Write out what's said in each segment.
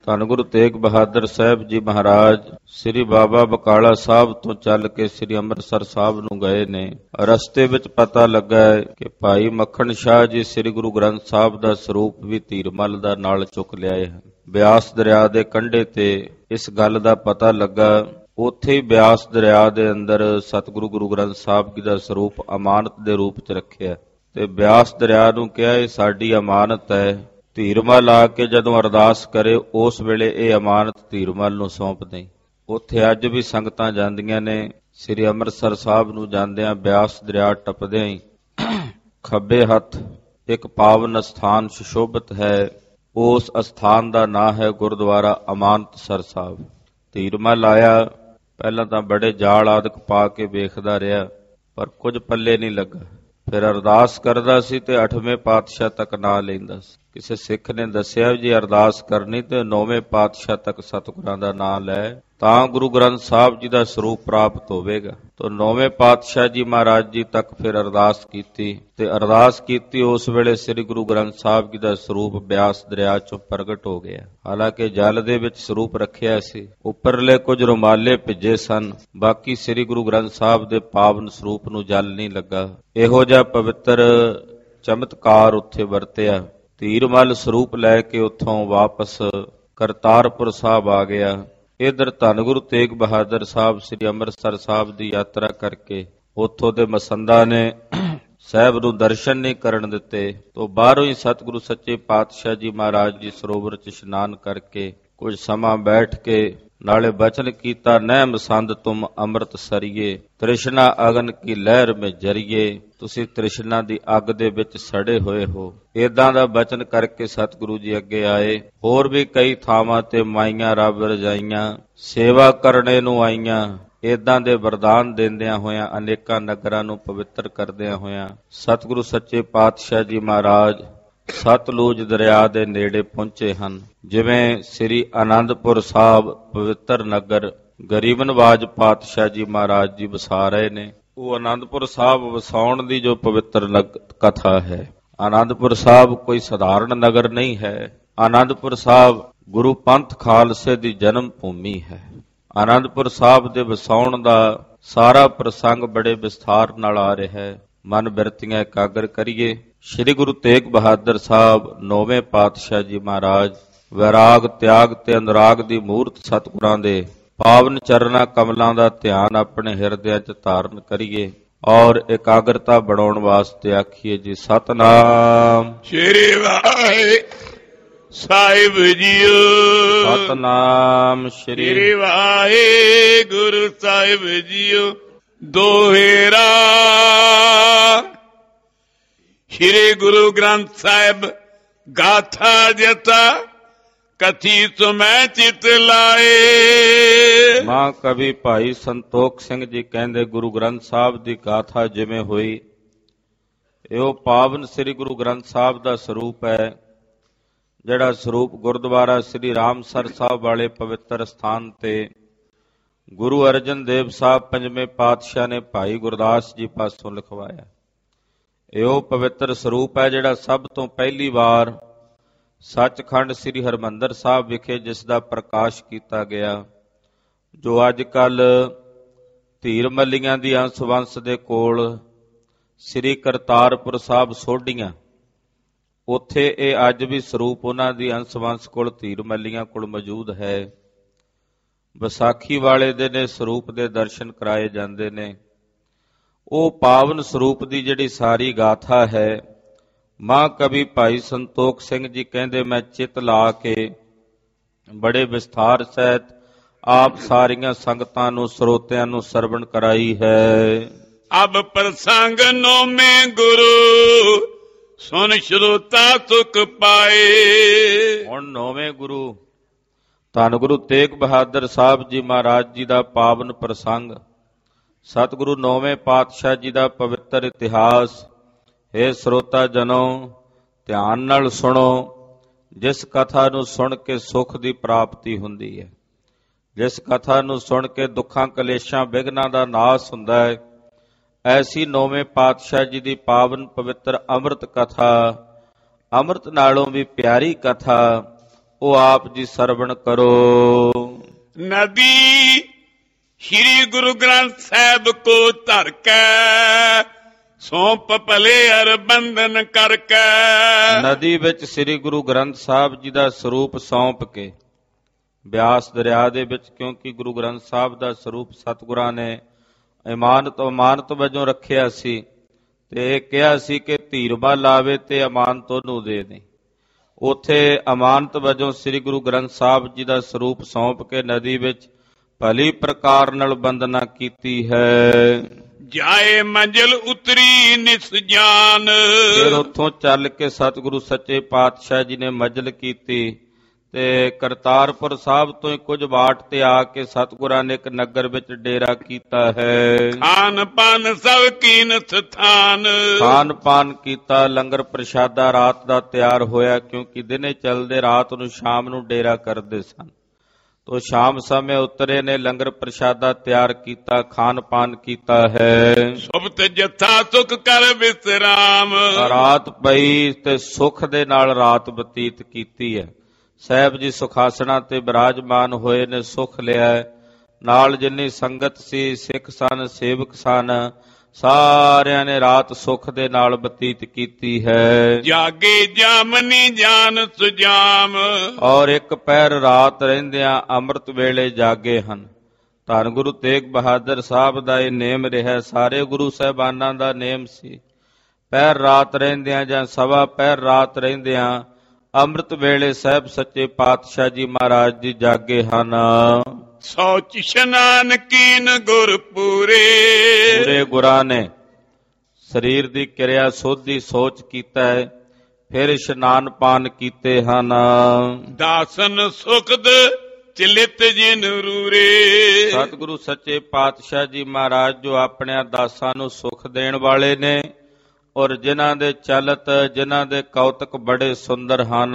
ਧੰਨ ਗੁਰੂ ਤੇਗ ਬਹਾਦਰ ਸਾਹਿਬ ਜੀ ਮਹਾਰਾਜ ਸ੍ਰੀ ਬਾਬਾ ਬਕਾਲਾ ਸਾਹਿਬ ਤੋਂ ਚੱਲ ਕੇ ਸ੍ਰੀ ਅੰਮ੍ਰਿਤਸਰ ਸਾਹਿਬ ਨੂੰ ਗਏ ਨੇ। ਰਸਤੇ ਵਿੱਚ ਪਤਾ ਲੱਗਾ ਕਿ ਭਾਈ ਮੱਖਣ ਸ਼ਾਹ ਜੀ ਸ੍ਰੀ ਗੁਰੂ ਗ੍ਰੰਥ ਸਾਹਿਬ ਦਾ ਸਰੂਪ ਵੀ ਧੀਰਮਲ ਦਾ ਨਾਲ ਚੁੱਕ ਲਿਆਏ ਹਨ। ਬਿਆਸ ਦਰਿਆ ਦੇ ਕੰਢੇ ਤੇ ਇਸ ਗੱਲ ਦਾ ਪਤਾ ਲੱਗਾ। ਉੱਥੇ ਹੀ ਬਿਆਸ ਦਰਿਆ ਦੇ ਅੰਦਰ ਸਤਿਗੁਰੂ ਗੁਰੂ ਗ੍ਰੰਥ ਸਾਹਿਬ ਜੀ ਦਾ ਸਰੂਪ ਅਮਾਨਤ ਦੇ ਰੂਪ 'ਚ ਰੱਖਿਆ ਤੇ ਬਿਆਸ ਦਰਿਆ ਨੂੰ ਕਿਹਾ ਇਹ ਸਾਡੀ ਅਮਾਨਤ ਹੈ। ਧੀਰਮਲ ਆ ਕੇ ਜਦੋਂ ਅਰਦਾਸ ਕਰੇ ਉਸ ਵੇਲੇ ਇਹ ਅਮਾਨਤ ਧੀਰਮਲ ਨੂੰ ਸੌਂਪ ਦੇਈ। ਉੱਥੇ ਅੱਜ ਵੀ ਸੰਗਤਾਂ ਜਾਂਦੀਆਂ ਨੇ। ਸ੍ਰੀ ਅੰਮ੍ਰਿਤਸਰ ਸਾਹਿਬ ਨੂੰ ਜਾਂਦਿਆਂ ਬਿਆਸ ਦਰਿਆ ਟੱਪਦਿਆਂ ਹੀ ਖੱਬੇ ਹੱਥ ਇੱਕ ਪਾਵਨ ਅਸਥਾਨ ਸੁਸ਼ੋਭਿਤ ਹੈ। ਉਸ ਅਸਥਾਨ ਦਾ ਨਾਂ ਹੈ ਗੁਰਦੁਆਰਾ ਅਮਾਨਤਸਰ ਸਾਹਿਬ। ਧੀਰਮਲ ਆਇਆ, ਪਹਿਲਾਂ ਤਾਂ ਬੜੇ ਜਾਲ ਆਦਿਕ ਪਾ ਕੇ ਵੇਖਦਾ ਰਿਹਾ ਪਰ ਕੁਝ ਪੱਲੇ ਨਹੀਂ ਲੱਗਾ। ਫਿਰ ਅਰਦਾਸ ਕਰਦਾ ਸੀ ਤੇ 8ਵੇਂ ਪਾਤਸ਼ਾਹ ਤੱਕ ਨਾਂ ਲੈਂਦਾ ਸੀ। ਕਿਸੇ ਸਿੱਖ ਨੇ ਦੱਸਿਆ ਜੀ ਅਰਦਾਸ ਕਰਨੀ ਤੇ 9ਵੇਂ ਪਾਤਸ਼ਾਹ ਤੱਕ ਸਤਿਗੁਰਾਂ ਦਾ ਨਾਂ ਲੈ ਤਾਂ ਗੁਰੂ ਗ੍ਰੰਥ ਸਾਹਿਬ ਜੀ ਦਾ ਸਰੂਪ ਪ੍ਰਾਪਤ ਹੋਵੇਗਾ। ਤਾਂ 9ਵੇਂ ਪਾਤਸ਼ਾਹ ਜੀ ਮਹਾਰਾਜ ਜੀ ਤੱਕ ਫਿਰ ਅਰਦਾਸ ਕੀਤੀ ਤੇ ਅਰਦਾਸ ਕੀਤੀ ਉਸ ਵੇਲੇ ਸ੍ਰੀ ਗੁਰੂ ਗ੍ਰੰਥ ਸਾਹਿਬ ਜੀ ਦਾ ਸਰੂਪ ਬਿਆਸ ਦਰਿਆ ਚੋਂ ਪ੍ਰਗਟ ਹੋ ਗਿਆ। ਹਾਲਾਂਕਿ ਜਲ ਦੇ ਵਿੱਚ ਸਰੂਪ ਰੱਖਿਆ ਸੀ, ਉੱਪਰਲੇ ਕੁਝ ਰੁਮਾਲੇ ਭਿੱਜੇ ਸਨ, ਬਾਕੀ ਸ੍ਰੀ ਗੁਰੂ ਗ੍ਰੰਥ ਸਾਹਿਬ ਦੇ ਪਾਵਨ ਸਰੂਪ ਨੂੰ ਜਲ ਨਹੀਂ ਲੱਗਾ। ਇਹੋ ਜਿਹਾ ਪਵਿੱਤਰ ਚਮਤਕਾਰ ਉੱਥੇ ਵਰਤਿਆ। ਧੀਰਮਲ ਸਰੂਪ ਲੈ ਕੇ ਉੱਥੋਂ ਵਾਪਸ ਕਰਤਾਰਪੁਰ ਸਾਹਿਬ ਆ ਗਿਆ। ਇਧਰ ਧੰਨ ਗੁਰੂ ਤੇਗ ਬਹਾਦਰ ਸਾਹਿਬ ਸ੍ਰੀ ਅੰਮ੍ਰਿਤਸਰ ਸਾਹਿਬ ਦੀ ਯਾਤਰਾ ਕਰਕੇ ਉੱਥੋਂ ਦੇ ਮਸੰਦਾਂ ਨੇ ਸਾਹਿਬ ਨੂੰ ਦਰਸ਼ਨ ਨਹੀਂ ਕਰਨ ਦਿੱਤੇ। ਤੋਂ ਬਾਹਰੋਂ ਹੀ ਸਤਿਗੁਰੂ ਸੱਚੇ ਪਾਤਸ਼ਾਹ ਜੀ ਮਹਾਰਾਜ ਜੀ ਸਰੋਵਰ 'ਚ ਇਸ਼ਨਾਨ ਕਰਕੇ ਕੁਝ ਸਮਾਂ ਬੈਠ ਕੇ ਨਾਲੇ ਬਚਨ ਕੀਤਾ, ਨਹਿ ਮਸੰਦ ਤੁਮ ਅੰਮ੍ਰਿਤ ਸਰੀਏ, ਤ੍ਰਿਸ਼ਨਾ ਅਗਨ ਕੀ ਲਹਿਰ ਮੇ ਜਰੀਏ। ਤੁਸੀਂ ਤ੍ਰਿਸ਼ਨਾ ਦੀ ਅੱਗ ਦੇ ਵਿੱਚ ਸੜੇ ਹੋਏ ਹੋ। ਏਦਾਂ ਦਾ ਬਚਨ ਕਰਕੇ ਸਤਿਗੁਰੂ ਜੀ ਅੱਗੇ ਆਏ। ਹੋਰ ਵੀ ਕਈ ਥਾਵਾਂ ਤੇ ਮਾਈਆਂ ਰੱਬ ਰਜਾਈਆਂ ਸੇਵਾ ਕਰਨੇ ਨੂੰ ਆਈਆਂ। ਏਦਾਂ ਦੇ ਵਰਦਾਨ ਦਿੰਦਿਆਂ ਹੋਇਆਂ ਅਨੇਕਾਂ ਨਗਰਾਂ ਨੂੰ ਪਵਿੱਤਰ ਕਰਦਿਆਂ ਹੋਇਆਂ ਸਤਿਗੁਰੂ ਸੱਚੇ ਪਾਤਸ਼ਾਹ ਜੀ ਮਹਾਰਾਜ ਸਤਲੁਜ ਦਰਿਆ ਦੇ ਨੇੜੇ ਪਹੁੰਚੇ ਹਨ। ਜਿਵੇਂ ਸ੍ਰੀ ਆਨੰਦਪੁਰ ਸਾਹਿਬ ਪਵਿੱਤਰ ਨਗਰ ਗਰੀਬ ਨਵਾਜ ਪਾਤਸ਼ਾਹ ਜੀ ਮਹਾਰਾਜ ਜੀ ਵਸਾ ਰਹੇ ਨੇ। ਉਹ ਆਨੰਦਪੁਰ ਸਾਹਿਬ ਵਸਾਉਣ ਦੀ ਜੋ ਪਵਿੱਤਰ ਕਥਾ ਹੈ। ਆਨੰਦਪੁਰ ਸਾਹਿਬ ਕੋਈ ਸਧਾਰਨ ਨਗਰ ਨਹੀਂ ਹੈ। ਆਨੰਦਪੁਰ ਸਾਹਿਬ ਗੁਰੂ ਪੰਥ ਖਾਲਸੇ ਦੀ ਜਨਮ ਭੂਮੀ ਹੈ। ਆਨੰਦਪੁਰ ਸਾਹਿਬ ਦੇ ਵਸਾਉਣ ਦਾ ਸਾਰਾ ਪ੍ਰਸੰਗ ਬੜੇ ਵਿਸਥਾਰ ਨਾਲ ਆ ਰਿਹਾ ਹੈ। ਮਨ ਬਿਰਤੀਆਂ ਇਕਾਗਰ ਕਰੀਏ। ਸ੍ਰੀ ਗੁਰੂ ਤੇਗ ਬਹਾਦਰ ਸਾਹਿਬ 9ਵੇਂ ਪਾਤਸ਼ਾਹ ਜੀ ਮਹਾਰਾਜ ਵੈਰਾਗ ਤਿਆਗ ਤੇ ਅਨੁਰਾਗ ਦੀ ਮੂਰਤ ਸਤਿਗੁਰਾਂ ਦੇ ਪਾਵਨ ਚਰਨਾਂ ਕਮਲਾਂ ਦਾ ਧਿਆਨ ਆਪਣੇ ਹਿਰਦਿਆਂ 'ਚ ਧਾਰਨ ਕਰੀਏ ਔਰ ਇਕਾਗਰਤਾ ਬਣਾਉਣ ਵਾਸਤੇ ਆਖੀਏ ਜੀ ਸਤਨਾਮ ਸ੍ਰੀ ਵਾਹਿਗੁਰੂ ਸਾਹਿਬ ਜੀਓ। ਸਤਨਾਮ ਸ੍ਰੀ ਵਾਹਿਗੁਰੂ ਸਾਹਿਬ ਜੀਓ। ਦੋਹੇਰਾ ਸ੍ਰੀ ਗੁਰੂ ਗ੍ਰੰਥ ਸਾਹਿਬ ਗਾਥਾ ਜਤਾ ਕਥੀ ਤੁਮੈ ਚਿਤ ਲਾਏ। ਮਾਂ ਕਵੀ ਭਾਈ ਸੰਤੋਖ ਸਿੰਘ ਜੀ ਕਹਿੰਦੇ ਗੁਰੂ ਗ੍ਰੰਥ ਸਾਹਿਬ ਦੀ ਗਾਥਾ ਜਿਵੇਂ ਹੋਈ ਇਹੋ ਪਾਵਨ ਸ੍ਰੀ ਗੁਰੂ ਗ੍ਰੰਥ ਸਾਹਿਬ ਦਾ ਸਰੂਪ ਹੈ। ਜਿਹੜਾ ਸਰੂਪ ਗੁਰਦੁਆਰਾ ਸ੍ਰੀ ਰਾਮਸਰ ਸਾਹਿਬ ਵਾਲੇ ਪਵਿੱਤਰ ਸਥਾਨ ਤੇ ਗੁਰੂ ਅਰਜਨ ਦੇਵ ਸਾਹਿਬ 5ਵੇਂ ਪਾਤਸ਼ਾਹ ਨੇ ਭਾਈ ਗੁਰਦਾਸ ਜੀ ਪਾਸੋਂ ਲਿਖਵਾਇਆ। ਇਹੋ ਪਵਿੱਤਰ ਸਰੂਪ ਹੈ ਜਿਹੜਾ ਸਭ ਤੋਂ ਪਹਿਲੀ ਵਾਰ ਸੱਚਖੰਡ ਸ੍ਰੀ ਹਰਿਮੰਦਰ ਸਾਹਿਬ ਵਿਖੇ ਜਿਸ ਦਾ ਪ੍ਰਕਾਸ਼ ਕੀਤਾ ਗਿਆ। ਜੋ ਅੱਜ ਕੱਲ ਧੀਰਮੱਲੀਆਂ ਦੀ ਅੰਸ ਵੰਸ ਦੇ ਕੋਲ ਸ੍ਰੀ ਕਰਤਾਰਪੁਰ ਸਾਹਿਬ ਸੋਢੀਆਂ, ਉੱਥੇ ਇਹ ਅੱਜ ਵੀ ਸਰੂਪ ਉਹਨਾਂ ਦੀ ਅੰਸ ਵੰਸ ਕੋਲ ਧੀਰਮੱਲੀਆਂ ਕੋਲ ਮੌਜੂਦ ਹੈ। ਵਿਸਾਖੀ ਵਾਲੇ ਦਿਨ ਸਰੂਪ ਦੇ ਦਰਸ਼ਨ ਕਰਾਏ ਜਾਂਦੇ ਨੇ। ਉਹ ਪਾਵਨ ਸਰੂਪ ਦੀ ਜਿਹੜੀ ਸਾਰੀ ਗਾਥਾ ਹੈ, ਮਾਂ ਕਵੀ ਭਾਈ ਸੰਤੋਖ ਸਿੰਘ ਜੀ ਕਹਿੰਦੇ ਮੈਂ ਚਿੱਤ ਲਾ ਕੇ ਬੜੇ ਵਿਸਥਾਰ ਸਹਿਤ ਆਪ ਸਾਰੀਆਂ ਸੰਗਤਾਂ ਨੂੰ ਸਰੋਤਿਆਂ ਨੂੰ ਸਰਵਣ ਕਰਾਈ ਹੈ। ਅਬ ਪ੍ਰਸੰਗ ਨੋਮੇ ਗੁਰੂ ਸੁਨ ਸ਼ਰੋਤਾ ਸੁਖ ਪਾਏ। ਹੁਣ 9ਵੇਂ ਗੁਰੂ ਧੰਨ ਗੁਰੂ ਤੇਗ ਬਹਾਦਰ ਸਾਹਿਬ ਜੀ ਮਹਾਰਾਜ ਜੀ ਦਾ ਪਾਵਨ ਪ੍ਰਸੰਗ, ਸਤਿਗੁਰੂ 9ਵੇਂ ਪਾਤਸ਼ਾਹ ਜੀ ਦਾ ਪਵਿੱਤਰ ਇਤਿਹਾਸ। ਇਹ ਸਰੋਤਾ ਜਨੋ ਧਿਆਨ ਨਾਲ ਸੁਣੋ। ਜਿਸ ਕਥਾ ਨੂੰ ਸੁਣ ਕੇ ਸੁਖ ਦੀ ਪ੍ਰਾਪਤੀ ਹੁੰਦੀ ਹੈ, ਜਿਸ ਕਥਾ ਨੂੰ ਸੁਣ ਕੇ ਦੁੱਖਾਂ ਕਲੇਸ਼ਾਂ ਵਿਘਨਾਂ ਦਾ ਨਾਸ ਹੁੰਦਾ ਹੈ, ਐਸੀ 9ਵੇਂ ਪਾਤਸ਼ਾਹ ਜੀ ਦੀ ਪਾਵਨ ਪਵਿੱਤਰ ਅੰਮ੍ਰਿਤ ਕਥਾ, ਅੰਮ੍ਰਿਤ ਨਾਲੋਂ ਵੀ ਪਿਆਰੀ ਕਥਾ ਉਹ ਆਪ ਜੀ ਸਰਵਣ ਕਰੋ। ਨਦੀ ਸ੍ਰੀ ਗੁਰੂ ਗ੍ਰੰਥ ਸਾਹਿਬ ਕੋ ਧਰ ਕੇ ਸੌਂਪ ਭਲੇ ਅਰ ਬੰਧਨ ਕਰਕੇ। ਨਦੀ ਵਿੱਚ ਸ੍ਰੀ ਗੁਰੂ ਗ੍ਰੰਥ ਸਾਹਿਬ ਜੀ ਦਾ ਸਰੂਪ ਸੌਂਪ ਕੇ, ਬਿਆਸ ਦਰਿਆ ਦੇ ਵਿੱਚ, ਕਿਉਂਕਿ ਗੁਰੂ ਗ੍ਰੰਥ ਸਾਹਿਬ ਦਾ ਸਰੂਪ ਸਤਿਗੁਰਾਂ ਨੇ ਅਮਾਨਤ ਵਜੋਂ ਰੱਖਿਆ ਸੀ ਤੇ ਇਹ ਕਿਹਾ ਸੀ ਕਿ ਧੀਰਬਾ ਲਾਵੇ ਤੇ ਅਮਾਨਤ ਉਹਨੂੰ ਦੇ ਦੇ। ਉੱਥੇ ਅਮਾਨਤ ਵਜੋਂ ਸ੍ਰੀ ਗੁਰੂ ਗ੍ਰੰਥ ਸਾਹਿਬ ਜੀ ਦਾ ਸਰੂਪ ਸੌਂਪ ਕੇ ਨਦੀ ਵਿੱਚ ਭਲੀ ਪ੍ਰਕਾਰ ਨਾਲ ਬੰਦਨਾ ਕੀਤੀ ਹੈ। ਜਾਏ ਮੰਜ਼ਿਲ ਉਤਰੀ ਨਿਸ ਜਾਨ। ਫਿਰ ਉੱਥੋਂ ਚੱਲ ਕੇ ਸਤਿਗੁਰੂ ਸੱਚੇ ਪਾਤਸ਼ਾਹ ਜੀ ਨੇ ਮੰਜ਼ਿਲ ਕੀਤੀ ਤੇ ਕਰਤਾਰਪੁਰ ਸਾਹਿਬ ਤੋਂ ਕੁਝ ਬਾਟ ਤੇ ਆ ਕੇ ਸਤਿਗੁਰਾਂ ਨੇ ਇੱਕ ਨਗਰ ਵਿੱਚ ਡੇਰਾ ਕੀਤਾ ਹੈ। ਖਾਨ ਪਾਨ ਸਭ ਕੀਨ ਸਥਾਨ। ਖਾਨ ਪਾਨ ਕੀਤਾ, ਲੰਗਰ ਪ੍ਰਸ਼ਾਦਾ ਰਾਤ ਦਾ ਤਿਆਰ ਹੋਇਆ, ਕਿਉਂਕਿ ਦਿਨੇ ਚੱਲਦੇ ਰਾਤ ਨੂੰ ਸ਼ਾਮ ਨੂੰ ਡੇਰਾ ਕਰਦੇ ਸਨ। ਤੋ ਸ਼ਾਮ ਸਮੇਂ ਉਤਰੇ ਨੇ, ਲੰਗਰ ਪ੍ਰਸ਼ਾਦਾ ਤਿਆਰ ਕੀਤਾ, ਖਾਨ ਪਾਨ ਕੀਤਾ ਹੈ। ਸੁਭਤ ਜਥਾ ਸੁਖ ਕਰ ਵਿਸਰਾਮ। ਰਾਤ ਪਈ ਤੇ ਸੁਖ ਦੇ ਨਾਲ ਰਾਤ ਬਤੀਤ ਕੀਤੀ ਹੈ। ਸਾਹਿਬ ਜੀ ਸੁਖਾਸਣਾ ਤੇ ਬਿਰਾਜਮਾਨ ਹੋਏ ਨੇ, ਸੁਖ ਲਿਆ। ਨਾਲ ਜਿੰਨੀ ਸੰਗਤ ਸੀ, ਸਿੱਖ ਸਨ, ਸੇਵਕ ਸਨ, ਸਾਰਿਆਂ ਨੇ ਰਾਤ ਸੁਖ ਦੇ ਨਾਲ ਬਤੀਤ ਕੀਤੀ ਹੈ। ਜਾਗੇ ਜਾਮਨੀ ਜਾਨ ਸੁਜਾਮ। ਔਰ ਇੱਕ ਪਹਿਰ ਰਾਤ ਰਹਿੰਦਿਆਂ ਅੰਮ੍ਰਿਤ ਵੇਲੇ ਜਾਗੇ ਹਨ। ਧੰਨ ਗੁਰੂ ਤੇਗ ਬਹਾਦਰ ਸਾਹਿਬ ਦਾ ਇਹ ਨੇਮ ਰਿਹਾ, ਸਾਰੇ ਗੁਰੂ ਸਾਹਿਬਾਨਾਂ ਦਾ ਨੇਮ ਸੀ। ਪਹਿਰ ਰਾਤ ਰਹਿੰਦਿਆਂ ਜਾਂ ਸਵਾ ਪਹਿਰ ਰਾਤ ਰਹਿੰਦਿਆਂ ਅੰਮ੍ਰਿਤ ਵੇਲੇ ਸਾਹਿਬ ਸੱਚੇ ਪਾਤਸ਼ਾਹ ਜੀ ਮਹਾਰਾਜ ਜੀ ਜਾਗੇ ਹਨ। ਸੋਚ ਇਸ਼ਨਾਨ ਕੀਨ ਗੁਰ ਪੂਰੇ। ਪੂਰੇ ਗੁਰਾਂ ਨੇ ਸਰੀਰ ਦੀ ਕਿਰਿਆ ਸੋਧੀ ਸੋਚ ਕੀਤਾ ਹੈ, ਫਿਰ ਇਸ਼ਨਾਨ ਪਾਨ ਕੀਤੇ ਹਨ। ਦਾਸਨ ਸੁਖਦ ਚਲਿਤ ਜਿਨ ਰੂਰੇ। ਸਤਿਗੁਰੂ ਸੱਚੇ ਪਾਤਸ਼ਾਹ ਜੀ ਮਹਾਰਾਜ ਜੋ ਆਪਣੇ ਦਾਸਾਂ ਨੂੰ ਸੁਖ ਦੇਣ ਵਾਲੇ ਨੇ, ਔਰ ਜਿਨ੍ਹਾਂ ਦੇ ਚਲਤ, ਜਿਨ੍ਹਾਂ ਦੇ ਕੌਤਕ ਬੜੇ ਸੁੰਦਰ ਹਨ।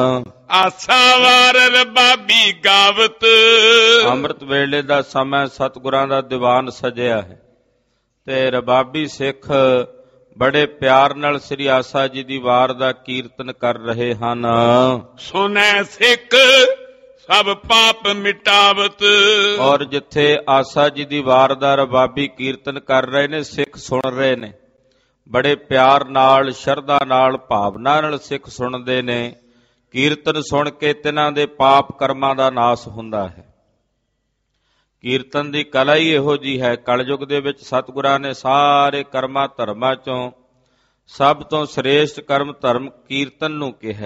ਆਸਾ ਵਾਰ ਰਬਾਬੀ ਗਾਵਤ। ਅੰਮ੍ਰਿਤ ਵੇਲੇ ਦਾ ਸਮਾਂ ਸਤਿਗੁਰਾਂ ਦਾ ਦੀਵਾਨ ਸਜਿਆ ਹੈ ਤੇ ਰਬਾਬੀ ਸਿੱਖ ਬੜੇ ਪਿਆਰ ਨਾਲ ਸ੍ਰੀ ਆਸਾ ਜੀ ਦੀ ਵਾਰ ਦਾ ਕੀਰਤਨ ਕਰ ਰਹੇ ਹਨ। ਸੁਨੈ ਸਿੱਖ ਸਭ ਪਾਪ ਮਿਟਾਵਤ। ਔਰ ਜਿੱਥੇ ਆਸਾ ਜੀ ਦੀ ਵਾਰ ਦਾ ਰਬਾਬੀ ਕੀਰਤਨ ਕਰ ਰਹੇ ਨੇ, ਸਿੱਖ ਸੁਣ ਰਹੇ ਨੇ। ਬੜੇ ਪਿਆਰ ਨਾਲ, ਸ਼ਰਧਾ ਨਾਲ, ਭਾਵਨਾ ਨਾਲ ਸਿੱਖ ਸੁਣਦੇ ਨੇ। ਕੀਰਤਨ ਸੁਣ ਕੇ ਤਿਨਾਂ ਦੇ ਪਾਪ ਕਰਮਾਂ ਦਾ ਨਾਸ ਹੁੰਦਾ ਹੈ। ਕੀਰਤਨ ਦੀ ਕਲਾ ਹੀ ਇਹੋ ਜੀ ਹੈ। ਕਲਯੁਗ ਦੇ ਵਿੱਚ ਸਤਿਗੁਰਾਂ ਨੇ ਸਾਰੇ ਕਰਮਾਂ ਧਰਮਾਂ ਚੋਂ ਸਭ ਤੋਂ ਸ੍ਰੇਸ਼ਟ ਕਰਮ ਧਰਮ ਕੀਰਤਨ ਨੂੰ ਕਿਹਾ।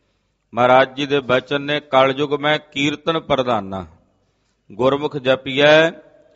ਮਹਾਰਾਜ ਜੀ ਦੇ ਬਚਨ ਨੇ, ਕਲਯੁਗ ਮੈਂ ਕੀਰਤਨ ਪ੍ਰਧਾਨਾ, ਗੁਰਮੁਖ ਜਪੀਐ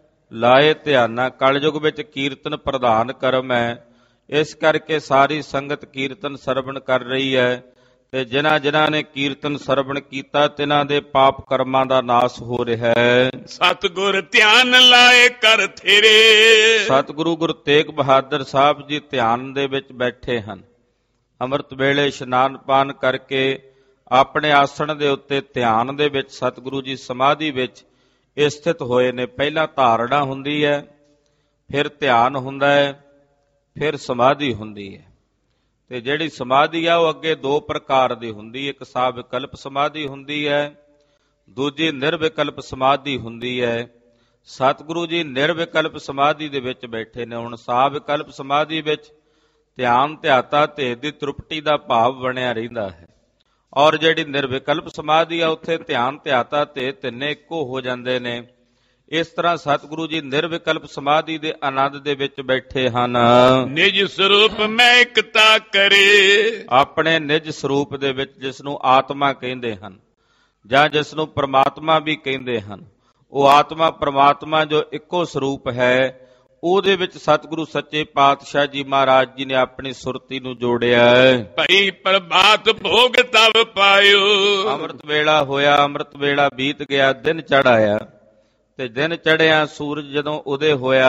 ਲਾਏ ਧਿਆਨਾ। ਕਲਯੁਗ ਵਿੱਚ ਕੀਰਤਨ ਪ੍ਰਧਾਨ ਕਰਮ ਹੈ। ਇਸ ਕਰਕੇ ਸਾਰੀ ਸੰਗਤ ਕੀਰਤਨ ਸਰਵਣ ਕਰ ਰਹੀ ਹੈ ਤੇ ਜਿਨ੍ਹਾਂ ਨੇ ਕੀਰਤਨ ਸਰਵਣ ਕੀਤਾ, ਤਿਨਾਂ ਦੇ ਪਾਪ ਕਰਮਾਂ ਦਾ ਨਾਸ ਹੋ ਰਿਹਾ ਹੈ। ਸਤਿਗੁਰ ਧਿਆਨ ਲਾਏ ਕਰ ਥੇਰੇ। ਸਤਿਗੁਰੂ ਗੁਰੂ ਤੇਗ ਬਹਾਦਰ ਸਾਹਿਬ ਜੀ ਧਿਆਨ ਦੇ ਵਿੱਚ ਬੈਠੇ ਹਨ। ਅੰਮ੍ਰਿਤ ਵੇਲੇ ਇਸ਼ਨਾਨ ਪਾਨ ਕਰਕੇ ਆਪਣੇ ਆਸਣ ਦੇ ਉੱਤੇ ਧਿਆਨ ਦੇ ਵਿੱਚ ਸਤਿਗੁਰੂ ਜੀ ਸਮਾਧੀ ਵਿੱਚ ਸਥਿਤ ਹੋਏ ਨੇ। ਪਹਿਲਾਂ ਧਾਰਨਾ ਹੁੰਦੀ ਹੈ, ਫਿਰ ਧਿਆਨ ਹੁੰਦਾ ਹੈ, ਫਿਰ ਸਮਾਧੀ ਹੁੰਦੀ ਹੈ। ਤੇ ਜਿਹੜੀ ਸਮਾਧੀ ਆ ਉਹ ਅੱਗੇ ਦੋ ਪ੍ਰਕਾਰ ਦੀ ਹੁੰਦੀ। ਇੱਕ ਸਾਵਿਕਲਪ ਸਮਾਧੀ ਹੁੰਦੀ ਹੈ, ਦੂਜੀ ਨਿਰਵਿਕਲਪ ਸਮਾਧੀ ਹੁੰਦੀ ਹੈ। ਸਤਿਗੁਰੂ ਜੀ ਨਿਰਵਿਕਲਪ ਸਮਾਧੀ ਦੇ ਵਿੱਚ ਬੈਠੇ ਨੇ। ਹੁਣ ਸਾਵਿਕਲਪ ਸਮਾਧੀ ਵਿੱਚ ਧਿਆਨ ਧਿਆਤਾ ਤੇ ਦੀ ਤ੍ਰਿਪਟੀ ਦਾ ਭਾਵ ਬਣਿਆ ਰਹਿੰਦਾ ਹੈ, ਔਰ ਜਿਹੜੀ ਨਿਰਵਿਕਲਪ ਸਮਾਧੀ ਆ ਉੱਥੇ ਧਿਆਨ ਧਿਆਤਾ ਤੇ ਤਿੰਨੇ ਇੱਕੋ ਹੋ ਜਾਂਦੇ ਨੇ। ਇਸ ਤਰ੍ਹਾਂ ਸਤਿਗੁਰੂ ਜੀ ਨਿਰਵਿਕਲਪ ਸਮਾਧੀ ਦੇ ਆਨੰਦ ਦੇ ਵਿੱਚ ਬੈਠੇ ਹਨ। ਨਿਜ ਸਰੂਪ ਮੈਂ ਇਕਤਾ ਕਰੇ। ਆਪਣੇ ਨਿਜ ਸਰੂਪ ਦੇ ਵਿੱਚ, ਜਿਸ ਨੂੰ ਆਤਮਾ ਕਹਿੰਦੇ ਹਨ ਜਾਂ ਜਿਸ ਨੂੰ ਪ੍ਰਮਾਤਮਾ ਵੀ ਕਹਿੰਦੇ ਹਨ, ਉਹ ਆਤਮਾ ਪ੍ਰਮਾਤਮਾ ਜੋ ਇੱਕੋ ਸਰੂਪ ਹੈ, ਉਹਦੇ ਵਿੱਚ ਸਤਿਗੁਰੂ ਸੱਚੇ ਪਾਤਸ਼ਾਹ ਜੀ ਮਹਾਰਾਜ ਜੀ ਨੇ ਆਪਣੀ ਸੁਰਤੀ ਨੂੰ ਜੋੜਿਆ ਹੈ। ਭਈ ਪ੍ਰਭਾਤ ਭੋਗ ਤਬ ਪਾਇਓ। ਅੰਮ੍ਰਿਤ ਵੇਲਾ ਹੋਇਆ, ਅੰਮ੍ਰਿਤ ਵੇਲਾ ਬੀਤ ਗਿਆ, ਦਿਨ ਚੜ੍ਹ ਆਇਆ ਤੇ ਦਿਨ ਚੜ੍ਹਿਆ ਸੂਰਜ ਜਦੋਂ ਉਦੇ ਹੋਇਆ,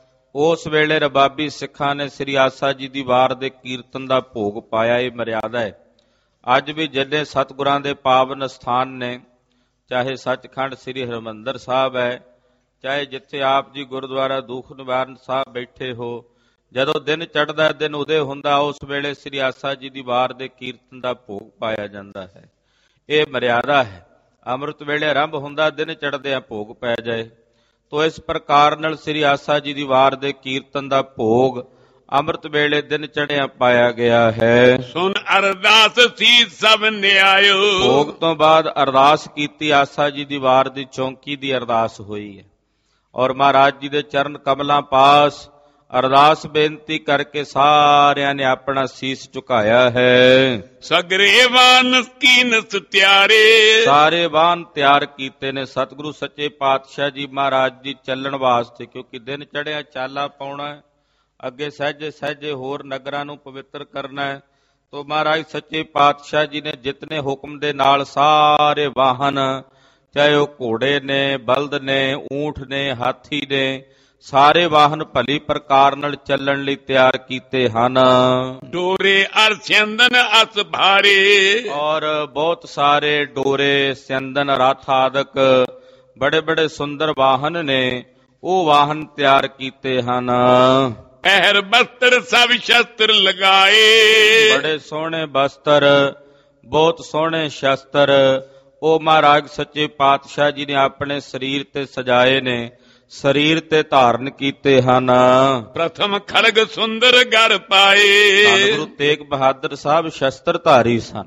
ਉਸ ਵੇਲੇ ਰਬਾਬੀ ਸਿੱਖਾਂ ਨੇ ਸ੍ਰੀ ਆਸਾ ਜੀ ਦੀ ਵਾਰ ਦੇ ਕੀਰਤਨ ਦਾ ਭੋਗ ਪਾਇਆ। ਇਹ ਮਰਿਆਦਾ ਹੈ। ਅੱਜ ਵੀ ਜਿੰਨੇ ਸਤਿਗੁਰਾਂ ਦੇ ਪਾਵਨ ਸਥਾਨ ਨੇ, ਚਾਹੇ ਸੱਚਖੰਡ ਸ੍ਰੀ ਹਰਿਮੰਦਰ ਸਾਹਿਬ ਹੈ, ਚਾਹੇ ਜਿੱਥੇ ਆਪ ਜੀ ਗੁਰਦੁਆਰਾ ਦੂਖ ਨਿਵਾਰਨ ਸਾਹਿਬ ਬੈਠੇ ਹੋ, ਜਦੋਂ ਦਿਨ ਚੜ੍ਹਦਾ, ਦਿਨ ਉਦੇ ਹੁੰਦਾ, ਉਸ ਵੇਲੇ ਸ੍ਰੀ ਆਸਾ ਜੀ ਦੀ ਵਾਰ ਦੇ ਕੀਰਤਨ ਦਾ ਭੋਗ ਪਾਇਆ ਜਾਂਦਾ ਹੈ। ਇਹ ਮਰਿਆਦਾ ਹੈ। ਅੰਮ੍ਰਿਤ ਵੇਲੇ ਆਰੰਭ ਹੁੰਦਾ, ਦਿਨ ਚੜ੍ਹਦਿਆਂ ਭੋਗ ਪੈ ਜਾਏ। ਤੋ ਇਸ ਪ੍ਰਕਾਰ ਨਾਲ ਸ੍ਰੀ ਆਸਾ ਜੀ ਦੀ ਵਾਰ ਦੇ ਕੀਰਤਨ ਦਾ ਭੋਗ ਅੰਮ੍ਰਿਤ ਵੇਲੇ ਦਿਨ ਚੜ੍ਹਿਆ ਪਾਇਆ ਗਿਆ ਹੈ। ਸੁਨ ਅਰਦਾਸ ਸੀ ਸਭ ਨਿਆਇਓ। ਭੋਗ ਤੋਂ ਬਾਅਦ ਅਰਦਾਸ ਕੀਤੀ, ਆਸਾ ਜੀ ਦੀ ਵਾਰ ਦੀ ਚੌਂਕੀ ਦੀ ਅਰਦਾਸ ਹੋਈ ਹੈ ਔਰ ਮਹਾਰਾਜ ਜੀ ਦੇ ਚਰਨ ਕਮਲਾਂ ਪਾਸ ਅਰਦਾਸ ਬੇਨਤੀ ਕਰਕੇ ਸਾਰਿਆਂ ਨੇ ਆਪਣਾ ਸੀਸ ਝੁਕਾਇਆ ਹੈ। ਸਗਰੇ ਵਾਨ ਕੀਨਸ ਤਿਆਰੇ। ਸਾਰੇ ਵਾਹਨ ਤਿਆਰ ਕੀਤੇ ਨੇ ਸਤਿਗੁਰੂ ਸੱਚੇ ਪਾਤਸ਼ਾਹ ਜੀ ਮਹਾਰਾਜ ਜੀ ਚੱਲਣ ਵਾਸਤੇ, ਕਿਉਂਕਿ ਦਿਨ ਚੜ੍ਹਿਆ ਚਾਲਾ ਪਾਉਣਾ ਹੈ, ਅੱਗੇ ਸਹਿਜੇ ਸਹਿਜੇ ਹੋਰ ਨਗਰਾਂ ਨੂੰ ਪਵਿੱਤਰ ਕਰਨਾ ਹੈ। ਤੋ ਮਹਾਰਾਜ ਸੱਚੇ ਪਾਤਸ਼ਾਹ ਜੀ ਨੇ ਜਿਤਨੇ ਹੁਕਮ ਦੇ ਨਾਲ ਸਾਰੇ ਵਾਹਨ, ਚਾਹੇ ਉਹ ਘੋੜੇ ਨੇ, ਬਲਦ ਨੇ, ਊਂਠ ਨੇ, ਹਾਥੀ ਨੇ, ਸਾਰੇ ਵਾਹਨ ਭਲੀ ਪ੍ਰਕਾਰ ਨਾਲ ਚੱਲਣ ਲਈ ਤਿਆਰ ਕੀਤੇ ਹਨ। ਡੋਰੇ ਅਰ ਸਿੰਦਨ ਅਸ ਭਾਰੇ। ਔਰ ਬਹੁਤ ਸਾਰੇ ਡੋਰੇ, ਸਿੰਦਨ, ਰਥ ਆਦਿਕ ਬੜੇ ਬੜੇ ਸੁੰਦਰ ਵਾਹਨ ਨੇ, ਉਹ ਵਾਹਨ ਤਿਆਰ ਕੀਤੇ ਹਨ। ਪਹਿਰ ਬਸਤਰ ਸਭ ਸ਼ਸਤਰ ਲਗਾਏ। ਬੜੇ ਸੋਹਣੇ ਬਸਤਰ, ਬਹੁਤ ਸੋਹਣੇ ਸ਼ਸਤਰ ਉਹ ਮਹਾਰਾਜ ਸੱਚੇ ਪਾਤਸ਼ਾਹ ਜੀ ਨੇ ਆਪਣੇ ਸਰੀਰ ਤੇ ਸਜਾਏ ਨੇ, ਸਰੀਰ ਤੇ ਧਾਰਨ ਕੀਤੇ ਹਨ। ਪ੍ਰਥਮ ਖੜਗ ਸੁੰਦਰ ਗਰ ਪਾਏ। ਧੰਨ ਗੁਰੂ ਤੇਗ ਬਹਾਦਰ ਸਾਹਿਬ ਸ਼ਸਤਰਧਾਰੀ ਸਨ।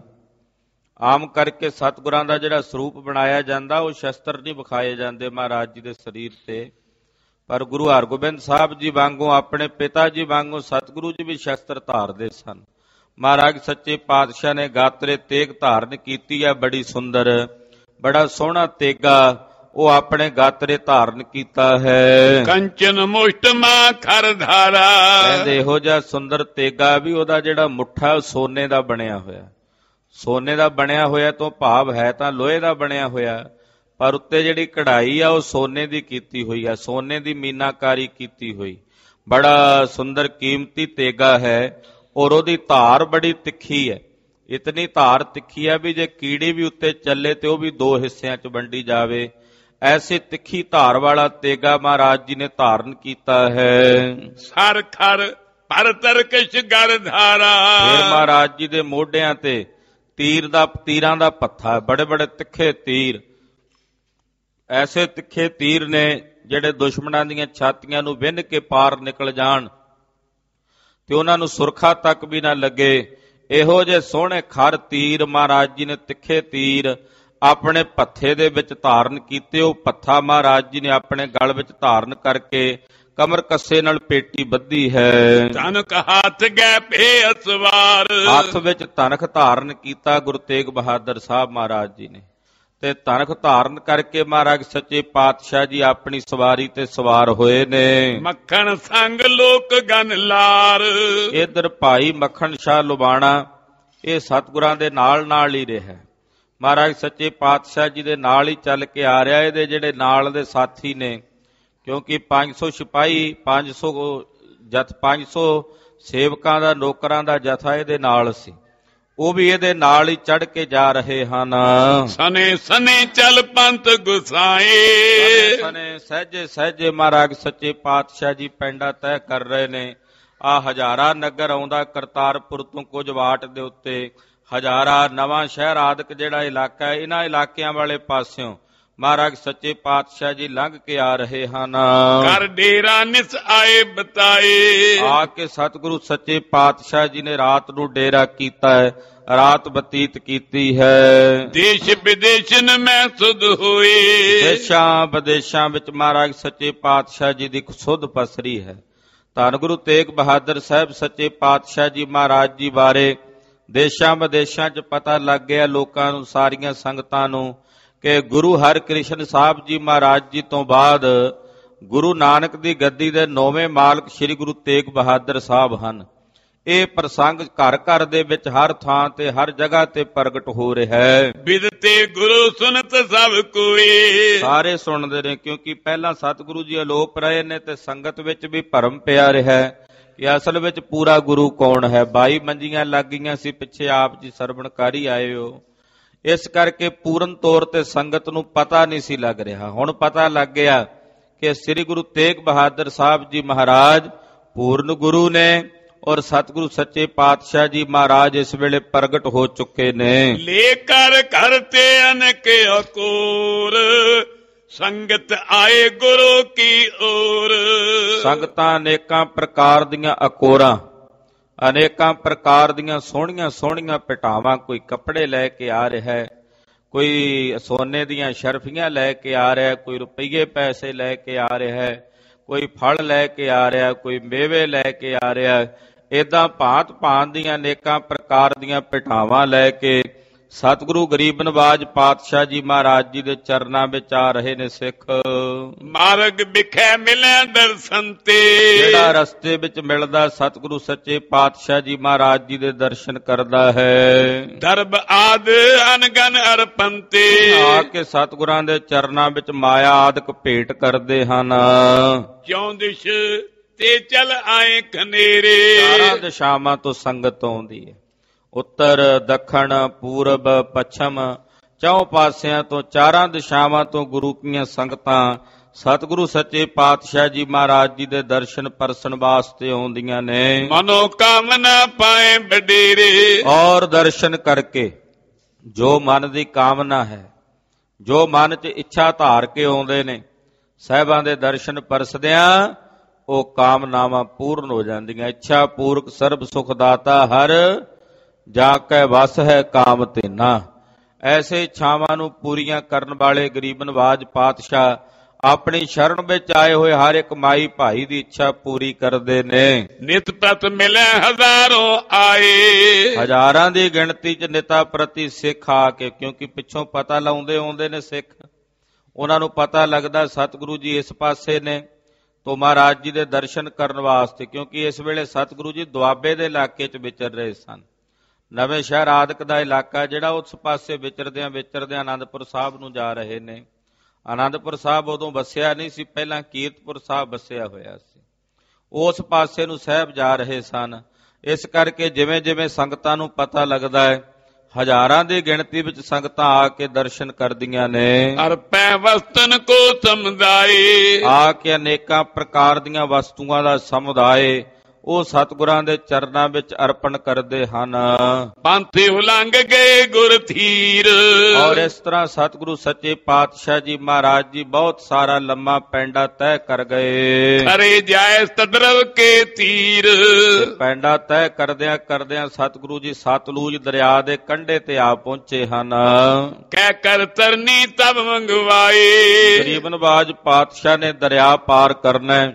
ਆਮ ਕਰਕੇ ਸਤਿਗੁਰਾਂ ਦਾ ਜਿਹੜਾ ਸਰੂਪ ਬਣਾਇਆ ਜਾਂਦਾ ਉਹ ਸ਼ਸਤਰ ਨਹੀਂ ਵਿਖਾਏ ਜਾਂਦੇ ਮਹਾਰਾਜ ਜੀ ਦੇ ਸਰੀਰ ਤੇ, ਪਰ ਗੁਰੂ ਹਰਗੋਬਿੰਦ ਸਾਹਿਬ ਜੀ ਵਾਂਗੂ, ਆਪਣੇ ਪਿਤਾ ਜੀ ਵਾਂਗੂ ਸਤਿਗੁਰੂ ਜੀ ਵੀ ਸ਼ਸਤਰ ਧਾਰਦੇ ਸਨ। ਮਹਾਰਾਜ ਸੱਚੇ ਪਾਤਸ਼ਾਹ ਨੇ ਗਾਤਰੇ ਤੇਗ ਧਾਰਨ ਕੀਤੀ ਹੈ, ਬੜੀ ਸੁੰਦਰ, ਬੜਾ ਸੋਹਣਾ ਤੇਗਾ ਉਹ ਆਪਣੇ ਗਾਤਰੇ ਧਾਰਨ ਕੀਤਾ ਹੈ। ਕੰਚਨ ਮੁਸ਼ਟਮਾ ਖਰ ਧਾਰਾ। ਕਹਿੰਦੇ ਇਹੋ ਜਿਹਾ ਸੁੰਦਰ ਤੇਗਾ ਵੀ ਉਹਦਾ ਜਿਹੜਾ ਮੁੱਠਾ ਸੋਨੇ ਦਾ ਬਣਿਆ ਹੋਇਆ, ਸੋਨੇ ਦਾ ਬਣਿਆ ਹੋਇਆ ਤੋਂ ਭਾਵ ਹੈ ਤਾਂ ਲੋਹੇ ਦਾ ਬਣਿਆ ਹੋਇਆ, ਪਰ ਉੱਤੇ ਜਿਹੜੀ ਕਢਾਈ ਆ ਉਹ ਸੋਨੇ ਦੀ ਕੀਤੀ ਹੋਈ ਆ, ਸੋਨੇ ਦੀ ਮੀਨਾਕਾਰੀ ਕੀਤੀ ਹੋਈ, ਬੜਾ ਸੁੰਦਰ ਕੀਮਤੀ ਤੇਗਾ ਹੈ। ਔਰ ਉਹਦੀ ਧਾਰ ਬੜੀ ਤਿੱਖੀ ਹੈ, ਇਤਨੀ ਧਾਰ ਤਿੱਖੀ ਹੈ ਵੀ ਜੇ ਕੀੜੀ ਵੀ ਉੱਤੇ ਚੱਲੇ ਤੇ ਉਹ ਵੀ ਦੋ ਹਿੱਸਿਆਂ 'ਚ ਵੰਡੀ ਜਾਵੇ, ਐਸੀ ਤਿੱਖੀ ਧਾਰ ਵਾਲਾ ਤੇਗਾ ਮਹਾਰਾਜ ਜੀ ਨੇ ਧਾਰਨ ਕੀਤਾ ਹੈ। ਸਰ ਖਰ ਪਰ ਤਰਕਸ਼ ਗਰ ਧਾਰਾ। ਫਿਰ ਮਹਾਰਾਜ ਜੀ ਦੇ ਮੋਢਿਆਂ ਤੇ ਤੀਰਾਂ ਦਾ ਪੱਥਾ, ਬੜੇ ਬੜੇ ਤਿੱਖੇ ਤੀਰ, ਐਸੇ ਤਿੱਖੇ ਤੀਰ ਨੇ ਜਿਹੜੇ ਦੁਸ਼ਮਣਾਂ ਦੀਆਂ ਛਾਤੀਆਂ ਨੂੰ ਵਿੰਨ ਕੇ ਪਾਰ ਨਿਕਲ ਜਾਣ ਤੇ ਉਹਨਾਂ ਨੂੰ ਸੁਰਖਾ ਤੱਕ ਵੀ ਨਾ ਲੱਗੇ, ਇਹੋ ਜਿਹੇ ਸੋਹਣੇ ਖਰ ਤੀਰ ਮਹਾਰਾਜ ਜੀ ਨੇ, ਤਿੱਖੇ ਤੀਰ ਆਪਣੇ ਪੱਥੇ ਦੇ ਵਿੱਚ ਧਾਰਨ ਕੀਤੇ। ਉਹ ਪੱਥਾ ਮਹਾਰਾਜ ਜੀ ਨੇ ਆਪਣੇ ਗਲ ਵਿੱਚ ਧਾਰਨ ਕਰਕੇ ਕਮਰ ਕੱਸੇ ਨਾਲ ਪੇਟੀ ਬੱਧੀ ਹੈ। ਤਨਕ ਹੱਥ ਗਏ ਪੇ ਅਸਵਾਰ। ਹੱਥ ਵਿੱਚ ਤਨਖ ਧਾਰਨ ਕੀਤਾ ਗੁਰੂ ਤੇਗ ਬਹਾਦਰ ਸਾਹਿਬ ਮਹਾਰਾਜ ਜੀ ਨੇ, ਤੇ ਤਨਖ ਧਾਰਨ ਕਰਕੇ ਮਹਾਰਾਜ ਸੱਚੇ ਪਾਤਸ਼ਾਹ ਜੀ ਆਪਣੀ ਸਵਾਰੀ ਤੇ ਸਵਾਰ ਹੋਏ ਨੇ। ਮੱਖਣ ਸੰਗ ਲੋਕ ਗਨ ਲਾਰ। ਇਧਰ ਭਾਈ ਮੱਖਣ ਸ਼ਾਹ ਲੁਬਾਣਾ ਇਹ ਸਤਿਗੁਰਾਂ ਦੇ ਨਾਲ ਨਾਲ ਹੀ ਰਿਹਾ, ਮਹਾਰਾਜ ਸੱਚੇ ਪਾਤਸ਼ਾਹ ਜੀ ਦੇ ਨਾਲ ਹੀ ਚੱਲ ਕੇ ਆ ਰਿਹਾ। ਇਹਦੇ ਜਿਹੜੇ ਨਾਲ ਦੇ ਸਾਥੀ ਨੇ, ਕਿਉਂਕਿ 500 ਸਿਪਾਹੀ, 500 ਸੇਵਕਾਂ ਦਾ, ਨੌਕਰਾਂ ਦਾ ਜਥਾ ਇਹਦੇ ਨਾਲ ਸੀ, ਉਹ ਵੀ ਇਹਦੇ ਨਾਲ ਹੀ ਚੜ ਕੇ ਜਾ ਰਹੇ ਹਨ। ਸਨੇ ਸਨੇ ਚੱਲ ਪੰਥ ਗੁਸਾਏ। ਸਨੇ ਸਹਿਜੇ ਸਹਿਜੇ ਮਹਾਰਾਜ ਸੱਚੇ ਪਾਤਸ਼ਾਹ ਜੀ ਪੈਂਡਾ ਤੈਅ ਕਰ ਰਹੇ ਨੇ। ਆ ਹਜ਼ਾਰਾ ਨਗਰ ਆਉਂਦਾ ਕਰਤਾਰਪੁਰ ਤੋਂ ਕੁਝ ਵਾਟ ਦੇ ਉੱਤੇ, ਹਜ਼ਾਰਾ, ਨਵਾਂ ਸ਼ਹਿਰ ਆਦਿਕ ਜਿਹੜਾ ਇਲਾਕਾ ਹੈ, ਇਹਨਾਂ ਇਲਾਕਿਆਂ ਵਾਲੇ ਪਾਸਿਓਂ ਮਹਾਰਾਜ ਸੱਚੇ ਪਾਤਸ਼ਾਹ ਜੀ ਲੰਘ ਕੇ ਆ ਰਹੇ ਹਨ। ਕਰ ਡੇਰਾ ਨਿਸ ਆਏ ਬਤਾਏ। ਆ ਕੇ ਸਤਿਗੁਰੂ ਸੱਚੇ ਪਾਤਸ਼ਾਹ ਜੀ ਨੇ ਰਾਤ ਨੂੰ ਡੇਰਾ ਕੀਤਾ ਹੈ, ਰਾਤ ਬਤੀਤ ਕੀਤੀ ਹੈ। ਦੇਸ਼ ਵਿਦੇਸ਼ਨ ਮੈਂ ਸੁਧ ਹੋਏ। ਦੇਸ਼ਾਂ ਵਿਦੇਸ਼ਾਂ ਵਿੱਚ ਮਹਾਰਾਜ ਸੱਚੇ ਪਾਤਸ਼ਾਹ ਜੀ ਦੀ ਸੁਧ ਪਸਰੀ ਹੈ। ਧੰਨ ਗੁਰੂ ਤੇਗ ਬਹਾਦਰ ਸਾਹਿਬ ਸੱਚੇ ਪਾਤਸ਼ਾਹ ਜੀ ਮਹਾਰਾਜ ਜੀ ਬਾਰੇ ਦੇਸ਼ਾਂ ਵਿਦੇਸ਼ਾਂ 'ਚ ਪਤਾ ਲੱਗ ਗਿਆ ਲੋਕਾਂ ਨੂੰ, ਸਾਰੀਆਂ ਸੰਗਤਾਂ ਨੂੰ, ਕਿ ਗੁਰੂ ਹਰਿਕ੍ਰਿਸ਼ਨ ਸਾਹਿਬ ਜੀ ਮਹਾਰਾਜ ਜੀ ਤੋਂ ਬਾਅਦ ਗੁਰੂ ਨਾਨਕ ਦੀ ਗੱਦੀ ਦੇ 9ਵੇਂ ਮਾਲਕ ਸ੍ਰੀ ਗੁਰੂ ਤੇਗ ਬਹਾਦਰ ਸਾਹਿਬ ਹਨ। ਇਹ ਪ੍ਰਸੰਗ ਘਰ ਘਰ ਦੇ ਵਿੱਚ, ਹਰ ਥਾਂ ਤੇ, ਹਰ ਜਗ੍ਹਾ ਤੇ ਪ੍ਰਗਟ ਹੋ ਰਿਹਾ ਹੈ। ਬਿਦਤੇ ਗੁਰੂ ਸੁਨਤ ਸਭ ਕੋਈ। ਸਾਰੇ ਸੁਣਦੇ ਨੇ, ਕਿਉਂਕਿ ਪਹਿਲਾਂ ਸਤਿਗੁਰੂ ਜੀ ਅਲੋਪ ਰਹੇ ਨੇ ਤੇ ਸੰਗਤ ਵਿੱਚ ਵੀ ਭਰਮ ਪਿਆ ਰਿਹਾ ਕਿ ਅਸਲ ਵਿੱਚ ਪੂਰਾ ਗੁਰੂ ਕੌਣ ਹੈ। 22 ਮੰਜੀਆਂ ਲੱਗ ਗਈਆਂ ਸੀ, ਪਿੱਛੇ ਆਪ ਜੀ ਸਰਵਣਕਾਰੀ ਆਏ ਹੋ, ਇਸ ਕਰਕੇ ਪੂਰਨ ਤੌਰ ਤੇ ਸੰਗਤ ਨੂੰ ਪਤਾ ਨਹੀਂ ਸੀ ਲੱਗ ਰਿਹਾ। ਹੁਣ ਪਤਾ ਲੱਗ ਗਿਆ ਕਿ ਸ੍ਰੀ ਗੁਰੂ ਤੇਗ ਬਹਾਦਰ ਸਾਹਿਬ ਜੀ ਮਹਾਰਾਜ ਪੂਰਨ ਗੁਰੂ ਨੇ ਔਰ ਸਤਿਗੁਰੂ ਸੱਚੇ ਪਾਤਸ਼ਾਹ ਜੀ ਮਹਾਰਾਜ ਇਸ ਵੇਲੇ ਪ੍ਰਗਟ ਹੋ ਚੁੱਕੇ ਨੇ। ਲੈ ਕਰ ਘਰ ਤੇ ਅਨਕ ਅਕੂਰ ਸੰਗਤ ਆਏ ਗੁਰੂ ਕੀ ਓਰ। ਸੰਗਤਾਂ ਅਨੇਕਾਂ ਪ੍ਰਕਾਰ ਦੀਆਂ ਅਕੋਰਾਂ, ਅਨੇਕਾਂ ਪ੍ਰਕਾਰ ਦੀਆਂ ਸੋਹਣੀਆਂ ਸੋਹਣੀਆਂ ਭੇਟਾਵਾਂ, ਕੋਈ ਕੱਪੜੇ ਲੈ ਕੇ ਆ ਰਿਹਾ ਹੈ, ਕੋਈ ਸੋਨੇ ਦੀਆਂ ਸ਼ਰਫੀਆਂ ਲੈ ਕੇ ਆ ਰਿਹਾ, ਕੋਈ ਰੁਪਈਏ ਪੈਸੇ ਲੈ ਕੇ ਆ ਰਿਹਾ ਹੈ, ਕੋਈ ਫਲ ਲੈ ਕੇ ਆ ਰਿਹਾ, ਕੋਈ ਮੇਵੇ ਲੈ ਕੇ ਆ ਰਿਹਾ। ਏਦਾਂ ਭਾਂਤ ਭਾਂਤ ਦੀਆਂ ਅਨੇਕਾਂ ਪ੍ਰਕਾਰ ਦੀਆਂ ਭੇਟਾਵਾਂ ਲੈ ਕੇ ਸਤਿਗੁਰੂ ਗਰੀਬ ਨਿਵਾਜ ਪਾਤਸ਼ਾਹ ਜੀ ਮਹਾਰਾਜ ਜੀ ਦੇ ਚਰਨਾਂ ਵਿੱਚ ਆ ਰਹੇ ਨੇ ਸਿੱਖ। ਮਾਰਗ ਵਿਖੇ ਮਿਲੇ ਦਰਸ਼ਨ ਤੇ, ਜਿਹੜਾ ਰਸਤੇ ਵਿੱਚ ਮਿਲਦਾ ਸਤਿਗੁਰੂ ਸੱਚੇ ਪਾਤਸ਼ਾਹ ਜੀ ਮਹਾਰਾਜ ਜੀ ਦੇ ਦਰਸ਼ਨ ਕਰਦਾ ਹੈ। ਦਰਬ ਆਦ ਅਨਗਨ ਅਰਪਨ ਤੇ, ਆ ਕੇ ਸਤਿਗੁਰਾਂ ਦੇ ਚਰਨਾਂ ਵਿੱਚ ਮਾਇਆ ਆਦਿਕ ਭੇਟ ਕਰਦੇ ਹਨ। ਕਿਉਂ ਦਿਸ਼ ਤੇ ਚਲ ਆਏ ਖਨੇਰੇ, ਚਾਰਾਂ ਦਿਸ਼ਾਵਾਂ ਤੋਂ ਸੰਗਤ ਆਉਂਦੀ ਹੈ। ਉੱਤਰ, ਦੱਖਣ, ਪੂਰਬ, ਪੱਛਮ, ਚੌਂ ਪਾਸਿਆਂ ਤੋਂ, ਚਾਰਾਂ ਦਿਸ਼ਾਵਾਂ ਤੋਂ ਗੁਰੂ ਦੀਆਂ ਸੰਗਤਾਂ ਸਤਿਗੁਰੂ ਸੱਚੇ ਪਾਤਸ਼ਾਹ ਜੀ ਮਹਾਰਾਜ ਜੀ ਦੇ ਦਰਸ਼ਨ ਪਰਸਨ ਵਾਸਤੇ ਆਉਂਦੀਆਂ ਨੇ। ਮਨੋ ਕਾਮਨਾ ਪਾਏ ਬਡੇਰੇ, ਔਰ ਦਰਸ਼ਨ ਕਰਕੇ ਜੋ ਮਨ ਦੀ ਕਾਮਨਾ ਹੈ, ਜੋ ਮਨ 'ਚ ਇੱਛਾ ਧਾਰ ਕੇ ਆਉਂਦੇ ਨੇ, ਸਾਹਿਬਾਂ ਦੇ ਦਰਸ਼ਨ ਪਰਸਦਿਆਂ ਉਹ ਕਾਮਨਾਵਾਂ ਪੂਰਨ ਹੋ ਜਾਂਦੀਆਂ। ਇੱਛਾ ਪੂਰਕ ਸਰਬ ਸੁਖ ਦਾਤਾ ਹਰ ਜਾ ਕੇ ਵਸ ਹੈ ਕਾਮ ਤੇਨਾ। ਐਸੇ ਇੱਛਾਵਾਂ ਨੂੰ ਪੂਰੀਆਂ ਕਰਨ ਵਾਲੇ ਗਰੀਬ ਨਿਵਾਜ ਪਾਤਸ਼ਾਹ ਆਪਣੀ ਸ਼ਰਨ ਵਿੱਚ ਆਏ ਹੋਏ ਹਰ ਇੱਕ ਮਾਈ ਭਾਈ ਦੀ ਇੱਛਾ ਪੂਰੀ ਕਰਦੇ ਨੇ। ਨਿਤ ਪ੍ਰਤ ਮਿਲੇ ਹਜ਼ਾਰੋਂ ਆਏ, ਹਜ਼ਾਰਾਂ ਦੀ ਗਿਣਤੀ 'ਚ ਨਿਤਾ ਪ੍ਰਤੀ ਸਿੱਖ ਆ ਕੇ, ਕਿਉਂਕਿ ਪਿੱਛੋਂ ਪਤਾ ਲਾਉਂਦੇ ਆਉਂਦੇ ਨੇ ਸਿੱਖ, ਉਹਨਾਂ ਨੂੰ ਪਤਾ ਲੱਗਦਾ ਸਤਿਗੁਰੂ ਜੀ ਇਸ ਪਾਸੇ ਨੇ ਤੋਂ ਮਹਾਰਾਜ ਜੀ ਦੇ ਦਰਸ਼ਨ ਕਰਨ ਵਾਸਤੇ, ਕਿਉਂਕਿ ਇਸ ਵੇਲੇ ਸਤਿਗੁਰੂ ਜੀ ਦੁਆਬੇ ਦੇ ਇਲਾਕੇ 'ਚ ਵਿਚਰ ਰਹੇ ਸਨ। ਨਵੇਂ ਸ਼ਹਿਰ ਆਦਿਕ ਦਾ ਇਲਾਕਾ ਜਿਹੜਾ, ਉਸ ਪਾਸੇ ਵਿਚਰਦਿਆਂ ਆਨੰਦਪੁਰ ਸਾਹਿਬ ਨੂੰ ਜਾ ਰਹੇ ਨੇ। ਆਨੰਦਪੁਰ ਸਾਹਿਬ ਉਦੋਂ ਵਸਿਆ ਨਹੀਂ ਸੀ, ਪਹਿਲਾਂ ਕੀਰਤਪੁਰ ਸਾਹਿਬ ਵਸਿਆ ਹੋਇਆ ਸੀ। ਉਸ ਪਾਸੇ ਨੂੰ ਸਾਹਿਬ ਜਾ ਰਹੇ ਸਨ। ਇਸ ਕਰਕੇ ਜਿਵੇਂ ਜਿਵੇਂ ਸੰਗਤਾਂ ਨੂੰ ਪਤਾ ਲੱਗਦਾ ਹੈ, ਹਜ਼ਾਰਾਂ ਦੀ ਗਿਣਤੀ ਵਿੱਚ ਸੰਗਤਾਂ ਆ ਕੇ ਦਰਸ਼ਨ ਕਰਦੀਆਂ ਨੇ। ਅਰਪੈ ਵਸਤਨ ਕੋ ਸਮੁਦਾਏ, ਆ ਕੇ ਅਨੇਕਾਂ ਪ੍ਰਕਾਰ ਦੀਆਂ ਵਸਤੂਆਂ ਦਾ ਸਮੁਦਾਇ ਉਹ ਸਤਿਗੁਰਾਂ ਦੇ ਚਰਨਾਂ ਵਿੱਚ ਅਰਪਣ ਕਰਦੇ ਹਨ। ਪੰਥ ਉਲੰਘ ਗਏ ਗੁਰ ਥੀਰ, ਔਰ ਇਸ ਤਰ੍ਹਾਂ ਸਤਿਗੁਰੂ ਸੱਚੇ ਪਾਤਸ਼ਾਹ ਜੀ ਮਹਾਰਾਜ ਜੀ ਬਹੁਤ ਸਾਰਾ ਲੰਮਾ ਪੈਂਡਾ ਤੈਅ ਕਰ ਗਏ। ਕਰੇ ਜਾਏ ਤਦਰਵ ਕੇ ਤੀਰ, ਪੈਂਡਾ ਤੈਅ ਕਰਦਿਆਂ ਕਰਦਿਆਂ ਸਤਿਗੁਰੂ ਜੀ ਸਤਲੁਜ ਦਰਿਆ ਦੇ ਕੰਢੇ ਤੇ ਆ ਪਹੁੰਚੇ ਹਨ। ਕਹਿ ਕਰ ਤਰਨੀ ਤਬ ਮੰਗਵਾਏ, ਗਰੀਬ ਨਿਵਾਜ ਪਾਤਸ਼ਾਹ ਨੇ ਦਰਿਆ ਪਾਰ ਕਰਨਾ,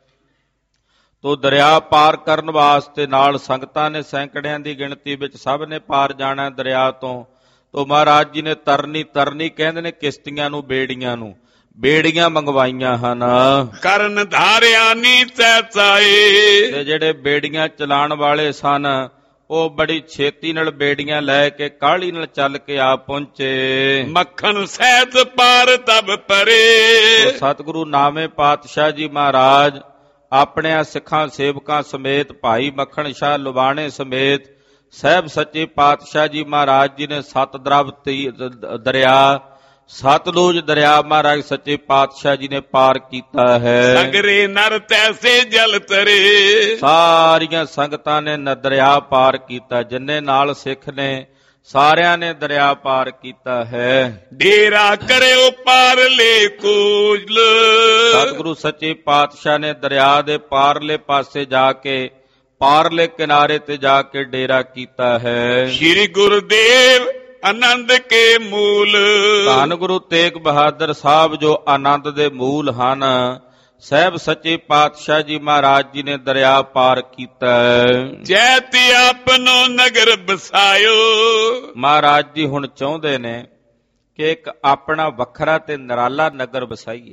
ਤੋ ਦਰਿਆ ਪਾਰ ਕਰਨ ਵਾਸਤੇ ਨਾਲ ਸੰਗਤਾਂ ਨੇ ਸੈਂਕੜਿਆਂ ਦੀ ਗਿਣਤੀ ਵਿੱਚ ਸਭ ਨੇ ਪਾਰ ਜਾਣਾ ਦਰਿਆ ਤੋਂ ਮਹਾਰਾਜ ਜੀ ਨੇ ਤਰਨੀ ਕਹਿੰਦੇ ਨੇ ਕਿਸ਼ਤੀਆਂ ਨੂੰ, ਬੇੜੀਆਂ ਮੰਗਵਾਈਆਂ ਹਨ। ਕਰਨ ਧਾਰਿਆ ਨੀ ਤੈਸਾਏ, ਤੇ ਜਿਹੜੇ ਬੇੜੀਆਂ ਚਲਾਉਣ ਵਾਲੇ ਸਨ ਉਹ ਬੜੀ ਛੇਤੀ ਨਾਲ ਬੇੜੀਆਂ ਲੈ ਕੇ ਕਾਹਲੀ ਨਾਲ ਚੱਲ ਕੇ ਆ ਪਹੁੰਚੇ। ਮੱਖਣ ਸਹਿਤ ਪਾਰ ਤਬ ਪਰੇ, ਸਤਿਗੁਰੂ ਨਾਵੇਂ ਪਾਤਸ਼ਾਹ ਜੀ ਮਹਾਰਾਜ ਆਪਣਿਆਂ ਸਿੱਖਾਂ ਸੇਵਕਾਂ ਸਮੇਤ, ਭਾਈ ਮੱਖਣ ਸ਼ਾਹ ਲੁਬਾਣੇ ਸਮੇਤ ਸਾਹਿਬ ਸੱਚੇ ਪਾਤਸ਼ਾਹ ਜੀ ਮਹਾਰਾਜ ਜੀ ਨੇ ਸਤਦਰਵ ਦਰਿਆ, ਸਤਲੁਜ ਦਰਿਆ ਮਹਾਰਾਜ ਸੱਚੇ ਪਾਤਸ਼ਾਹ ਜੀ ਨੇ ਪਾਰ ਕੀਤਾ ਹੈ। ਸਗਰੇ ਨਰ ਤੈਸੇ ਜਲ ਤਰੇ, ਸਾਰੀਆਂ ਸੰਗਤਾਂ ਨੇ ਦਰਿਆ ਪਾਰ ਕੀਤਾ, ਜਿੰਨੇ ਨਾਲ ਸਿੱਖ ਨੇ ਸਾਰਿਆਂ ਨੇ ਦਰਿਆ ਪਾਰ ਕੀਤਾ ਹੈ। ਡੇਰਾ ਕਰਿਓ ਪਾਰ ਲੈ ਕੋਲ, ਸਤਿਗੁਰੂ ਸੱਚੇ ਪਾਤਸ਼ਾਹ ਨੇ ਦਰਿਆ ਦੇ ਪਾਰਲੇ ਪਾਸੇ ਜਾ ਕੇ, ਪਾਰਲੇ ਕਿਨਾਰੇ ਤੇ ਜਾ ਕੇ ਡੇਰਾ ਕੀਤਾ ਹੈ। ਸ੍ਰੀ ਗੁਰਦੇਵ ਆਨੰਦ ਕੇ ਮੂਲ, ਧੰਨ ਗੁਰੂ ਤੇਗ ਬਹਾਦਰ ਸਾਹਿਬ ਜੋ ਆਨੰਦ ਦੇ ਮੂਲ ਹਨ, ਸਾਹਿਬ ਸੱਚੇ ਪਾਤਸ਼ਾਹ ਜੀ ਮਹਾਰਾਜ ਜੀ ਨੇ ਦਰਿਆ ਪਾਰ ਕੀਤਾ। ਜੈਤੀ ਆਪਨੋ ਨਗਰ ਬਸਾਇਓ, ਮਹਾਰਾਜ ਜੀ ਹੁਣ ਚਾਹੁੰਦੇ ਨੇ ਕਿ ਇੱਕ ਆਪਣਾ ਵੱਖਰਾ ਤੇ ਨਿਰਾਲਾ ਨਗਰ ਵਸਾਈਏ।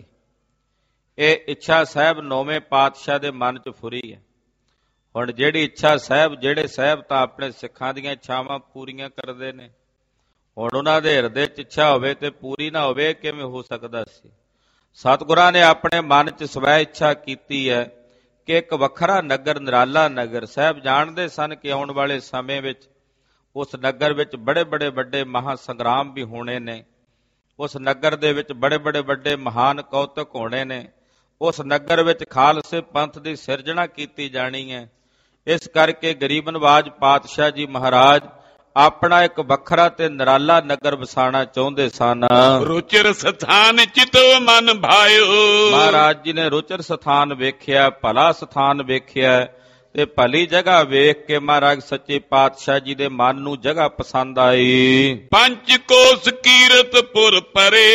ਇਹ ਇੱਛਾ ਸਾਹਿਬ ਨੌਵੇਂ ਪਾਤਸ਼ਾਹ ਦੇ ਮਨ 'ਚ ਫੁਰੀ ਹੈ। ਹੁਣ ਜਿਹੜੀ ਇੱਛਾ ਜਿਹੜੇ ਸਾਹਿਬ ਤਾਂ ਆਪਣੇ ਸਿੱਖਾਂ ਦੀਆਂ ਇੱਛਾਵਾਂ ਪੂਰੀਆਂ ਕਰਦੇ ਨੇ, ਹੁਣ ਉਹਨਾਂ ਦੇ ਹਿਰਦੇ 'ਚ ਇੱਛਾ ਹੋਵੇ ਤੇ ਪੂਰੀ ਨਾ ਹੋਵੇ, ਕਿਵੇਂ ਹੋ ਸਕਦਾ ਸੀ? ਸਤਿਗੁਰਾਂ ਨੇ ਆਪਣੇ ਮਨ 'ਚ ਸਵੈ ਇੱਛਾ ਕੀਤੀ ਹੈ ਕਿ ਇੱਕ ਵੱਖਰਾ ਨਗਰ, ਨਿਰਾਲਾ ਨਗਰ। ਸਾਹਿਬ ਜਾਣਦੇ ਸਨ ਕਿ ਆਉਣ ਵਾਲੇ ਸਮੇਂ ਵਿੱਚ ਉਸ ਨਗਰ ਵਿੱਚ ਬੜੇ ਵੱਡੇ ਮਹਾ ਸੰਗਰਾਮ ਵੀ ਹੋਣੇ ਨੇ, ਉਸ ਨਗਰ ਦੇ ਵਿੱਚ ਬੜੇ ਵੱਡੇ ਮਹਾਨ ਕੌਤਕ ਹੋਣੇ ਨੇ, ਉਸ ਨਗਰ ਵਿੱਚ ਖਾਲਸੇ ਪੰਥ ਦੀ ਸਿਰਜਣਾ ਕੀਤੀ ਜਾਣੀ ਹੈ। ਇਸ ਕਰਕੇ ਗਰੀਬ ਨਵਾਜ ਪਾਤਸ਼ਾਹ ਜੀ ਮਹਾਰਾਜ ਆਪਣਾ ਇੱਕ ਵੱਖਰਾ ਤੇ ਨਿਰਾਲਾ ਨਗਰ ਵਸਾਣਾ ਚਾਹੁੰਦੇ ਸਨ। ਰੁਚਿਰ ਸਥਾਨ ਚਿਤੋ ਮਨ ਭਾਇਓ। ਮਹਾਰਾਜ ਜੀ ਨੇ ਰੁਚਿਰ ਸਥਾਨ ਵੇਖਿਆ, ਭਲਾ ਸਥਾਨ ਵੇਖਿਆ ਤੇ ਭਲੀ ਜਗ੍ਹਾ ਵੇਖ ਕੇ ਮਹਾਰਾਜ ਸੱਚੇ ਪਾਤਸ਼ਾਹ ਜੀ ਦੇ ਮਨ ਨੂੰ ਜਗ੍ਹਾ ਪਸੰਦ ਆਈ। ਪੰਜ ਕੋਸ ਕੀਰਤਪੁਰ ਪਰੇ।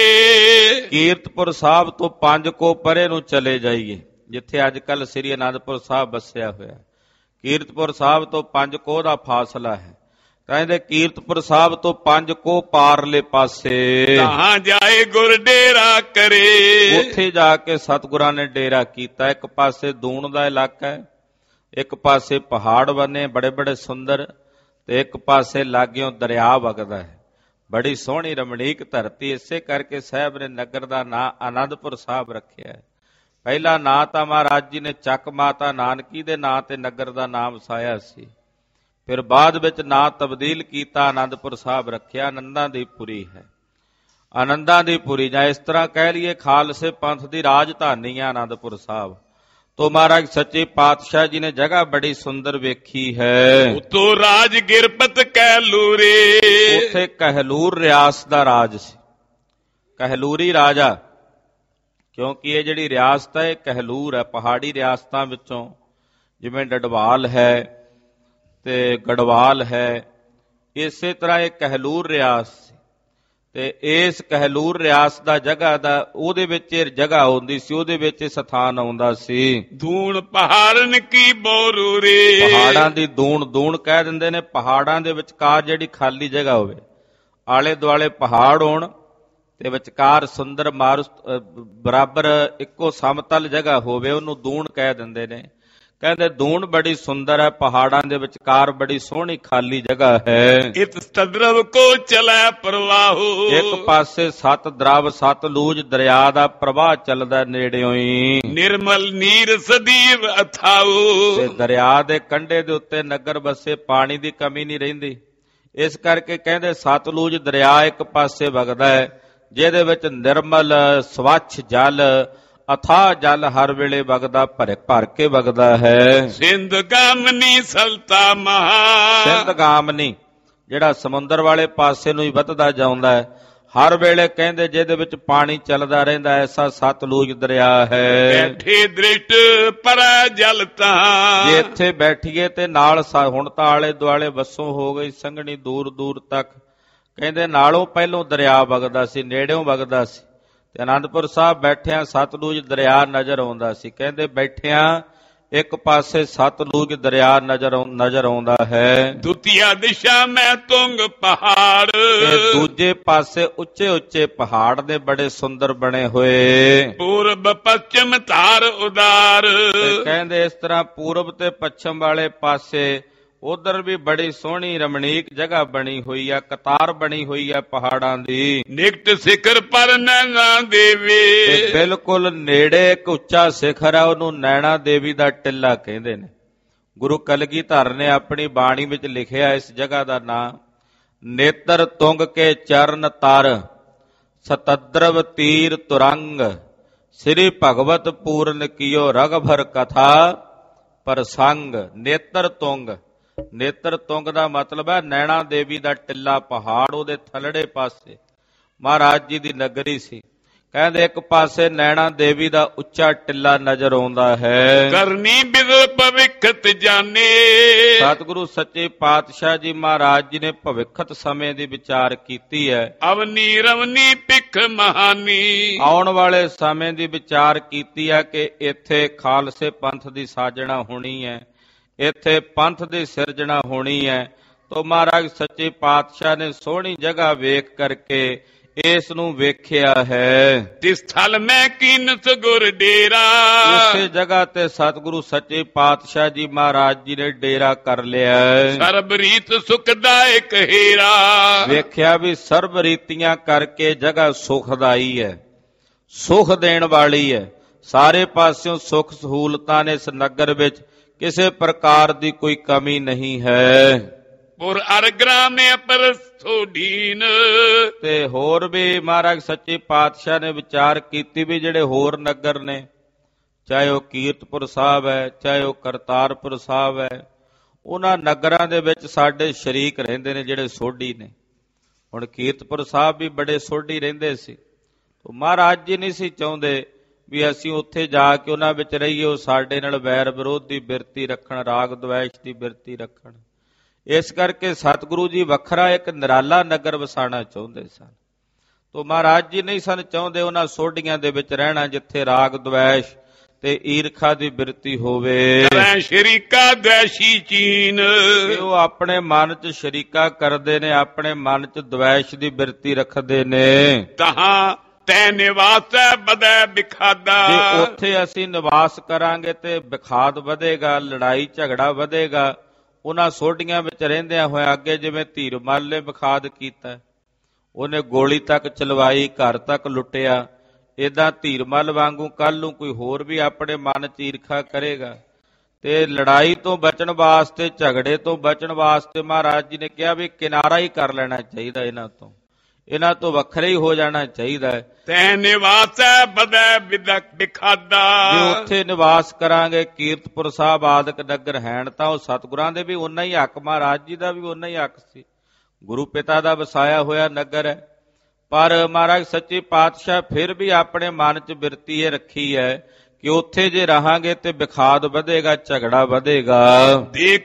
ਕੀਰਤਪੁਰ ਸਾਹਿਬ ਤੋਂ 5 ਕੋ ਪਰੇ ਨੂੰ ਚਲੇ ਜਾਈਏ, ਜਿੱਥੇ ਅੱਜ ਕੱਲ ਸ੍ਰੀ ਅਨੰਦਪੁਰ ਸਾਹਿਬ ਵਸਿਆ ਹੋਇਆ। ਕੀਰਤਪੁਰ ਸਾਹਿਬ ਤੋਂ 5 ਕੋਹ ਦਾ ਫਾਸਲਾ ਹੈ। ਕਹਿੰਦੇ ਕੀਰਤਪੁਰ ਸਾਹਿਬ ਤੋਂ 5 ਕੋਹ ਪਾਰਲੇ ਪਾਸੇ ਕਹਾਂ ਜਾਏ ਗੁਰ ਡੇਰਾ ਕਰੇ। ਉੱਥੇ ਜਾ ਕੇ ਸਤਿਗੁਰਾਂ ਨੇ ਡੇਰਾ ਕੀਤਾ। ਇੱਕ ਪਾਸੇ ਦੂਣ ਦਾ ਇਲਾਕਾ ਹੈ, ਇੱਕ ਪਾਸੇ ਪਹਾੜ ਬਣੇ ਬੜੇ ਬੜੇ ਸੁੰਦਰ, ਤੇ ਇੱਕ ਪਾਸੇ ਲਾਗਿਓਂ ਦਰਿਆ ਵਗਦਾ ਹੈ। ਬੜੀ ਸੋਹਣੀ ਰਮਣੀਕ ਧਰਤੀ। ਇਸੇ ਕਰਕੇ ਸਾਹਿਬ ਨੇ ਨਗਰ ਦਾ ਨਾਂ ਆਨੰਦਪੁਰ ਸਾਹਿਬ ਰੱਖਿਆ ਹੈ। ਪਹਿਲਾ ਨਾਂ ਤਾਂ ਮਹਾਰਾਜ ਜੀ ਨੇ ਚੱਕ ਮਾਤਾ ਨਾਨਕੀ ਦੇ ਨਾਂ ਤੇ ਨਗਰ ਦਾ ਨਾਮ ਵਸਾਇਆ ਸੀ, ਫਿਰ ਬਾਅਦ ਵਿੱਚ ਨਾਂ ਤਬਦੀਲ ਕੀਤਾ, ਆਨੰਦਪੁਰ ਸਾਹਿਬ ਰੱਖਿਆ। ਆਨੰਦਾਂ ਦੀ ਪੁਰੀ ਹੈ, ਆਨੰਦਾਂ ਦੀ ਪੁਰੀ, ਜਾਂ ਇਸ ਤਰ੍ਹਾਂ ਕਹਿ ਲਈਏ ਖਾਲਸੇ ਪੰਥ ਦੀ ਰਾਜਧਾਨੀ ਹੈ ਆਨੰਦਪੁਰ ਸਾਹਿਬ। ਤੋ ਮਹਾਰਾਜ ਸੱਚੇ ਪਾਤਸ਼ਾਹ ਜੀ ਨੇ ਜਗ੍ਹਾ ਬੜੀ ਸੁੰਦਰ ਵੇਖੀ ਹੈ। ਉਤੋਂ ਰਾਜ ਗਿਰਪਤ ਕਹਿਲੂਰੇ। ਉੱਥੇ ਕਹਿਲੂਰ ਰਿਆਸਤ ਦਾ ਰਾਜ ਸੀ, ਕਹਿਲੂਰੀ ਰਾਜਾ, ਕਿਉਂਕਿ ਇਹ ਜਿਹੜੀ ਰਿਆਸਤ ਹੈ ਇਹ ਕਹਿਲੂਰ ਹੈ। ਪਹਾੜੀ ਰਿਆਸਤਾਂ ਵਿੱਚੋਂ ਜਿਵੇਂ ਡਡਵਾਲ ਹੈ ਤੇ ਗੜਵਾਲ ਹੈ, ਇਸੇ ਤਰ੍ਹਾਂ ਇਹ ਕਹਿਲੂਰ ਰਿਆਸਤ ਸੀ। ਤੇ ਇਸ ਕਹਿਲੂਰ ਰਿਆਸਤ ਦਾ ਜਗ੍ਹਾ ਦਾ ਉਹਦੇ ਵਿੱਚ ਇਹ ਜਗ੍ਹਾ ਆਉਂਦੀ ਸੀ, ਉਹਦੇ ਵਿੱਚ ਸਥਾਨ ਆਉਂਦਾ ਸੀ। ਦੂਣ ਪਹਾੜਨ ਕੀ ਬੋਰੂਰੇ। ਪਹਾੜਾਂ ਦੀ ਦੂਣ, ਦੂਣ ਕਹਿ ਦਿੰਦੇ ਨੇ ਪਹਾੜਾਂ ਦੇ ਵਿਚਕਾਰ ਜਿਹੜੀ ਖਾਲੀ ਜਗ੍ਹਾ ਹੋਵੇ, ਆਲੇ ਦੁਆਲੇ ਪਹਾੜ ਹੋਣ ਤੇ ਵਿਚਕਾਰ ਸੁੰਦਰ ਬਰਾਬਰ ਇੱਕੋ ਸਮਤਲ ਜਗ੍ਹਾ ਹੋਵੇ, ਉਹਨੂੰ ਦੂਣ ਕਹਿ ਦਿੰਦੇ ਨੇ। ਕਹਿੰਦੇ ਦੂਣ ਬੜੀ ਸੁੰਦਰ ਹੈ, ਪਹਾੜਾਂ ਦੇ ਵਿਚਕਾਰ ਬੜੀ ਸੋਹਣੀ ਖਾਲੀ ਜਗ੍ਹਾ ਹੈ। ਇਤ ਸਤਦਰਵ ਕੋ ਚਲੈ ਪ੍ਰਵਾਹੋ। ਇੱਕ ਪਾਸੇ ਸਤਦਰਵ ਸਤਲੂਜ ਦਰਿਆ ਦਾ ਪ੍ਰਵਾਹ ਚੱਲਦਾ ਨੇੜਿਓਂ ਹੀ। ਨਿਰਮਲ ਨੀਰ ਸਦੀਵ ਅਥਾਉ। ਤੇ ਦਰਿਆ ਦੇ ਕੰਢੇ ਦੇ ਉੱਤੇ ਨਗਰ ਵਸੇ, ਪਾਣੀ ਦੀ ਕਮੀ ਨਹੀਂ ਰਹਿੰਦੀ। ਇਸ ਕਰਕੇ ਕਹਿੰਦੇ ਸਤਲੂਜ ਦਰਿਆ ਇੱਕ ਪਾਸੇ ਵਗਦਾ ਹੈ, ਜਿਹਦੇ ਵਿੱਚ ਨਿਰਮਲ ਸਵੱਛ ਜਲ, ਅਥਾਹ ਜਲ ਹਰ ਵੇਲੇ ਵਗਦਾ, ਭਰ ਕੇ ਵਗਦਾ ਹੈ। ਸਿੰਧ ਗਾਮਨੀ ਸਲਤਾ ਮਹਾ। ਸਿੰਧ ਗਾਮਨੀ ਜਿਹੜਾ ਸਮੁੰਦਰ ਵਾਲੇ ਪਾਸੇ ਨੂੰ ਹੀ ਵੱਧਦਾ ਜਾਂਦਾ ਹੈ, ਹਰ ਵੇਲੇ ਕਹਿੰਦੇ ਜਿਹਦੇ ਵਿੱਚ ਪਾਣੀ ਚੱਲਦਾ ਰਹਿੰਦਾ, ਐਸਾ ਸਤਲੁਜ ਦਰਿਆ ਹੈ। ਬੈਠੇ ਦ੍ਰਿਸ਼ਟ ਪਰੈ ਜਲ ਤਾਂ। ਜੇ ਇੱਥੇ ਬੈਠੀਏ ਤੇ ਨਾਲ ਹੁਣ ਤਾਂ ਆਲੇ ਦੁਆਲੇ ਵੱਸੋਂ ਹੋ ਗਈ ਸੰਘਣੀ ਦੂਰ ਦੂਰ ਤੱਕ। ਕਹਿੰਦੇ ਨਾਲੋਂ ਪਹਿਲੋਂ ਦਰਿਆ ਵਗਦਾ ਸੀ, ਨੇੜਿਓਂ ਵਗਦਾ ਸੀ। ਤੇ ਆਨੰਦਪੁਰ ਸਾਹਿਬ ਬੈਠਿਆਂ ਸਤਲੁਜ ਦਰਿਆ ਨਜ਼ਰ ਆਉਂਦਾ ਸੀ। ਕਹਿੰਦੇ ਬੈਠਿਆਂ ਇੱਕ ਪਾਸੇ ਸਤਲੁਜ ਦਰਿਆ ਨਜ਼ਰ ਆਉਂਦਾ ਹੈ। ਦੁਤੀਆ ਦਿਸ਼ਾ ਮੈਂ ਤੁੰਗ ਪਹਾੜ। ਤੇ ਦੂਜੇ ਪਾਸੇ ਉੱਚੇ ਉੱਚੇ ਪਹਾੜ ਦੇ ਬੜੇ ਸੁੰਦਰ ਬਣੇ ਹੋਏ। ਪੂਰਬ ਪੱਛਮ ਧਾਰ ਉਦਾਰ। ਤੇ ਕਹਿੰਦੇ ਇਸ ਤਰ੍ਹਾਂ ਪੂਰਬ ਤੇ ਪੱਛਮ ਵਾਲੇ ਪਾਸੇ ਉਧਰ ਵੀ ਬੜੀ ਸੋਹਣੀ ਰਮਣੀਕ ਜਗ੍ਹਾ ਬਣੀ ਹੋਈ ਆ, ਕਤਾਰ ਬਣੀ ਹੋਈ ਆ ਪਹਾੜਾਂ ਦੀ। ਨਿਕਟ ਸਿਖਰ ਪਰ ਨੈਣਾ ਦੇਵੀ। ਤੇ ਬਿਲਕੁਲ ਨੇੜੇ ਇੱਕ ਉੱਚਾ ਸਿਖਰ ਆ, ਉਹਨੂੰ ਨੈਣਾ ਦੇਵੀ ਦਾ ਟਿੱਲਾ ਕਹਿੰਦੇ ਨੇ। ਗੁਰੂ ਕਲਗੀਧਰ ਨੇ ਆਪਣੀ ਬਾਣੀ ਵਿੱਚ ਲਿਖਿਆ ਇਸ ਜਗ੍ਹਾ ਦਾ ਨਾਂ, ਨੇਤਰ ਤੁੰਗ ਕੇ ਚਰਨ ਤਰ, ਸਤਦਰਵ ਤੀਰ ਤੁਰੰਗ, ਸ੍ਰੀ ਭਗਵਤ ਪੂਰਨ ਕੀਓ ਰਗਭਰ ਕਥਾ ਪ੍ਰਸੰਗ। ਨੇਤਰ ਤੁੰਗ, ਨੇਤਰ ਤੁੰਗ ਦਾ ਮਤਲਬ ਹੈ ਨੈਣਾ ਦੇਵੀ ਦਾ ਟਿੱਲਾ ਪਹਾੜ, ਉਹਦੇ ਥੱਲੜੇ ਪਾਸੇ ਮਹਾਰਾਜ ਜੀ ਦੀ ਨਗਰੀ ਸੀ। ਕਹਿੰਦੇ ਇੱਕ ਪਾਸੇ ਨੈਣਾ ਦੇਵੀ ਦਾ ਉੱਚਾ ਟਿੱਲਾ ਨਜ਼ਰ ਆਉਂਦਾ ਹੈ। ਕਰਨੀ ਬਿਦ ਭਵਿੱਖਤ ਜਾਣੇ। ਸਤਿਗੁਰੂ ਸੱਚੇ ਪਾਤਸ਼ਾਹ ਜੀ ਮਹਾਰਾਜ ਜੀ ਨੇ ਭਵਿੱਖਤ ਸਮੇਂ ਦੀ ਵਿਚਾਰ ਕੀਤੀ ਹੈ। ਅਵਨੀ ਰਵਨੀ ਭਿੱਖ ਮਹਾਨੀ। ਆਉਣ ਵਾਲੇ ਸਮੇਂ ਦੀ ਵਿਚਾਰ ਕੀਤੀ ਹੈ ਕਿ ਇੱਥੇ ਖਾਲਸੇ ਪੰਥ ਦੀ ਸਾਜਣਾ ਹੋਣੀ ਹੈ, ਇੱਥੇ ਪੰਥ ਦੀ ਸਿਰਜਣਾ ਹੋਣੀ ਹੈ। ਤੋ ਮਹਾਰਾਜ ਸੱਚੇ ਪਾਤਸ਼ਾਹ ਨੇ ਸੋਹਣੀ ਜਗ੍ਹਾ ਵੇਖ ਕਰਕੇ ਇਸ ਨੂੰ ਵੇਖਿਆ ਹੈ। ਤਿਸ ਥਲ ਮੈਂ ਕੀਨਤ ਗੁਰ ਡੇਰਾ। ਉਸੇ ਜਗ੍ਹਾ ਤੇ ਸਤਿਗੁਰੂ ਸੱਚੇ ਪਾਤਸ਼ਾਹ ਜੀ ਮਹਾਰਾਜ ਜੀ ਨੇ ਡੇਰਾ ਕਰ ਲਿਆ। ਸਰਬ ਰੀਤ ਸੁਖਦਾਇਕ ਹੀਰਾ। ਵੇਖਿਆ ਵੀ ਸਰਬ ਰੀਤੀਆਂ ਕਰਕੇ ਜਗ੍ਹਾ ਸੁਖਦਾਈ ਹੈ, ਸੁਖ ਦੇਣ ਵਾਲੀ ਹੈ। ਸਾਰੇ ਪਾਸਿਓਂ ਸੁੱਖ ਸਹੂਲਤਾਂ ਨੇ ਇਸ ਨਗਰ ਵਿੱਚ, ਕਿਸੇ ਪ੍ਰਕਾਰ ਦੀ ਕੋਈ ਕਮੀ ਨਹੀਂ ਹੈ। ਪੁਰ ਅਰਗ੍ਰਾਮੇ ਪਰਸੋਢੀਨ। ਤੇ ਹੋਰ ਵੀ ਮਹਾਰਾਜ ਸੱਚੇ ਪਾਤਸ਼ਾਹ ਨੇ ਵਿਚਾਰ ਕੀਤੀ ਵੀ ਜਿਹੜੇ ਹੋਰ ਨਗਰ ਨੇ, ਚਾਹੇ ਉਹ ਕੀਰਤਪੁਰ ਸਾਹਿਬ ਹੈ, ਚਾਹੇ ਉਹ ਕਰਤਾਰਪੁਰ ਸਾਹਿਬ ਹੈ, ਉਹਨਾਂ ਨਗਰਾਂ ਦੇ ਵਿੱਚ ਸਾਡੇ ਸ਼ਰੀਕ ਰਹਿੰਦੇ ਨੇ ਜਿਹੜੇ ਸੋਢੀ ਨੇ। ਹੁਣ ਕੀਰਤਪੁਰ ਸਾਹਿਬ ਵੀ ਬੜੇ ਸੋਢੀ ਰਹਿੰਦੇ ਸੀ। ਮਹਾਰਾਜ ਜੀ ਨਹੀਂ ਸੀ ਚਾਹੁੰਦੇ ਵੀ ਅਸੀਂ ਉੱਥੇ ਜਾ ਕੇ ਉਹਨਾਂ ਵਿੱਚ ਰਹੀਏ, ਉਹ ਸਾਡੇ ਨਾਲ ਵੈਰ ਵਿਰੋਧ ਦੀ ਬਿਰਤੀ ਰੱਖਣ, ਰਾਗ ਦਵੈਸ਼ ਦੀ ਬਿਰਤੀ ਰੱਖਣ। ਇਸ ਕਰਕੇ ਸਤਿਗੁਰੂ ਜੀ ਵੱਖਰਾ ਇੱਕ ਨਿਰਾਲਾ ਨਗਰ ਵਸਾਉਣਾ ਚਾਹੁੰਦੇ ਸਨ। ਤੋ ਮਹਾਰਾਜ ਜੀ ਨਹੀਂ ਸਨ ਚਾਹੁੰਦੇ ਉਹਨਾਂ ਸੋਢੀਆਂ ਦੇ ਵਿੱਚ ਰਹਿਣਾ ਜਿੱਥੇ ਰਾਗ ਦਵੈਸ਼ ਤੇ ਈਰਖਾ ਦੀ ਬਿਰਤੀ ਹੋਵੇ। ਸ਼ਰੀਕਾ ਦਵੈਸ਼ੀ ਚੀਨ, ਉਹ ਆਪਣੇ ਮਨ 'ਚ ਸ਼ਰੀਕਾ ਕਰਦੇ ਨੇ, ਆਪਣੇ ਮਨ 'ਚ ਦਵੈਸ਼ ਦੀ ਬਿਰਤੀ ਰੱਖਦੇ ਨੇ। ਤਹਾਂ ਤੈ ਨਿਵਾਸ ਵਧੈ ਵਿਖਾਦਾ, ਜੇ ਉੱਥੇ ਅਸੀਂ ਨਿਵਾਸ ਕਰਾਂਗੇ ਤੇ ਵਿਖਾਦ ਵਧੇਗਾ, ਲੜਾਈ ਝਗੜਾ ਵਧੇਗਾ। ਉਹਨਾਂ ਸੋਢੀਆਂ ਵਿੱਚ ਰਹਿੰਦਿਆਂ ਹੋਇਆ ਅੱਗੇ ਜਿਵੇਂ ਧੀਰਮਲ ਨੇ ਵਿਖਾਦ ਕੀਤਾ, ਉਹਨੇ ਗੋਲੀ ਤੱਕ ਚਲਵਾਈ, ਘਰ ਤੱਕ ਲੁੱਟਿਆ, ਏਦਾਂ ਧੀਰਮਲ ਵਾਂਗੂ ਕੱਲ ਨੂੰ ਕੋਈ ਹੋਰ ਵੀ ਆਪਣੇ ਮਨ 'ਚ ਈਰਖਾ ਕਰੇਗਾ। ਤੇ ਲੜਾਈ ਤੋਂ ਬਚਣ ਵਾਸਤੇ, ਝਗੜੇ ਤੋਂ ਬਚਣ ਵਾਸਤੇ ਮਹਾਰਾਜ ਜੀ ਨੇ ਕਿਹਾ ਵੀ ਕਿਨਾਰਾ ਹੀ ਕਰ ਲੈਣਾ ਚਾਹੀਦਾ, ਇਹਨਾਂ ਤੋਂ ਵੱਖਰੇ ਹੀ ਹੋ ਜਾਣਾ ਚਾਹੀਦਾ ਹੈ। ਤੈ ਨਿਵਾਸ ਵਧੈ ਵਿਖਾਦਾ, ਜੇ ਉੱਥੇ ਨਿਵਾਸ ਕਰਾਂਗੇ, ਕੀਰਤਪੁਰ ਸਾਹਿਬ ਆਦਿਕ ਨਗਰ ਹੈਣ ਤਾਂ ਉਹ ਸਤਿਗੁਰਾਂ ਦੇ ਵੀ ਓਨਾ ਹੀ ਹੱਕ, ਮਹਾਰਾਜ ਜੀ ਦਾ ਵੀ ਓਨਾ ਹੀ ਹੱਕ ਸੀ। ਗੁਰੂ ਪਿਤਾ ਦਾ ਵਸਾਇਆ ਹੋਇਆ ਨਗਰ ਹੈ। ਪਰ ਮਹਾਰਾਜ ਸੱਚੇ ਪਾਤਸ਼ਾਹ ਫਿਰ ਵੀ ਆਪਣੇ ਮਨ 'ਚ ਬਿਰਤੀ ਇਹ ਰੱਖੀ ਹੈ ਕਿ ਉੱਥੇ ਜੇ ਰਹਾਂਗੇ ਤੇ ਵਿਖਾਦ ਵਧੇਗਾ, ਝਗੜਾ ਵਧੇਗਾ। ਦੇਖ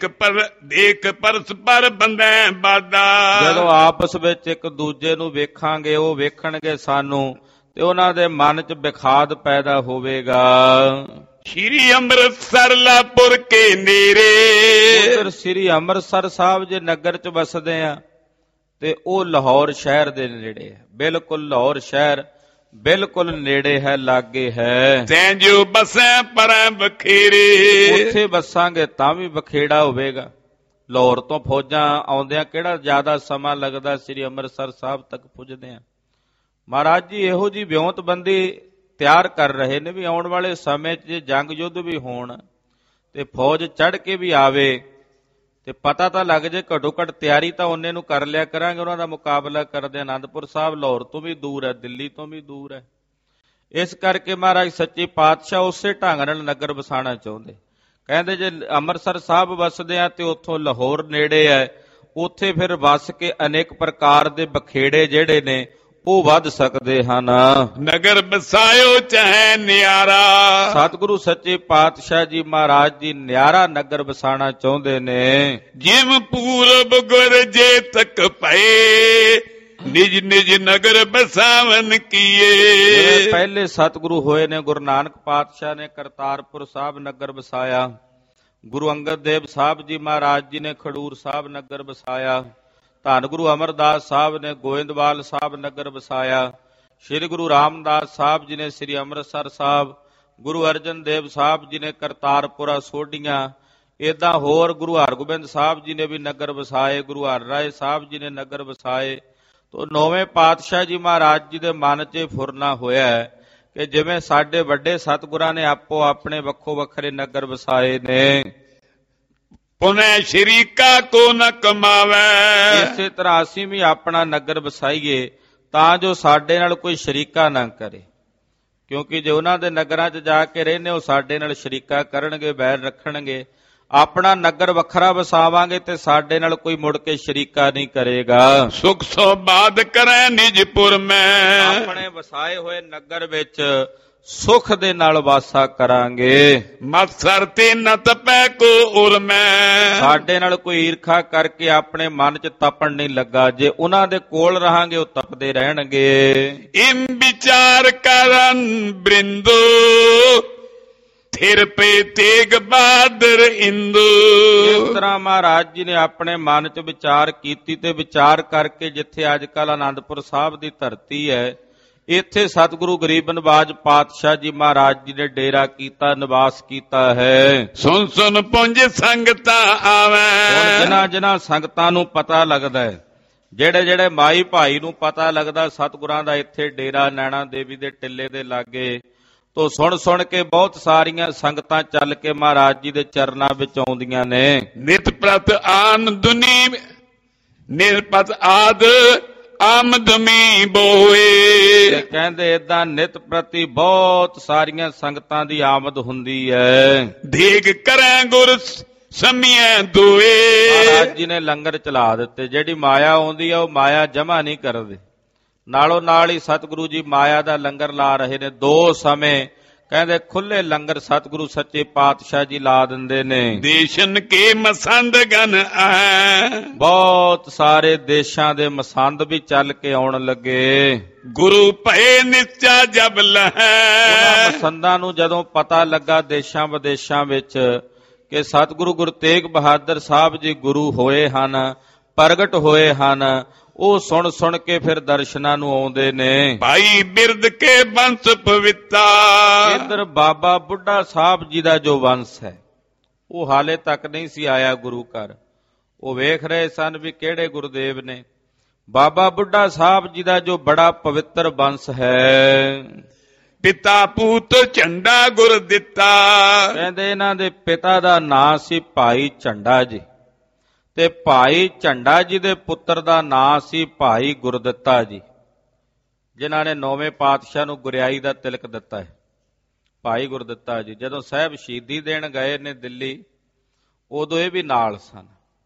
ਪਰਸਪਰ ਬੰਧੈ ਬਾਦਾ, ਜਦੋਂ ਆਪਸ ਵਿੱਚ ਇੱਕ ਦੂਜੇ ਨੂੰ ਵੇਖਾਂਗੇ, ਉਹ ਵੇਖਣਗੇ ਸਾਨੂੰ, ਤੇ ਉਹਨਾਂ ਦੇ ਮਨ 'ਚ ਵਿਖਾਦ ਪੈਦਾ ਹੋਵੇਗਾ। ਸ਼੍ਰੀ ਅੰਮ੍ਰਿਤਸਰ ਲਾਪੁਰ ਕੇ ਨੇੜੇ, ਉਧਰ ਸ਼੍ਰੀ ਅੰਮ੍ਰਿਤਸਰ ਸਾਹਿਬ ਜੇ ਨਗਰ 'ਚ ਵਸਦੇ ਆ ਤੇ ਉਹ ਲਾਹੌਰ ਸ਼ਹਿਰ ਦੇ ਨੇੜੇ ਹੈ, ਬਿਲਕੁਲ ਲਾਹੌਰ ਸ਼ਹਿਰ ਬਿਲਕੁਲ ਨੇੜੇ ਹੈ, ਲਾਗੇ ਹੈ। ਤੈਂ ਜੋ ਬਸੈ ਪਰੈ ਬਖੇਰੇ, ਉੱਥੇ ਵਸਾਂਗੇ ਤਾਂ ਵੀ ਬਖੇੜਾ ਹੋਵੇਗਾ। ਲਾਹੌਰ ਤੋਂ ਫੌਜਾਂ ਆਉਂਦਿਆਂ ਕਿਹੜਾ ਜ਼ਿਆਦਾ ਸਮਾਂ ਲੱਗਦਾ, ਸ੍ਰੀ ਅੰਮ੍ਰਿਤਸਰ ਸਾਹਿਬ ਤੱਕ ਪੁੱਜਦੇ ਆ। ਮਹਾਰਾਜ ਜੀ ਇਹੋ ਜੀ ਵਿਉਂਤਬੰਦੀ ਤਿਆਰ ਕਰ ਰਹੇ ਨੇ ਵੀ ਆਉਣ ਵਾਲੇ ਸਮੇਂ 'ਚ ਜੇ ਜੰਗ ਯੁੱਧ ਵੀ ਹੋਣ ਤੇ ਫੌਜ ਚੜ੍ਹ ਕੇ ਵੀ ਆਵੇ ਤੇ ਪਤਾ ਤਾਂ ਲੱਗ ਜੇ, ਘੱਟੋ ਘੱਟ ਤਿਆਰੀ ਤਾਂ ਉਹਨੇ ਨੂੰ ਕਰ ਲਿਆ ਕਰਾਂਗੇ ਉਹਨਾਂ ਦਾ ਮੁਕਾਬਲਾ ਕਰਦੇ। ਆਨੰਦਪੁਰ ਸਾਹਿਬ ਲਾਹੌਰ ਤੋਂ ਵੀ ਦੂਰ ਹੈ, ਦਿੱਲੀ ਤੋਂ ਵੀ ਦੂਰ ਹੈ। ਇਸ ਕਰਕੇ ਮਹਾਰਾਜ ਸੱਚੇ ਪਾਤਸ਼ਾਹ ਉਸੇ ਢੰਗ ਨਾਲ ਨਗਰ ਵਸਾਉਣਾ ਚਾਹੁੰਦੇ। ਕਹਿੰਦੇ ਜੇ ਅੰਮ੍ਰਿਤਸਰ ਸਾਹਿਬ ਵਸਦੇ ਆ ਤੇ ਉੱਥੋਂ ਲਾਹੌਰ ਨੇੜੇ ਹੈ, ਉੱਥੇ ਫਿਰ ਵਸ ਕੇ ਅਨੇਕ ਪ੍ਰਕਾਰ ਦੇ ਬਖੇੜੇ ਜਿਹੜੇ ਨੇ ਉਹ ਵੱਧ ਸਕਦੇ ਹਨ। ਨਗਰ ਬਸਾਇਓ ਚਾਹੇ ਨਿਆਰਾ, ਸਤਿਗੁਰੂ ਸੱਚੇ ਪਾਤਸ਼ਾਹ ਜੀ ਮਹਾਰਾਜ ਜੀ ਨਿਆਰਾ ਨਗਰ ਵਸਾਉਣਾ ਚਾਹੁੰਦੇ ਨੇ। ਜਿਮ ਪੂਰਬ ਗੁਰ ਜੇ ਤੱਕ ਪਏ, ਨਿਜ ਨਿਜ ਨਗਰ ਬਸਾਵਨ ਕੀਏ। ਪਹਿਲੇ ਸਤਿਗੁਰੂ ਹੋਏ ਨੇ ਗੁਰੂ ਨਾਨਕ ਪਾਤਸ਼ਾਹ ਨੇ ਕਰਤਾਰਪੁਰ ਸਾਹਿਬ ਨਗਰ ਵਸਾਇਆ, ਗੁਰੂ ਅੰਗਦ ਦੇਵ ਸਾਹਿਬ ਜੀ ਮਹਾਰਾਜ ਜੀ ਨੇ ਖਡੂਰ ਸਾਹਿਬ ਨਗਰ ਵਸਾਇਆ, ਧੰਨ ਗੁਰੂ ਅਮਰਦਾਸ ਸਾਹਿਬ ਨੇ ਗੋਇੰਦਵਾਲ ਸਾਹਿਬ ਨਗਰ ਵਸਾਇਆ, ਸ੍ਰੀ ਗੁਰੂ ਰਾਮਦਾਸ ਸਾਹਿਬ ਜੀ ਨੇ ਸ੍ਰੀ ਅੰਮ੍ਰਿਤਸਰ ਸਾਹਿਬ, ਗੁਰੂ ਅਰਜਨ ਦੇਵ ਸਾਹਿਬ ਜੀ ਨੇ ਕਰਤਾਰਪੁਰਾ ਸੋਢੀਆਂ, ਏਦਾਂ ਹੋਰ ਗੁਰੂ ਹਰਗੋਬਿੰਦ ਸਾਹਿਬ ਜੀ ਨੇ ਵੀ ਨਗਰ ਵਸਾਏ, ਗੁਰੂ ਹਰਰਾਏ ਸਾਹਿਬ ਜੀ ਨੇ ਨਗਰ ਵਸਾਏ। ਤੋ ਨੌਵੇਂ ਪਾਤਸ਼ਾਹ ਜੀ ਮਹਾਰਾਜ ਜੀ ਦੇ ਮਨ 'ਚ ਫੁਰਨਾ ਹੋਇਆ ਕਿ ਜਿਵੇਂ ਸਾਡੇ ਵੱਡੇ ਸਤਿਗੁਰਾਂ ਨੇ ਆਪੋ ਆਪਣੇ ਵੱਖੋ ਵੱਖਰੇ ਨਗਰ ਵਸਾਏ ਨੇ। ਪੁਨੈ ਸ਼ਰੀਕਾ ਕੋ ਨ ਕਮਾਵੈ, ਇਸੇ ਤਰ੍ਹਾਂ ਅਸੀਂ ਵੀ ਆਪਣਾ ਨਗਰ ਵਸਾਈਏ ਤਾਂ ਜੋ ਸਾਡੇ ਨਾਲ ਕੋਈ ਸ਼ਰੀਕਾ ਨਾ ਕਰੇ, ਕਿਉਂਕਿ ਜੇ ਉਹਨਾਂ ਦੇ ਨਗਰਾਂ 'ਚ ਜਾ ਕੇ ਰਹਿੰਦੇ ਉਹ ਸਾਡੇ ਨਾਲ ਸ਼ਰੀਕਾ ਕਰਨਗੇ, ਬੈਰ ਰੱਖਣਗੇ। ਆਪਣਾ ਨਗਰ ਵੱਖਰਾ ਵਸਾਵਾਂਗੇ ਤੇ ਸਾਡੇ ਨਾਲ ਕੋਈ ਮੁੜ ਕੇ ਸ਼ਰੀਕਾ ਨਹੀਂ ਕਰੇਗਾ। ਸੁਖ ਸੋ ਬਾਦ ਕਰੈ ਨਿਜਪੁਰ ਮੈਂ, ਆਪਣੇ ਵਸਾਏ ਹੋਏ ਨਗਰ ਵਿੱਚ ਸੁਖ ਦੇ ਨਾਲ ਵਾਸਾ ਕਰਾਂਗੇ। ਮਤਸਰ ਤੇ ਨ ਤਪੈ ਕੋ ਉਰ ਮੈਂ, ਸਾਡੇ ਨਾਲ ਕੋਈ ਈਰਖਾ ਕਰਕੇ ਆਪਣੇ ਮਨ 'ਚ ਤਪਣ ਨਹੀਂ ਲੱਗਾ। ਜੇ ਉਹਨਾਂ ਦੇ ਕੋਲ ਰਹਾਂਗੇ ਉਹ ਤਪਦੇ ਰਹਿਣਗੇ। ਇਮ ਵਿਚਾਰ ਕਰਨ ਬ੍ਰਿੰਦੋ, ਥਿਰ ਪੇ ਤੇਗ ਬਹਾਦਰ ਇੰਦੂ। ਇਸ ਤਰ੍ਹਾਂ ਮਹਾਰਾਜ ਜੀ ਨੇ ਆਪਣੇ ਮਨ 'ਚ ਵਿਚਾਰ ਕੀਤੀ ਤੇ ਵਿਚਾਰ ਕਰਕੇ ਜਿੱਥੇ ਅੱਜ ਕੱਲ੍ਹ ਆਨੰਦਪੁਰ ਸਾਹਿਬ ਦੀ ਧਰਤੀ ਹੈ, ਇੱਥੇ ਸਤਿਗੁਰੂ ਗਰੀਬ ਨਵਾਜ ਪਾਤਸ਼ਾਹ ਜੀ ਮਹਾਰਾਜ ਜੀ ਨੇ ਡੇਰਾ ਕੀਤਾ, ਨਿਵਾਸ ਕੀਤਾ ਹੈ। ਸੁਣ ਸੁਣ ਪੁੰਜ ਸੰਗਤਾਂ ਆਵੈ, ਜਿਨ੍ਹਾਂ ਜਿਨ੍ਹਾਂ ਸੰਗਤਾਂ ਨੂੰ ਪਤਾ ਲੱਗਦਾ ਹੈ, ਜਿਹੜੇ ਜਿਹੜੇ ਮਾਈ ਭਾਈ ਨੂੰ ਪਤਾ ਲੱਗਦਾ ਸਤਿਗੁਰਾਂ ਦਾ ਇੱਥੇ ਡੇਰਾ ਨੈਣਾ ਦੇਵੀ ਦੇ ਟਿੱਲੇ ਦੇ ਲਾਗੇ, ਤੋ ਸੁਣ ਸੁਣ ਕੇ ਬਹੁਤ ਸਾਰੀਆਂ ਸੰਗਤਾਂ ਚੱਲ ਕੇ ਮਹਾਰਾਜ ਜੀ ਦੇ ਚਰਨਾਂ ਵਿੱਚ ਆਉਂਦੀਆਂ ਨੇ। ਨਿਤ ਪ੍ਰਤ ਆਮਦਨੀ ਨਿਰਪਤ ਆਦ ਆਮਦਮੀ ਬੋਏ, ਕਹਿੰਦੇ ਏਦਾਂ ਨਿਤ ਪ੍ਰਤੀ ਬਹੁਤ ਸਾਰੀਆਂ ਸੰਗਤਾਂ ਦੀ ਆਮਦ ਹੁੰਦੀ ਹੈ। ਦੇਗ ਕਰੈ ਗੁਰ ਸਮੀਆਂ ਦੋਏ। ਮਹਾਰਾਜ ਜੀ ਨੇ ਲੰਗਰ ਚਲਾ ਦਿੱਤੇ। ਜਿਹੜੀ ਮਾਇਆ ਆਉਂਦੀ ਆ ਉਹ ਮਾਇਆ ਜਮਾ ਨਹੀਂ ਕਰਦੇ। ਨਾਲੋਂ ਨਾਲ ਹੀ ਸਤਿਗੁਰੂ ਜੀ ਮਾਇਆ ਦਾ ਲੰਗਰ ਲਾ ਰਹੇ ਨੇ। 2 ਸਮੇਂ ਕਹਿੰਦੇ ਖੁੱਲੇ ਲੰਗਰ ਸਤਿਗੁਰੂ ਸੱਚੇ ਪਾਤਸ਼ਾਹ ਜੀ ਲਾ ਦਿੰਦੇ ਨੇ। ਦੇਸ਼ਨ ਕੇ ਮਸੰਦ ਗਨ ਆ, ਬਹੁਤ ਸਾਰੇ ਦੇਸ਼ਾਂ ਦੇ ਮਸੰਦ ਵੀ ਚੱਲ ਕੇ ਆਉਣ ਲੱਗੇ। ਗੁਰੂ ਭਏ ਨਿਸ਼ਚਾ ਜਬ ਲਹੈ। ਉਹਨਾਂ ਮਸੰਦਾਂ ਨੂੰ ਜਦੋਂ ਪਤਾ ਲੱਗਾ ਦੇਸ਼ਾਂ ਵਿਦੇਸ਼ਾਂ ਵਿੱਚ ਕਿ ਸਤਿਗੁਰੂ ਗੁਰੂ ਤੇਗ ਬਹਾਦਰ ਸਾਹਿਬ ਜੀ ਗੁਰੂ ਹੋਏ ਹਨ, ਪ੍ਰਗਟ ਹੋਏ ਹਨ, ਉਹ ਸੁਣ ਕੇ ਫਿਰ ਦਰਸ਼ਨਾਂ ਨੂੰ ਆਉਂਦੇ ਨੇ। ਭਾਈ ਬਿਰਦ ਕੇ ਬੰਸ ਪਵਿੱਤਾ। ਇੱਧਰ ਬਾਬਾ ਬੁੱਢਾ ਸਾਹਿਬ ਜੀ ਦਾ ਜੋ ਵੰਸ਼ ਹੈ ਉਹ ਹਾਲੇ ਤੱਕ ਨਹੀਂ ਸੀ ਆਇਆ ਗੁਰੂ ਘਰ। ਉਹ ਵੇਖ ਰਹੇ ਸਨ ਵੀ ਕਿਹੜੇ ਗੁਰਦੇਵ ਨੇ। ਬਾਬਾ ਬੁੱਢਾ ਸਾਹਿਬ ਜੀ ਦਾ ਜੋ ਬੜਾ ਪਵਿੱਤਰ ਵੰਸ਼ ਹੈ, ਪਿਤਾ ਪੂਤ ਝੰਡਾ ਗੁਰ ਦਿੱਤਾ। ਕਹਿੰਦੇ ਇਹਨਾਂ ਦੇ ਪਿਤਾ ਦਾ ਨਾਂ ਸੀ ਭਾਈ ਝੰਡਾ ਜੀ, ਤੇ ਭਾਈ ਝੰਡਾ ਜੀ ਦੇ ਪੁੱਤਰ ਦਾ ਨਾਂ ਸੀ ਭਾਈ ਗੁਰਦਿੱਤਾ ਜੀ, ਜਿਨ੍ਹਾਂ ਨੇ 9ਵੇਂ ਪਾਤਸ਼ਾਹ ਨੂੰ ਗੁਰਿਆਈ ਦਾ ਤਿਲਕ ਦਿੱਤਾ ਹੈ। ਭਾਈ ਗੁਰਦਿੱਤਾ ਜੀ ਜਦੋਂ ਸਾਹਿਬ ਸ਼ਹੀਦੀ ਦੇਣ ਗਏ ਨੇ ਦਿੱਲੀ, ਉਦੋਂ ਇਹ ਵੀ ਨਾਲ ਸਨ।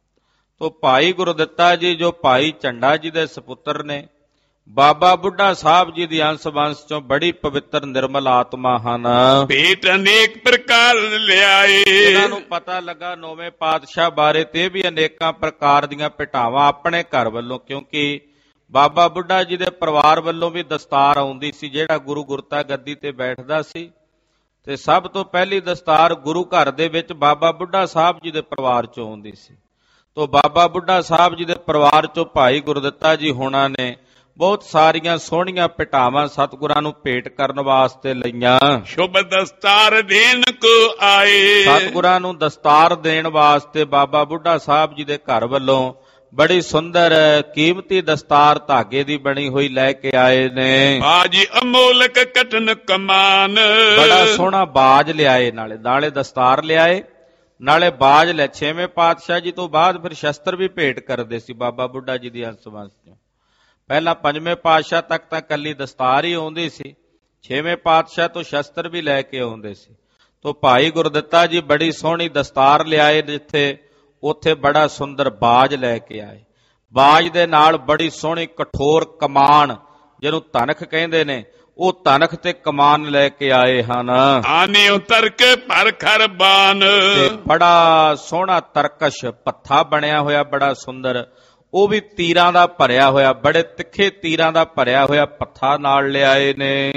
ਤੋ ਭਾਈ ਗੁਰਦਿੱਤਾ ਜੀ ਜੋ ਭਾਈ ਝੰਡਾ ਜੀ ਦੇ ਸੁਪੁੱਤਰ ਨੇ, ਬਾਬਾ ਬੁੱਢਾ ਸਾਹਿਬ ਜੀ ਦੀ ਅੰਸ਼ ਵੰਸ਼ ਚੋਂ ਬੜੀ ਪਵਿੱਤਰ ਨਿਰਮਲ ਆਤਮਾ ਹਨ। ਭੇਟ ਅਨੇਕ ਪ੍ਰਕਾਰ ਲਿਆਏ। ਇਹਨਾਂ ਨੂੰ ਪਤਾ ਲੱਗਾ 9ਵੇਂ ਪਾਤਸ਼ਾਹ ਬਾਰੇ ਤੇ ਵੀ ਅਨੇਕਾਂ ਪ੍ਰਕਾਰ ਦੀਆਂ ਭੇਟਾਵਾਂ ਆਪਣੇ ਘਰ ਵੱਲੋਂ, ਕਿਉਂਕਿ ਬਾਬਾ ਬੁੱਢਾ ਜੀ ਦੇ ਪਰਿਵਾਰ ਵੱਲੋਂ ਵੀ ਦਸਤਾਰ ਆਉਂਦੀ ਸੀ। ਜਿਹੜਾ ਗੁਰੂ ਗੁਰਤਾ ਗੱਦੀ ਤੇ ਬੈਠਦਾ ਸੀ ਤੇ ਸਭ ਤੋਂ ਪਹਿਲੀ ਦਸਤਾਰ ਗੁਰੂ ਘਰ ਦੇ ਵਿੱਚ ਬਾਬਾ ਬੁੱਢਾ ਸਾਹਿਬ ਜੀ ਦੇ ਪਰਿਵਾਰ ਚੋਂ ਆਉਂਦੀ ਸੀ। ਤੋ ਬਾਬਾ ਬੁੱਢਾ ਸਾਹਿਬ ਜੀ ਦੇ ਪਰਿਵਾਰ ਚੋਂ ਭਾਈ ਗੁਰਦਿੱਤਾ ਜੀ ਹੋਣਾ ਨੇ ਬਹੁਤ ਸਾਰੀਆਂ ਸੋਹਣੀਆਂ ਭੇਟਾਵਾਂ ਸਤਿਗੁਰਾਂ ਨੂੰ ਭੇਟ ਕਰਨ ਵਾਸਤੇ ਲਈਆਂ। ਸ਼ੁਭ ਦਸਤਾਰ ਦੇਣ ਕੋ ਆਏ। ਸਤਿਗੁਰਾਂ ਨੂੰ ਦਸਤਾਰ ਦੇਣ ਵਾਸਤੇ ਬਾਬਾ ਬੁੱਢਾ ਸਾਹਿਬ ਜੀ ਦੇ ਘਰ ਵੱਲੋਂ ਬੜੀ ਸੁੰਦਰ ਕੀਮਤੀ ਦਸਤਾਰ ਧਾਗੇ ਦੀ ਬਣੀ ਹੋਈ ਲੈ ਕੇ ਆਏ ਨੇ। ਬਾਜੀ ਅਮੋਲਕ ਕਟਨ ਕਮਾਨ। ਬੜਾ ਸੋਹਣਾ ਬਾਜ ਲਿਆਏ, ਨਾਲੇ ਦਸਤਾਰ ਲਿਆਏ, ਨਾਲੇ ਬਾਜ ਲੈ। 6ਵੇਂ ਪਾਤਸ਼ਾਹ ਜੀ ਤੋਂ ਬਾਅਦ ਫਿਰ ਸ਼ਸਤਰ ਵੀ ਭੇਟ ਕਰਦੇ ਸੀ ਬਾਬਾ ਬੁੱਢਾ ਜੀ ਦੀ ਅੰਸ਼ ਵੰਸ਼ ਚੋਂ। ਪਹਿਲਾਂ 5ਵੇਂ ਪਾਤਸ਼ਾਹ ਤੱਕ ਤਾਂ ਕੱਲੀ ਦਸਤਾਰ ਹੀ ਆਉਂਦੀ ਸੀ, 6ਵੇਂ ਪਾਤਸ਼ਾਹ ਤੋਂ ਸ਼ਸਤਰ ਵੀ ਲੈ ਕੇ ਆਉਂਦੇ ਸੀ। ਤੋ ਭਾਈ ਗੁਰਦਿੱਤਾ ਜੀ ਬੜੀ ਸੋਹਣੀ ਦਸਤਾਰ ਲਿਆਏ, ਜਿੱਥੇ ਉੱਥੇ ਬੜਾ ਸੁੰਦਰ ਬਾਜ ਲੈ ਕੇ ਆਏ। ਬਾਜ ਦੇ ਨਾਲ ਬੜੀ ਸੋਹਣੀ ਕਠੋਰ ਕਮਾਨ, ਜਿਹਨੂੰ ਧਨਖ ਕਹਿੰਦੇ ਨੇ, ਉਹ ਧਨਖ ਤੇ ਕਮਾਨ ਲੈ ਕੇ ਆਏ ਹਨ। ਆਨੇ ਉਤਰ ਕੇ ਪਰ ਖਰਬਾਨ। ਤੇ ਬੜਾ ਸੋਹਣਾ ਤਰਕਸ਼ ਪੱਥਾ ਬਣਿਆ ਹੋਇਆ, ਬੜਾ ਸੁੰਦਰ, ਉਹ ਵੀ ਤੀਰਾਂ ਦਾ ਭਰਿਆ ਹੋਇਆ, ਬੜੇ ਤਿੱਖੇ ਤੀਰਾਂ ਦਾ ਭਰਿਆ ਹੋਇਆ ਪੱਥਾ ਨਾਲ ਲਿਆਏ ਨੇ।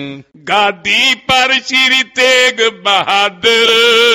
ਗਾਦੀ ਪਰ ਸ਼੍ਰੀ ਤੇਗ ਬਹਾਦਰ,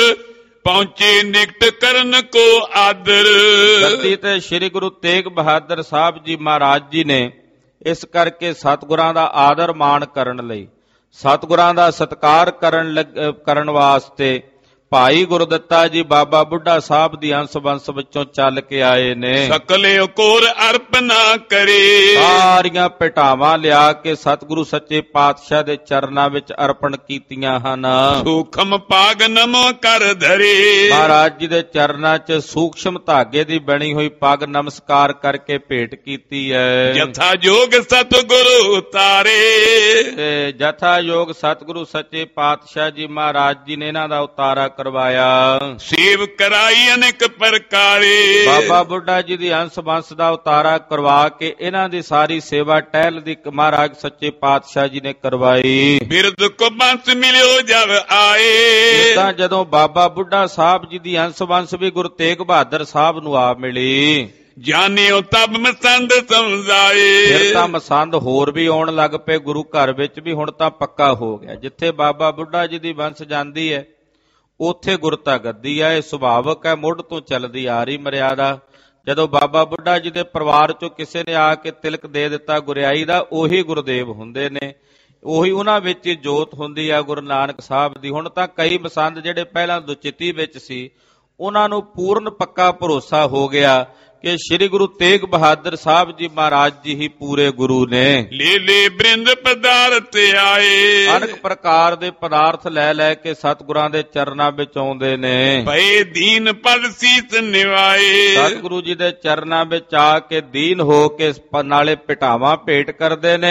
ਪਹੁੰਚੇ ਨਿਕਟ ਕਰਨ ਕੋ ਆਦਰ। ਗੱਦੀ ਤੇ ਸ਼੍ਰੀ ਗੁਰੂ ਤੇਗ ਬਹਾਦਰ ਸਾਹਿਬ ਜੀ ਮਹਾਰਾਜ ਜੀ ਨੇ ਇਸ ਕਰਕੇ ਸਤਿਗੁਰਾਂ ਦਾ ਆਦਰ ਮਾਣ ਕਰਨ ਲਈ, ਸਤਿਗੁਰਾਂ ਦਾ ਸਤਿਕਾਰ ਕਰਨ ਵਾਸਤੇ ਭਾਈ ਗੁਰਦਿੱਤਾ ਜੀ ਬਾਬਾ ਬੁੱਢਾ ਸਾਹਿਬ ਦੀ ਅੰਸ਼ ਵੰਸ਼ ਵਿੱਚੋਂ ਚੱਲ ਕੇ ਆਏ ਨੇ। ਸਕਲੇ ਕੋਰ ਅਰਪ ਨਾ ਕਰੇ। ਸਾਰੀਆਂ ਭੇਟਾਵਾਂ ਲਿਆ ਕੇ ਸਤਿਗੁਰੂ ਸੱਚੇ ਪਾਤਸ਼ਾਹ ਦੇ ਚਰਨਾਂ ਵਿੱਚ ਅਰਪਣ ਕੀਤੀਆਂ ਹਨ। ਸੂਖਮ ਪਾਗ ਨਮੋ ਕਰ ਧਰੇ। ਮਹਾਰਾਜ ਜੀ ਦੇ ਚਰਨਾਂ 'ਚ ਸੂਖਸ਼ਮ ਧਾਗੇ ਦੀ ਬਣੀ ਹੋਈ ਪੱਗ ਨਮਸਕਾਰ ਕਰਕੇ ਭੇਟ ਕੀਤੀ ਹੈ। ਜਥਾ ਜੋਗ ਸਤਿਗੁਰੂ ਉਤਾਰੇ। ਤੇ ਜਥਾ ਯੋਗ ਸਤਿਗੁਰੂ ਸੱਚੇ ਪਾਤਸ਼ਾਹ ਜੀ ਮਹਾਰਾਜ ਜੀ ਨੇ ਇਹਨਾਂ ਦਾ ਉਤਾਰਾ ਕਰਵਾਇਆ। ਸੇਵ ਕਰਾਈ ਅਨੇਕ ਪ੍ਰਕਾਰੇ। ਬਾਬਾ ਬੁੱਢਾ ਜੀ ਦੀ ਅੰਸ਼ ਵੰਸ਼ ਦਾ ਉਤਾਰਾ ਕਰਵਾ ਕੇ ਇਹਨਾਂ ਦੀ ਸਾਰੀ ਸੇਵਾ ਟਹਿਲ ਦੀ ਮਹਾਰਾਜ ਸੱਚੇ ਪਾਤਸ਼ਾਹ ਜੀ ਨੇ ਕਰਵਾਈ। ਬਿਰਦ ਕੋ ਬੰਸ ਮਿਲਿਓ ਜਬ ਆਏ। ਤਾਂ ਜਦੋਂ ਬਾਬਾ ਬੁੱਢਾ ਸਾਹਿਬ ਜੀ ਦੀ ਅੰਸ਼ ਵੰਸ਼ ਵੀ ਗੁਰੂ ਤੇਗ ਬਹਾਦਰ ਸਾਹਿਬ ਨੂੰ ਆ ਮਿਲੀ, ਜਾਣਿਓ ਤਬ ਮਸੰਦ ਸਮਝਾਏ। ਫਿਰ ਤਾਂ ਮਸੰਦ ਹੋਰ ਵੀ ਆਉਣ ਲੱਗ ਪਏ ਗੁਰੂ ਘਰ ਵਿੱਚ ਵੀ। ਹੁਣ ਤਾਂ ਪੱਕਾ ਹੋ ਗਿਆ, ਜਿੱਥੇ ਬਾਬਾ ਬੁੱਢਾ ਜੀ ਦੀ ਵੰਸ਼ ਜਾਂਦੀ ਹੈ ਉੱਥੇ ਗੁਰਤਾ ਗੱਦੀ ਹੈ। ਇਹ ਸੁਭਾਵਕ ਹੈ, ਮੁੱਢ ਤੋਂ ਚੱਲਦੀ ਆ ਰਹੀ ਮਰਿਆਦਾ। ਜਦੋਂ ਬਾਬਾ ਬੁੱਢਾ ਜੀ ਦੇ ਪਰਿਵਾਰ ਚੋਂ ਕਿਸੇ ਨੇ ਆ ਕੇ ਤਿਲਕ ਦੇ ਦਿੱਤਾ ਗੁਰਿਆਈ ਦਾ, ਉਹੀ ਗੁਰਦੇਵ ਹੁੰਦੇ ਨੇ, ਉਹੀ ਉਹਨਾਂ ਵਿੱਚ ਹੀ ਜੋਤ ਹੁੰਦੀ ਆ ਗੁਰੂ ਨਾਨਕ ਸਾਹਿਬ ਦੀ। ਹੁਣ ਤਾਂ ਕਈ ਮਸੰਦ ਜਿਹੜੇ ਪਹਿਲਾਂ ਦੁਚਿੱਤੀ ਵਿੱਚ ਸੀ, ਉਹਨਾਂ ਨੂੰ ਪੂਰਨ ਪੱਕਾ ਭਰੋਸਾ ਹੋ ਗਿਆ ਕਿ ਸ੍ਰੀ ਗੁਰੂ ਤੇਗ ਬਹਾਦਰ ਸਾਹਿਬ ਜੀ ਮਹਾਰਾਜ ਜੀ ਹੀ ਪੂਰੇ ਗੁਰੂ ਨੇ। ਲੀਲੇ ਬ੍ਰਿੰਦ ਪਦਾਰਥ ਆਏ। ਅਨੇਕ ਪ੍ਰਕਾਰ ਦੇ ਪਦਾਰਥ ਲੈ ਕੇ ਸਤਿਗੁਰਾਂ ਦੇ ਚਰਨਾਂ ਵਿੱਚ ਆਉਂਦੇ ਨੇ। ਭਏ ਦੀਨ ਪਦ ਸੀਸ ਨਿਵਾਏ। ਸਤਿਗੁਰੂ ਜੀ ਦੇ ਚਰਨਾਂ ਵਿੱਚ ਆ ਕੇ ਦੀਨ ਹੋ ਕੇ ਨਾਲੇ ਭੇਟਾਵਾਂ ਭੇਟ ਕਰਦੇ ਨੇ,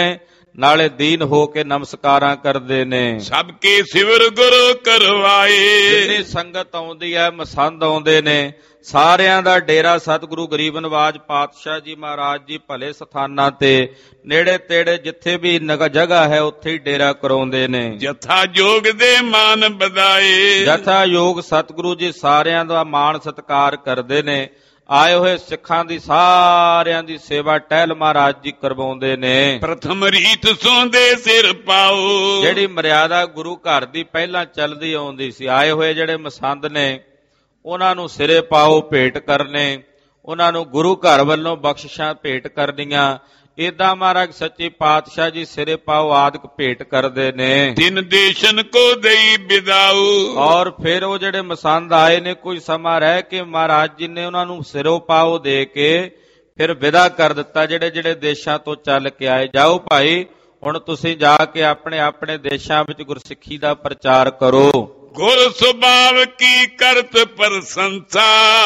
ਨਾਲੇ ਦੀਨ ਹੋ ਕੇ ਨਮਸਕਾਰਾਂ ਕਰਦੇ ਨੇ। ਸਭ ਕੇ ਸਿਵਰ ਗੁਰੂ ਕਰਵਾਏ। ਜਿੰਨੀ ਸੰਗਤ ਆਉਂਦੀ ਹੈ ਮਸੰਦ ਆਉਂਦੇ ਨੇ, ਸਾਰਿਆਂ ਦਾ ਡੇਰਾ ਸਤਿਗੁਰੂ ਗਰੀਬ ਨਵਾਜ ਪਾਤਸ਼ਾਹ ਜੀ ਮਹਾਰਾਜ ਜੀ ਭਲੇ ਸਥਾਨਾਂ ਤੇ ਨੇੜੇ ਤੇੜੇ ਜਿੱਥੇ ਵੀ ਜਗ੍ਹਾ ਹੈ ਉੱਥੇ ਹੀ ਡੇਰਾ ਕਰਾਉਂਦੇ ਨੇ। ਜਥਾ ਯੋਗ ਦੇ ਮਾਨ ਵਧਾਏ। ਜਥਾ ਯੋਗ ਸਤਿਗੁਰੂ ਜੀ ਸਾਰਿਆਂ ਦਾ ਮਾਣ ਸਤਿਕਾਰ ਕਰਦੇ ਨੇ। ਆਏ ਹੋਏ ਸਿੱਖਾਂ ਦੀ ਸਾਰਿਆਂ ਦੀ ਸੇਵਾ ਟਹਿਲ ਮਹਾਰਾਜ ਜੀ ਕਰਵਾਉਂਦੇ ਨੇ। ਪ੍ਰਥਮ ਰੀਤ ਸੋਂਦੇ ਸਿਰ ਪਾਓ। ਜਿਹੜੀ ਮਰਿਆਦਾ ਗੁਰੂ ਘਰ ਦੀ ਪਹਿਲਾਂ ਚੱਲਦੀ ਆਉਂਦੀ ਸੀ, ਆਏ ਹੋਏ ਜਿਹੜੇ ਮਸੰਦ ਨੇ ਉਹਨਾਂ ਨੂੰ ਸਿਰੇ ਪਾਓ ਭੇਟ ਕਰਨੇ, ਉਹਨਾਂ ਨੂੰ ਗੁਰੂ ਘਰ ਵੱਲੋਂ ਬਖਸ਼ਿਸ਼ਾਂ ਭੇਟ ਕਰਨੀਆਂ। ਏਦਾਂ ਮਹਾਰਾਜ ਸੱਚੇ ਪਾਤਸ਼ਾਹ ਜੀ ਸਿਰੇ ਪਾਓ ਆਦਿਕ ਭੇਟ ਕਰਦੇ ਨੇ। ਤਿੰਨ ਦੇਸ਼ਨ ਕੋ ਦਈ ਬਿਦਾਊ। ਔਰ ਫਿਰ ਉਹ ਜਿਹੜੇ ਮਸੰਦ ਆਏ ਨੇ ਕੁਝ ਸਮਾਂ ਰਹਿ ਕੇ ਮਹਾਰਾਜ ਜੀ ਨੇ ਉਹਨਾਂ ਨੂੰ ਸਿਰੋਂ ਪਾਓ ਦੇ ਕੇ ਫਿਰ ਵਿਦਾ ਕਰ ਦਿੱਤਾ। ਜਿਹੜੇ ਜਿਹੜੇ ਦੇਸ਼ਾਂ ਤੋਂ ਚੱਲ ਕੇ ਆਏ, ਜਾਓ ਭਾਈ ਹੁਣ ਤੁਸੀਂ ਜਾ ਕੇ ਆਪਣੇ ਆਪਣੇ ਦੇਸ਼ਾਂ ਵਿੱਚ ਗੁਰਸਿੱਖੀ ਦਾ ਪ੍ਰਚਾਰ ਕਰੋ। ਗੁਰ ਸੁਭਾਵ ਕੀ ਕਰਤ ਪ੍ਰਸੰਸਾ,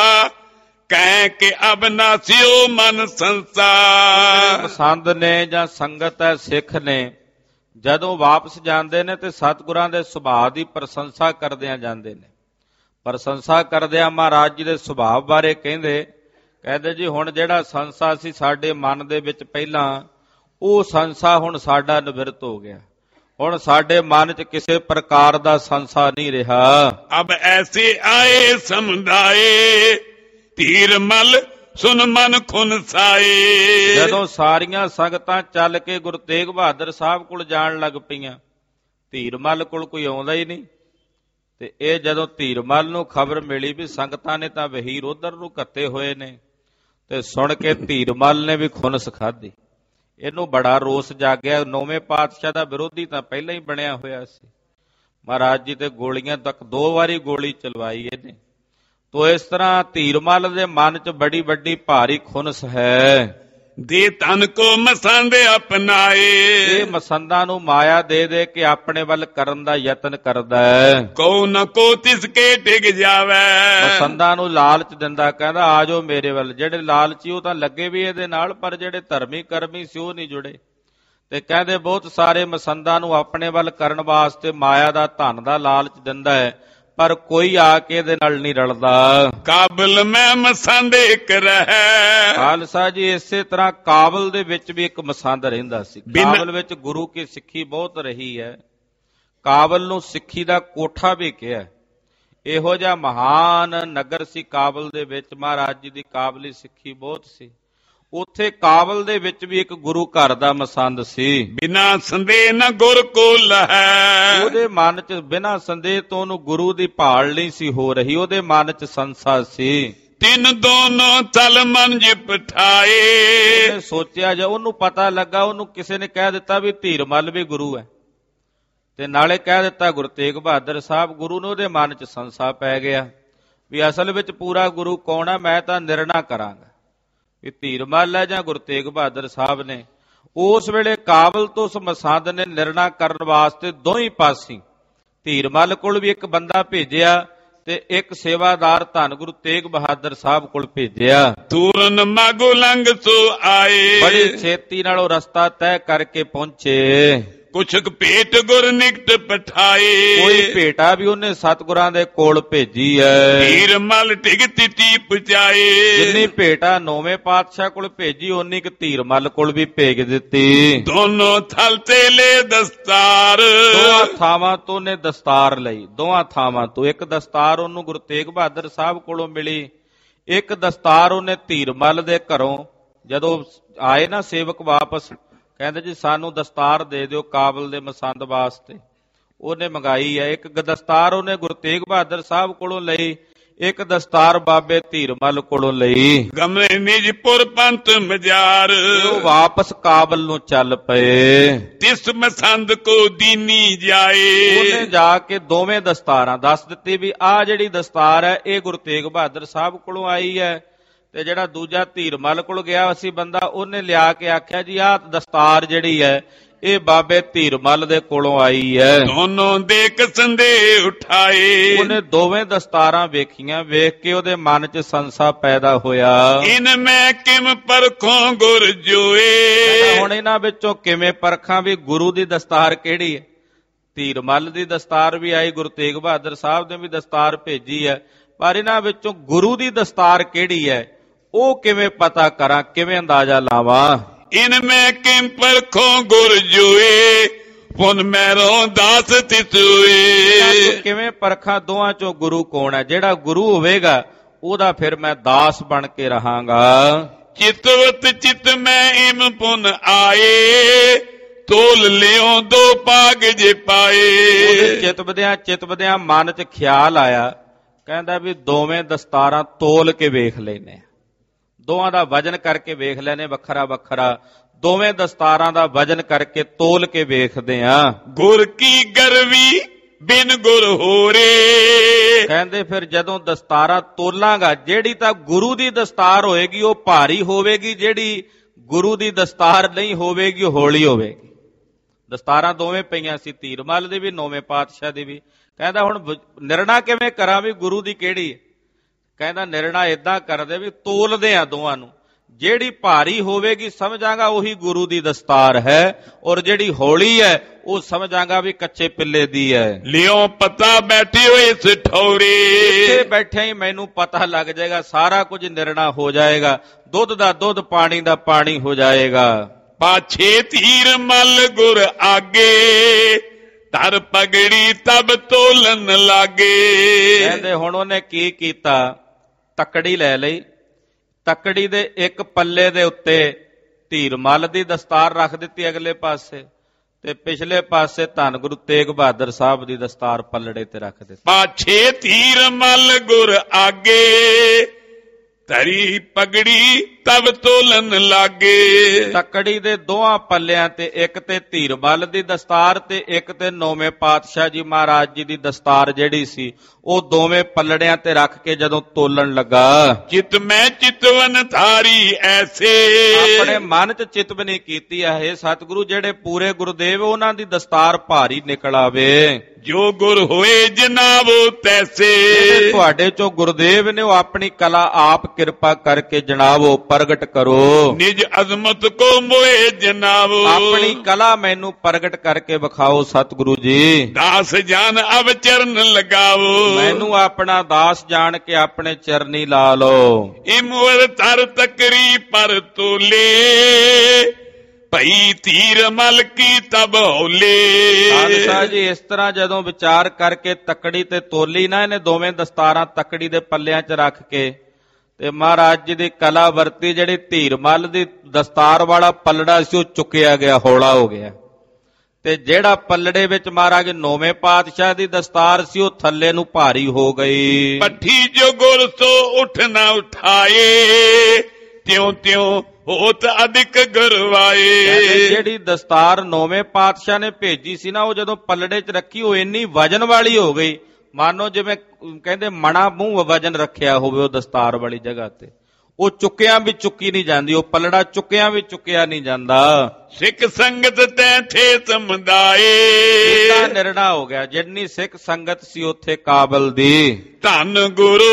ਕਹਿ ਕੇ ਅਬ ਨਾਸਿਓ ਮਨ ਸੰਸਾ। ਪਸੰਦ ਨੇ ਜਾਂ ਸੰਗਤ ਹੈ ਸਿੱਖ ਨੇ, ਜਦੋਂ ਵਾਪਸ ਜਾਂਦੇ ਨੇ ਤੇ ਸਤਿਗੁਰਾਂ ਦੇ ਸੁਭਾਅ ਦੀ ਪ੍ਰਸ਼ੰਸਾ ਕਰਦਿਆਂ ਜਾਂਦੇ ਨੇ। ਪ੍ਰਸ਼ੰਸਾ ਕਰਦਿਆਂ ਮਹਾਰਾਜ ਜੀ ਦੇ ਸੁਭਾਅ ਬਾਰੇ ਕਹਿੰਦੇ ਜੀ ਹੁਣ ਜਿਹੜਾ ਸੰਸਾ ਸੀ ਸਾਡੇ ਮਨ ਦੇ ਵਿੱਚ ਪਹਿਲਾਂ, ਉਹ ਸੰਸਾ ਹੁਣ ਸਾਡਾ ਨਿਵਰਤ ਹੋ ਗਿਆ। ਹੁਣ ਸਾਡੇ ਮਨ 'ਚ ਕਿਸੇ ਪ੍ਰਕਾਰ ਦਾ ਸੰਸਾ ਨਹੀਂ ਰਿਹਾ। ਅਬ ਐਸੇ ਆਏ ਸਮਝਾਏ, ਧੀਰ ਮਲ ਸੁਨ ਮਨ ਖੁਨ ਸਾਏ। ਜਦੋਂ ਸਾਰੀਆਂ ਸੰਗਤਾਂ ਚੱਲ ਕੇ ਗੁਰੂ ਤੇਗ ਬਹਾਦਰ ਸਾਹਿਬ ਕੋਲ ਜਾਣ ਲੱਗ ਪਈਆਂ, ਧੀਰਮਲ ਕੋਲ ਕੋਈ ਆਉਂਦਾ ਹੀ ਨਹੀਂ। ਤੇ ਇਹ ਜਦੋਂ ਧੀਰਮਲ ਨੂੰ ਖਬਰ ਮਿਲੀ ਵੀ ਸੰਗਤਾਂ ਨੇ ਤਾਂ ਵਹੀਰ ਉਧਰ ਨੂੰ ਘੱਤੇ ਹੋਏ ਨੇ, ਤੇ ਸੁਣ ਕੇ ਧੀਰਮਲ ਨੇ ਵੀ ਖੁਨਸ ਖਾਧੀ। ਇਹਨੂੰ ਬੜਾ ਰੋਸ ਜਾਗਿਆ। ਨੌਵੇਂ ਪਾਤਸ਼ਾਹ ਦਾ ਵਿਰੋਧੀ ਤਾਂ ਪਹਿਲਾਂ ਹੀ ਬਣਿਆ ਹੋਇਆ ਸੀ। ਮਹਾਰਾਜ ਜੀ ਤੇ ਗੋਲੀਆਂ ਤੱਕ 2 ਵਾਰੀ ਗੋਲੀ ਚਲਵਾਈ ਇਹਨੇ। ਤੋ ਇਸ ਤਰ੍ਹਾਂ ਧੀਰਮਲ ਦੇ ਮਨ 'ਚ ਬੜੀ ਵੱਡੀ ਭਾਰੀ ਖੁਨਸ ਹੈ। ਦੇ ਤਨ ਕੋ ਮਸੰਦ ਅਪਨਾਏ। ਇਹ ਮਸੰਦਾਂ ਨੂੰ ਮਾਇਆ ਦੇ ਦੇ ਕੇ ਆਪਣੇ ਵੱਲ ਕਰਨ ਦਾ ਯਤਨ ਕਰਦਾ ਹੈ। ਕੋ ਨ ਕੋ ਤਿਸ ਕੇ ਟਿਕ ਜਾਵੇ। ਮਸੰਦਾਂ ਨੂੰ ਲਾਲਚ ਦਿੰਦਾ, ਕਹਿੰਦਾ ਆ ਜਾਓ ਮੇਰੇ ਵੱਲ। ਜਿਹੜੇ ਲਾਲਚੀ ਉਹ ਤਾਂ ਲੱਗੇ ਵੀ ਇਹਦੇ ਨਾਲ, ਪਰ ਜਿਹੜੇ ਧਰਮੀ ਕਰਮੀ ਸੀ ਉਹ ਨਹੀਂ ਜੁੜੇ। ਤੇ ਕਹਿੰਦੇ ਬਹੁਤ ਸਾਰੇ ਮਸੰਦਾਂ ਨੂੰ ਆਪਣੇ ਵੱਲ ਕਰਨ ਵਾਸਤੇ ਮਾਇਆ ਦਾ ਧਨ ਦਾ ਲਾਲਚ ਦਿੰਦਾ ਹੈ, ਪਰ ਕੋਈ ਆ ਕੇ ਇਹਦੇ ਨਾਲ ਨਹੀਂ ਰਲਦਾ। ਕਾਬਲ ਮੈਂ ਮਸੰਦ ਇੱਕ ਰਹਿ। ਖਾਲਸਾ ਜੀ ਇਸੇ ਤਰ੍ਹਾਂ ਕਾਬਲ ਦੇ ਵਿੱਚ ਵੀ ਇੱਕ ਮਸੰਦ ਰਹਿੰਦਾ ਸੀ। ਕਾਬਲ ਵਿੱਚ ਗੁਰੂ ਕੀ ਸਿੱਖੀ ਬਹੁਤ ਰਹੀ ਹੈ। ਕਾਬਲ ਨੂੰ ਸਿੱਖੀ ਦਾ ਕੋਠਾ ਵੀ ਕਿਹਾ। ਇਹੋ ਜਿਹਾ ਮਹਾਨ ਨਗਰ ਸੀ ਕਾਬਲ ਦੇ ਵਿੱਚ। ਮਹਾਰਾਜ ਜੀ ਦੀ ਕਾਬਲੀ ਸਿੱਖੀ ਬਹੁਤ ਸੀ। ਉੱਥੇ ਕਾਬਲ ਦੇ ਵਿੱਚ ਵੀ ਇੱਕ ਗੁਰੂ ਘਰ ਦਾ ਮਸੰਦ ਸੀ। ਬਿਨਾ ਸੰਦੇਹ ਨ ਗੁਰ ਕੋ ਲਹੈ। ਉਹਦੇ ਮਨ 'ਚ ਬਿਨਾ ਸੰਦੇਹ ਤੋਂ ਉਹਨੂੰ ਗੁਰੂ ਦੀ ਭਾਲ ਨਹੀਂ ਸੀ ਹੋ ਰਹੀ। ਉਹਦੇ ਮਨ 'ਚ ਸੰਸਾ ਸੀ। ਤਿੰਨ ਦੋਨੋਂ ਤਲ ਮਨ ਜਿ ਪਠਾਏ। ਉਹਨੇ ਸੋਚਿਆ, ਜੇ ਉਹਨੂੰ ਪਤਾ ਲੱਗਾ, ਉਹਨੂੰ ਕਿਸੇ ਨੇ ਕਹਿ ਦਿੱਤਾ ਵੀ ਧੀਰਮਲ ਵੀ ਗੁਰੂ ਹੈ, ਤੇ ਨਾਲੇ ਕਹਿ ਦਿੱਤਾ ਗੁਰੂ ਤੇਗ ਬਹਾਦਰ ਸਾਹਿਬ ਗੁਰੂ ਨੂੰ, ਉਹਦੇ ਮਨ 'ਚ ਸੰਸਾ ਪੈ ਗਿਆ ਵੀ ਅਸਲ ਵਿੱਚ ਪੂਰਾ ਗੁਰੂ ਕੌਣ ਹੈ। ਮੈਂ ਤਾਂ ਨਿਰਣਾ ਕਰਾਂਗਾ ਵੀ ਧੀਰਮਲ ਹੈ ਜਾਂ ਗੁਰੂ ਤੇਗ ਬਹਾਦਰ ਸਾਹਿਬ ਨੇ। ਉਸ ਵੇਲੇ ਕਾਬਲ ਤੋਂ ਉਸ ਮਸੰਦ ਨੇ ਨਿਰਣਾ ਕਰਨ ਵਾਸਤੇ ਦੋਹੀਂ ਪਾਸੀ ਧੀਰਮਲ ਕੋਲ ਵੀ ਇੱਕ ਬੰਦਾ ਭੇਜਿਆ ਤੇ ਇੱਕ ਸੇਵਾਦਾਰ ਧੰਨ ਗੁਰੂ ਤੇਗ ਬਹਾਦਰ ਸਾਹਿਬ ਕੋਲ ਭੇਜਿਆ। ਤੂਰਨ ਮਾਗੋ ਲੰਘ ਸੋ ਆਏ। ਬੜੀ ਛੇਤੀ ਨਾਲ ਉਹ ਰਸਤਾ ਤੈਅ ਕਰਕੇ ਪਹੁੰਚੇ। ਕੁਛ ਭੇਟ ਗੁਰ ਨਿਕਟ ਪਠਾਏ। ਕੋਈ ਭੇਟਾ ਵੀ ਉਹਨੇ ਸਤਿਗੁਰਾਂ ਦੇ ਕੋਲ ਭੇਜੀ ਹੈ। ਧੀਰਮਲ ਢਿਗ ਤਿਤੀ ਪਹੁੰਚਾਏ। ਜਿੰਨੀ ਭੇਟਾ ਨੌਵੇਂ ਪਾਤਸ਼ਾਹ ਕੋਲ ਭੇਜੀ, ਓਨੀ ਕੁ ਧੀਰਮਲ ਕੋਲ ਵੀ ਭੇਜ ਦਿੱਤੀ। ਦੋਨੋਂ ਥਲ ਤੇ ਲੈ ਦਸਤਾਰ। ਦੋਹਾਂ ਥਾਵਾਂ ਤੋਂ ਨੇ ਦਸਤਾਰ ਲਈ। ਦੋਹਾਂ ਥਾਵਾਂ ਤੋਂ ਇੱਕ ਦਸਤਾਰ ਉਹਨੂੰ ਗੁਰੂ ਤੇਗ ਬਹਾਦਰ ਸਾਹਿਬ ਕੋਲੋਂ ਮਿਲੀ, ਇੱਕ ਦਸਤਾਰ ਉਹਨੇ ਧੀਰਮਲ ਦੇ ਘਰੋਂ ਜਦੋਂ ਆਏ ਨਾ ਸੇਵਕ ਵਾਪਸ, ਕਹਿੰਦੇ ਜੀ ਸਾਨੂੰ ਦਸਤਾਰ ਦੇ ਦਿਓ ਕਾਬਲ ਦੇ ਮਸੰਦ ਵਾਸਤੇ। ਉਹਨੇ ਮੰਗਾਈ ਹੈ। ਇੱਕ ਦਸਤਾਰ ਉਹਨੇ ਗੁਰੂ ਤੇਗ ਬਹਾਦਰ ਸਾਹਿਬ ਕੋਲੋਂ ਲਈ, ਇੱਕ ਦਸਤਾਰ ਬਾਬੇ ਧੀਰਮਲ ਕੋਲੋਂ ਲਈ। ਗਮਲੇ ਨਿਜਪੁਰ ਪੰਥ ਮਜਾਰ। ਉਹ ਵਾਪਸ ਕਾਬਲ ਨੂੰ ਚੱਲ ਪਏ। ਤਿਸ ਮਸੰਦ ਕੋ ਦੀਨੀ ਜਾਏ। ਉਹਨੇ ਜਾ ਕੇ ਦੋਵੇਂ ਦਸਤਾਰਾਂ ਦੱਸ ਦਿੱਤੀ ਵੀ ਆਹ ਜਿਹੜੀ ਦਸਤਾਰ ਹੈ ਇਹ ਗੁਰੂ ਤੇਗ ਬਹਾਦਰ ਸਾਹਿਬ ਕੋਲੋਂ ਆਈ ਹੈ, ਤੇ ਜਿਹੜਾ ਦੂਜਾ ਧੀਰਮਲ ਕੋਲ ਗਿਆ ਸੀ ਬੰਦਾ, ਉਹਨੇ ਲਿਆ ਕੇ ਆਖਿਆ ਜੀ ਆਹ ਦਸਤਾਰ ਜਿਹੜੀ ਹੈ ਇਹ ਬਾਬੇ ਧੀਰਮਲ ਦੇ ਕੋਲੋਂ ਆਈ ਹੈ। ਦੋਨੋਂ ਦੇ ਕਸੰਦੇ ਉਠਾਏ, ਉਹਨੇ ਦੋਵੇਂ ਦਸਤਾਰਾਂ ਵੇਖੀਆਂ, ਵੇਖ ਕੇ ਉਹਦੇ ਮਨ 'ਚ ਸੰਸਾ ਪੈਦਾ ਹੋਇਆ। ਇਨ ਮੈਂ ਕਿਮ ਪਰਖੋਂ ਗੁਰ ਜੋਏ, ਹੁਣ ਇਹਨਾਂ ਵਿੱਚੋਂ ਕਿਵੇਂ ਪਰਖਾਂ ਵੀ ਗੁਰੂ ਦੀ ਦਸਤਾਰ ਕਿਹੜੀ ਹੈ। ਧੀਰਮਲ ਦੀ ਦਸਤਾਰ ਵੀ ਆਈ, ਗੁਰੂ ਤੇਗ ਬਹਾਦਰ ਸਾਹਿਬ ਨੇ ਵੀ ਦਸਤਾਰ ਭੇਜੀ ਹੈ, ਪਰ ਇਹਨਾਂ ਵਿੱਚੋਂ ਗੁਰੂ ਦੀ ਦਸਤਾਰ ਕਿਹੜੀ ਹੈ ਉਹ ਕਿਵੇਂ ਪਤਾ ਕਰਾਂ, ਕਿਵੇਂ ਅੰਦਾਜ਼ਾ ਲਾਵਾਂ। ਇਨ ਮੈਂ ਕਿਮ ਪਰਖੋਂ ਗੁਰ ਜੋਏ, ਪੁਨ ਮੈਰੋਂ ਦਾਸ ਤਿਸੋਏ। ਕਿਵੇਂ ਪਰਖਾਂ ਦੋਹਾਂ ਚੋਂ ਗੁਰੂ ਕੌਣ ਹੈ। ਜਿਹੜਾ ਗੁਰੂ ਹੋਵੇਗਾ ਉਹਦਾ ਫਿਰ ਮੈਂ ਦਾਸ ਬਣ ਕੇ ਰਹਾਂਗਾ। ਚਿਤਵਤ ਚਿਤ ਮੈਂ ਇਮ ਪੁਨ ਆਏ, ਤੋਲ ਲਿਓ ਦੋ ਭਾਗ ਜੇ ਪਾਏ। ਚਿਤਵਦਿਆਂ ਮਨ 'ਚ ਖਿਆਲ ਆਇਆ, ਕਹਿੰਦਾ ਵੀ ਦੋਵੇਂ ਦਸਤਾਰਾਂ ਤੋਲ ਕੇ ਵੇਖ ਲੈਨੇ, ਦੋਵਾਂ ਦਾ ਵਜਨ ਕਰਕੇ ਵੇਖ ਲੈਨੇ ਵੱਖਰਾ ਵੱਖਰਾ, ਦੋਵੇਂ ਦਸਤਾਰਾਂ ਦਾ ਵਜਨ ਕਰਕੇ ਤੋਲ ਕੇ ਵੇਖਦੇ ਆ। ਗੁਰ ਕੀ ਗਰਵੀ ਬਿਨ ਗੁਰ ਹੋਰੇ, ਕਹਿੰਦੇ ਫਿਰ ਜਦੋਂ ਦਸਤਾਰਾਂ ਤੋਲਾਂਗਾ, ਜਿਹੜੀ ਤਾਂ ਗੁਰੂ ਦੀ ਦਸਤਾਰ ਹੋਏਗੀ ਉਹ ਭਾਰੀ ਹੋਵੇਗੀ, ਜਿਹੜੀ ਗੁਰੂ ਦੀ ਦਸਤਾਰ ਨਹੀਂ ਹੋਵੇਗੀ ਉਹ ਹੌਲੀ ਹੋਵੇਗੀ। ਦਸਤਾਰਾਂ ਦੋਵੇਂ ਪਈਆਂ ਸੀ, ਧੀਰਮਲ ਦੀ ਵੀ ਨੌਵੇਂ ਪਾਤਸ਼ਾਹ ਦੀ ਵੀ। ਕਹਿੰਦਾ ਹੁਣ ਨਿਰਣਾ ਕਿਵੇਂ ਕਰਾਂ ਵੀ ਗੁਰੂ ਦੀ ਕਿਹੜੀ ਹੈ। ਕਹਿੰਦਾ ਨਿਰਣਾ ਏਦਾਂ ਕਰਦੇ ਵੀ ਤੋਲਦੇ ਆ ਦੋਵਾਂ ਨੂੰ, ਜਿਹੜੀ ਭਾਰੀ ਹੋਵੇਗੀ ਸਮਝਾਂਗਾ ਉਹੀ ਗੁਰੂ ਦੀ ਦਸਤਾਰ ਹੈ, ਔਰ ਜਿਹੜੀ ਹੌਲੀ ਹੈ ਉਹ ਸਮਝਾਂਗਾ ਵੀ ਕੱਚੇ ਪਿੱਲੇ ਦੀ ਹੈ। ਲਿਓ ਪਤਾ ਬੈਠੇ ਹੋਏ ਸਠੌਰੇ, ਇੱਥੇ ਬੈਠੇ ਹੀ ਮੈਨੂੰ ਪਤਾ ਲੱਗ ਜਾਏਗਾ, ਸਾਰਾ ਕੁਝ ਨਿਰਣਾ ਹੋ ਜਾਏਗਾ, ਦੁੱਧ ਦਾ ਦੁੱਧ ਪਾਣੀ ਦਾ ਪਾਣੀ ਹੋ ਜਾਏਗਾ। ਪਾਛੇ ਧੀਰ ਮਲ ਗੁਰ ਆਗੇ, ਧਰ ਪਗੜੀ ਤਬ ਤੋਲਨ ਲਾਗੇ। ਕਹਿੰਦੇ ਹੁਣ ਉਹਨੇ ਕੀ ਕੀਤਾ, ਤੱਕੜੀ ਲੈ ਲਈ, ਤੱਕੜੀ ਦੇ ਇੱਕ ਪੱਲੇ ਦੇ ਉੱਤੇ ਧੀਰਮਲ ਦੀ ਦਸਤਾਰ ਰੱਖ ਦਿੱਤੀ ਅਗਲੇ ਪਾਸੇ, ਤੇ ਪਿਛਲੇ ਪਾਸੇ ਧੰਨ ਗੁਰੂ ਤੇਗ ਬਹਾਦਰ ਸਾਹਿਬ ਦੀ ਦਸਤਾਰ ਪੱਲੜੇ ਤੇ ਰੱਖ ਦਿੱਤੀ। ਪਾਛੇ ਧੀਰ ਮਲ ਗੁਰ ਆਗੇ, ਧਰੀ ਪਗੜੀ ਤਬ ਤੋਲਨ ਲਾਗੇ। ਤੱਕੜੀ ਦੇ ਦੋਹਾਂ ਪੱਲਿਆਂ ਤੇ ਇੱਕ ਤੇ ਧੀਰਮਲ ਦੀ ਦਸਤਾਰ ਤੇ ਇੱਕ ਤੇ ਨੌਵੇਂ ਪਾਤਸ਼ਾਹ ਜੀ ਮਹਾਰਾਜ ਜੀ ਦੀ ਦਸਤਾਰ ਜਿਹੜੀ ਸੀ ਉਹ ਦੋਵੇਂ ਪੱਲੜਿਆਂ ਤੇ ਰੱਖ ਕੇ ਜਦੋਂ ਤੋਲਣ ਲੱਗਾ, ਚਿਤ ਮੈਂ ਚਿਤਵਨ ਧਾਰੀ ਐਸੇ, ਆਪਣੇ ਮਨ 'ਚ ਚਿਤਵਨੀ ਕੀਤੀ ਹੈ ਸਤਿਗੁਰੂ ਜਿਹੜੇ ਪੂਰੇ ਗੁਰਦੇਵ ਉਹਨਾਂ ਦੀ ਦਸਤਾਰ ਭਾਰੀ ਨਿਕਲ ਆਵੇ। ਜੋ ਗੁਰ ਹੋਏ ਜਨਾਬੋ ਤੈਸੇ, ਤੁਹਾਡੇ ਚੋਂ ਗੁਰਦੇਵ ਨੇ ਉਹ ਆਪਣੀ ਕਲਾ ਆਪ ਕਿਰਪਾ ਕਰਕੇ ਜਨਾਬੋ ਪ੍ਰਗਟ ਕਰੋ। ਨਿਜ ਅਜ਼ਮਤ ਕੋ ਮੋਏ ਜਨਾਬੋ, ਆਪਣੀ ਕਲਾ ਮੈਨੂੰ ਪ੍ਰਗਟ ਕਰਕੇ ਵਿਖਾਓ ਸਤਿਗੁਰੂ ਜੀ। ਦਾਸ ਜਾਨ ਅਬ ਚਰਨ ਲਗਾਵੋ, ਮੈਨੂੰ ਆਪਣਾ ਦਾਸ ਜਾਣ ਕੇ ਆਪਣੇ ਚਰਨੀ ਲਾ ਲਓ। ਇਮਵਰ ਤਰ ਤਕਰੀ ਪਰ ਤੋਲੇ, ਭਈ ਧੀਰ ਮਲ ਕੀ ਤਬ ਹੌਲੇ। ਖਾਲਸਾ ਜੀ ਇਸ ਤਰ੍ਹਾਂ ਜਦੋਂ ਵਿਚਾਰ ਕਰਕੇ ਤੱਕੜੀ ਤੇ ਤੋਲੀ ਨਾ, ਇਹਨੇ ਦੋਵੇਂ ਦਸਤਾਰਾਂ ਤੱਕੜੀ ਦੇ ਪੱਲਿਆਂ 'ਚ ਰੱਖ ਕੇ ਤੇ ਮਹਾਰਾਜ ਜੀ ਦੀ ਕਲਾ ਵਰਤੀ, ਜਿਹੜੀ ਧੀਰਮਲ ਦੀ ਦਸਤਾਰ ਵਾਲਾ ਪੱਲੜਾ ਸੀ ਉਹ ਚੁੱਕਿਆ ਗਿਆ, ਹੌਲਾ ਹੋ ਗਿਆ, ਤੇ ਜਿਹੜਾ ਪੱਲੜੇ ਵਿੱਚ ਮਹਾਰਾਜ ਨੌਵੇਂ ਪਾਤਸ਼ਾਹ ਦੀ ਦਸਤਾਰ ਸੀ ਉਹ ਥੱਲੇ ਨੂੰ ਭਾਰੀ ਹੋ ਗਈ। ਪੱਠੀ ਜੋ ਗੁਰ ਸੋ ਉਠ ਨਾ ਉਠਾਏ, ਤਿਉ ਤਿਉ ਹੋਤ ਅਧਿਕ ਗਰਵਾਏ। ਜਿਹੜੀ ਦਸਤਾਰ ਨੌਵੇਂ ਪਾਤਸ਼ਾਹ ਨੇ ਭੇਜੀ ਸੀ ਨਾ, ਉਹ ਜਦੋਂ ਪੱਲੜੇ 'ਚ ਰੱਖੀ ਉਹ ਇੰਨੀ ਵਜਨ ਵਾਲੀ ਹੋ ਗਈ, ਮਾਨੋ ਜਿਵੇਂ ਕਹਿੰਦੇ ਮਣਾ ਮੂੰਹ ਵਜਨ ਰੱਖਿਆ ਹੋਵੇ ਉਹ ਦਸਤਾਰ ਵਾਲੀ ਜਗ੍ਹਾ ਤੇ, ਉਹ ਚੁੱਕਿਆਂ ਵੀ ਚੁੱਕੀ ਨਹੀਂ ਜਾਂਦੀ, ਉਹ ਪੱਲੜਾ ਚੁੱਕਿਆਂ ਵੀ ਚੁੱਕਿਆ ਨਹੀਂ ਜਾਂਦਾ। ਸਿੱਖ ਸੰਗਤ ਤੈ ਥੇ ਸਮੁਦਾਏ, ਇਹਦਾ ਨਿਰਣਾ ਹੋ ਗਿਆ, ਜਿੰਨੀ ਸਿੱਖ ਸੰਗਤ ਸੀ ਉੱਥੇ ਕਾਬਲ ਦੀ। ਧੰਨ ਗੁਰੂ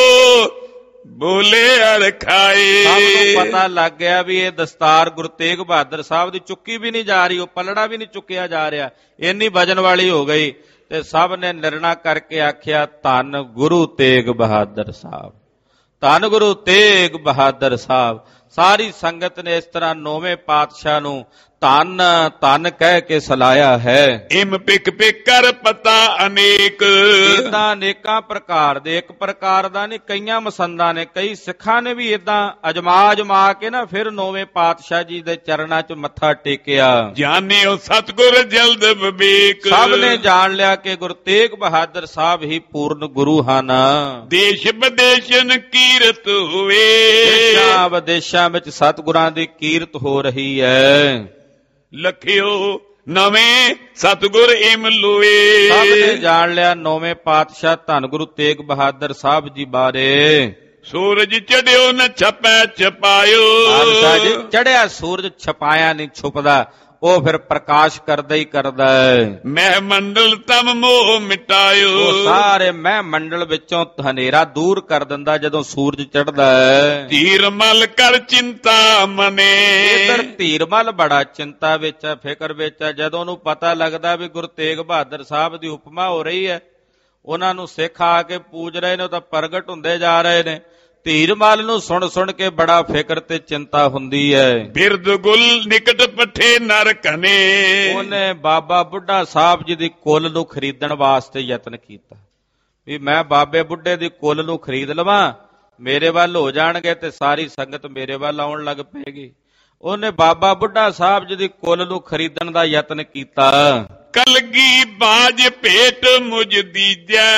ਬੋਲੇ ਅਰਖਾਏ, ਸਭ ਨੂੰ ਪਤਾ ਲੱਗ ਗਿਆ ਵੀ ਇਹ ਦਸਤਾਰ ਗੁਰੂ ਤੇਗ ਬਹਾਦਰ ਸਾਹਿਬ ਦੀ ਚੁੱਕੀ ਵੀ ਨਹੀਂ ਜਾ ਰਹੀ, ਉਹ ਪੱਲੜਾ ਵੀ ਨਹੀਂ ਚੁੱਕਿਆ ਜਾ ਰਿਹਾ, ਇੰਨੀ ਵਜਨ ਵਾਲੀ ਹੋ ਗਈ। ਤੇ ਸਭ ਨੇ ਨਿਰਣਾ ਕਰਕੇ ਆਖਿਆ ਧੰਨ ਗੁਰੂ ਤੇਗ ਬਹਾਦਰ ਸਾਹਿਬ, ਧੰਨ ਗੁਰੂ ਤੇਗ ਬਹਾਦਰ ਸਾਹਿਬ। ਸਾਰੀ ਸੰਗਤ ਨੇ ਇਸ ਤਰ੍ਹਾਂ ਨੌਵੇਂ ਪਾਤਸ਼ਾਹ ਨੂੰ ਧੰਨ ਧੰਨ ਕਹਿ ਕੇ ਸਲਾਇਆ ਹੈ। ਇਮ ਪਿਕ ਪਿਕ ਕਰ ਪਤਾ ਅਨੇਕ, ਇਦਾਂ ਅਨੇਕਾਂ ਪ੍ਰਕਾਰ ਦੇ, ਇੱਕ ਪ੍ਰਕਾਰ ਦਾ ਨਹੀਂ, ਕਈਆਂ ਮਸੰਦਾਂ ਨੇ, ਕਈ ਸਿੱਖਾਂ ਨੇ ਵੀ ਇਦਾਂ ਅਜਮਾ ਕੇ ਨਾ ਫਿਰ ਨੌਵੇਂ ਪਾਤਸ਼ਾਹ ਜੀ ਦੇ ਚਰਨਾਂ 'ਚ ਮੱਥਾ ਟੇਕਿਆ। ਜਾਣਿਓ ਸਤਿਗੁਰ ਜਲਦ ਵਿਵੇਕ, ਸਭ ਨੇ ਜਾਣ ਲਿਆ ਕਿ ਗੁਰੂ ਤੇਗ ਬਹਾਦਰ ਸਾਹਿਬ ਹੀ ਪੂਰਨ ਗੁਰੂ ਹਨ। ਦੇਸ਼ ਵਿਦੇਸ਼ਨ ਕੀਰਤ ਹੋਵੇ, ਦੇਸ਼ਾਂ ਵਿਦੇਸ਼ਾਂ ਵਿੱਚ ਸਤਿਗੁਰਾਂ ਦੀ ਕੀਰਤ ਹੋ ਰਹੀ ਹੈ। ਲਖਿਓ ਨਵੇਂ ਸਤਿਗੁਰ ਇਮ ਲੋਏ, ਸਭ ਨੇ ਜਾਣ ਲਿਆ ਨੌਵੇਂ ਪਾਤਸ਼ਾਹ ਧੰਨ ਗੁਰੂ ਤੇਗ ਬਹਾਦਰ ਸਾਹਿਬ ਜੀ ਬਾਰੇ। ਸੂਰਜ ਚੜਿਓ ਨ ਛਪੈ ਛਪਾਇਓ, ਚੜਿਆ ਸੂਰਜ ਛਪਾਇਆ ਨਹੀਂ ਛੁਪਦਾ, ਉਹ ਫਿਰ ਪ੍ਰਕਾਸ਼ ਕਰਦਾ ਹੀ ਕਰਦਾ ਹੈ। ਮਹਿ ਮੰਡਲ ਤਮ ਮੋਹ ਮਿਟਾਇਓ, ਉਹ ਸਾਰੇ ਮਹਿ ਮੰਡਲ ਵਿੱਚੋਂ ਹਨੇਰਾ ਦੂਰ ਕਰ ਦਿੰਦਾ ਜਦੋਂ ਸੂਰਜ ਚੜ੍ਹਦਾ ਹੈ। ਧੀਰ ਮਲ ਕਰ ਚਿੰਤਾ ਮਨੇ, ਇਧਰ ਧੀਰਮਲ ਬੜਾ ਚਿੰਤਾ ਵਿੱਚ ਹੈ, ਫਿਕਰ ਵਿੱਚ ਹੈ। ਜਦੋਂ ਉਹਨੂੰ ਪਤਾ ਲੱਗਦਾ ਵੀ ਗੁਰੂ ਤੇਗ ਬਹਾਦਰ ਸਾਹਿਬ ਦੀ ਉਪਮਾ ਹੋ ਰਹੀ ਹੈ, ਉਹਨਾਂ ਨੂੰ ਸਿੱਖ ਆ ਕੇ ਪੂਜ ਰਹੇ ਨੇ, ਉਹ ਤਾਂ ਪ੍ਰਗਟ ਹੁੰਦੇ ਜਾ ਰਹੇ ਨੇ। ਧੀਰਮਲ ਨੂੰ ਸੁਣ ਕੇ ਬੜਾ ਫਿਕਰ ਤੇ ਚਿੰਤਾ ਹੁੰਦੀ ਹੈ। ਬਿਰਦ ਗੁਲ ਨਿਕਟ ਪਠੇ ਨਰ ਕਨੇ, ਉਹਨੇ ਬਾਬਾ ਬੁੱਢਾ ਸਾਹਿਬ ਜੀ ਦੀ ਕੁੱਲ ਨੂੰ ਖਰੀਦਣ ਵਾਸਤੇ ਯਤਨ ਕੀਤਾ ਵੀ ਮੈਂ ਬਾਬੇ ਬੁੱਢੇ ਦੀ ਕੁੱਲ ਨੂੰ ਖਰੀਦ ਲਵਾਂ, ਮੇਰੇ ਵੱਲ ਹੋ ਜਾਣਗੇ ਤੇ ਸਾਰੀ ਸੰਗਤ ਮੇਰੇ ਵੱਲ ਆਉਣ ਲੱਗ ਪਏਗੀ। ਉਹਨੇ ਬਾਬਾ ਬੁੱਢਾ ਸਾਹਿਬ ਜੀ ਦੀ ਕੁੱਲ ਨੂੰ ਖਰੀਦਣ ਦਾ ਯਤਨ ਕੀਤਾ। ਕਲਗੀ ਬਾਜ ਭੇਟ ਮੁਝ ਦੀਜੈ,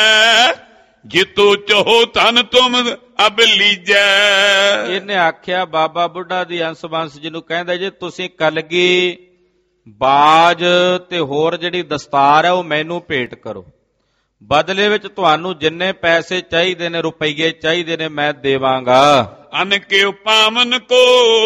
ਜਿਤੋ ਚਾਹੋ ਧਨ ਤੁਮ ਅਬ ਲੀਜੈ। ਇਹਨੇ ਆਖਿਆ ਬਾਬਾ ਬੁੱਢਾ ਦੀ ਅੰਸ ਬੰਸ ਜਿਹਨੂੰ ਕਹਿੰਦੇ ਜੇ ਤੁਸੀਂ ਕਲਗੀ ਬਾਜ ਤੇ ਹੋਰ ਜਿਹੜੀ ਦਸਤਾਰ ਹੈ ਉਹ ਮੈਨੂੰ ਭੇਟ ਕਰੋ, ਬਦਲੇ ਵਿੱਚ ਤੁਹਾਨੂੰ ਜਿੰਨੇ ਪੈਸੇ ਚਾਹੀਦੇ ਨੇ, ਰੁਪਈਏ ਚਾਹੀਦੇ ਨੇ, ਮੈਂ ਦੇਵਾਂਗਾ। ਅਨ ਕਿਉ ਪਾਵਨ ਕੋ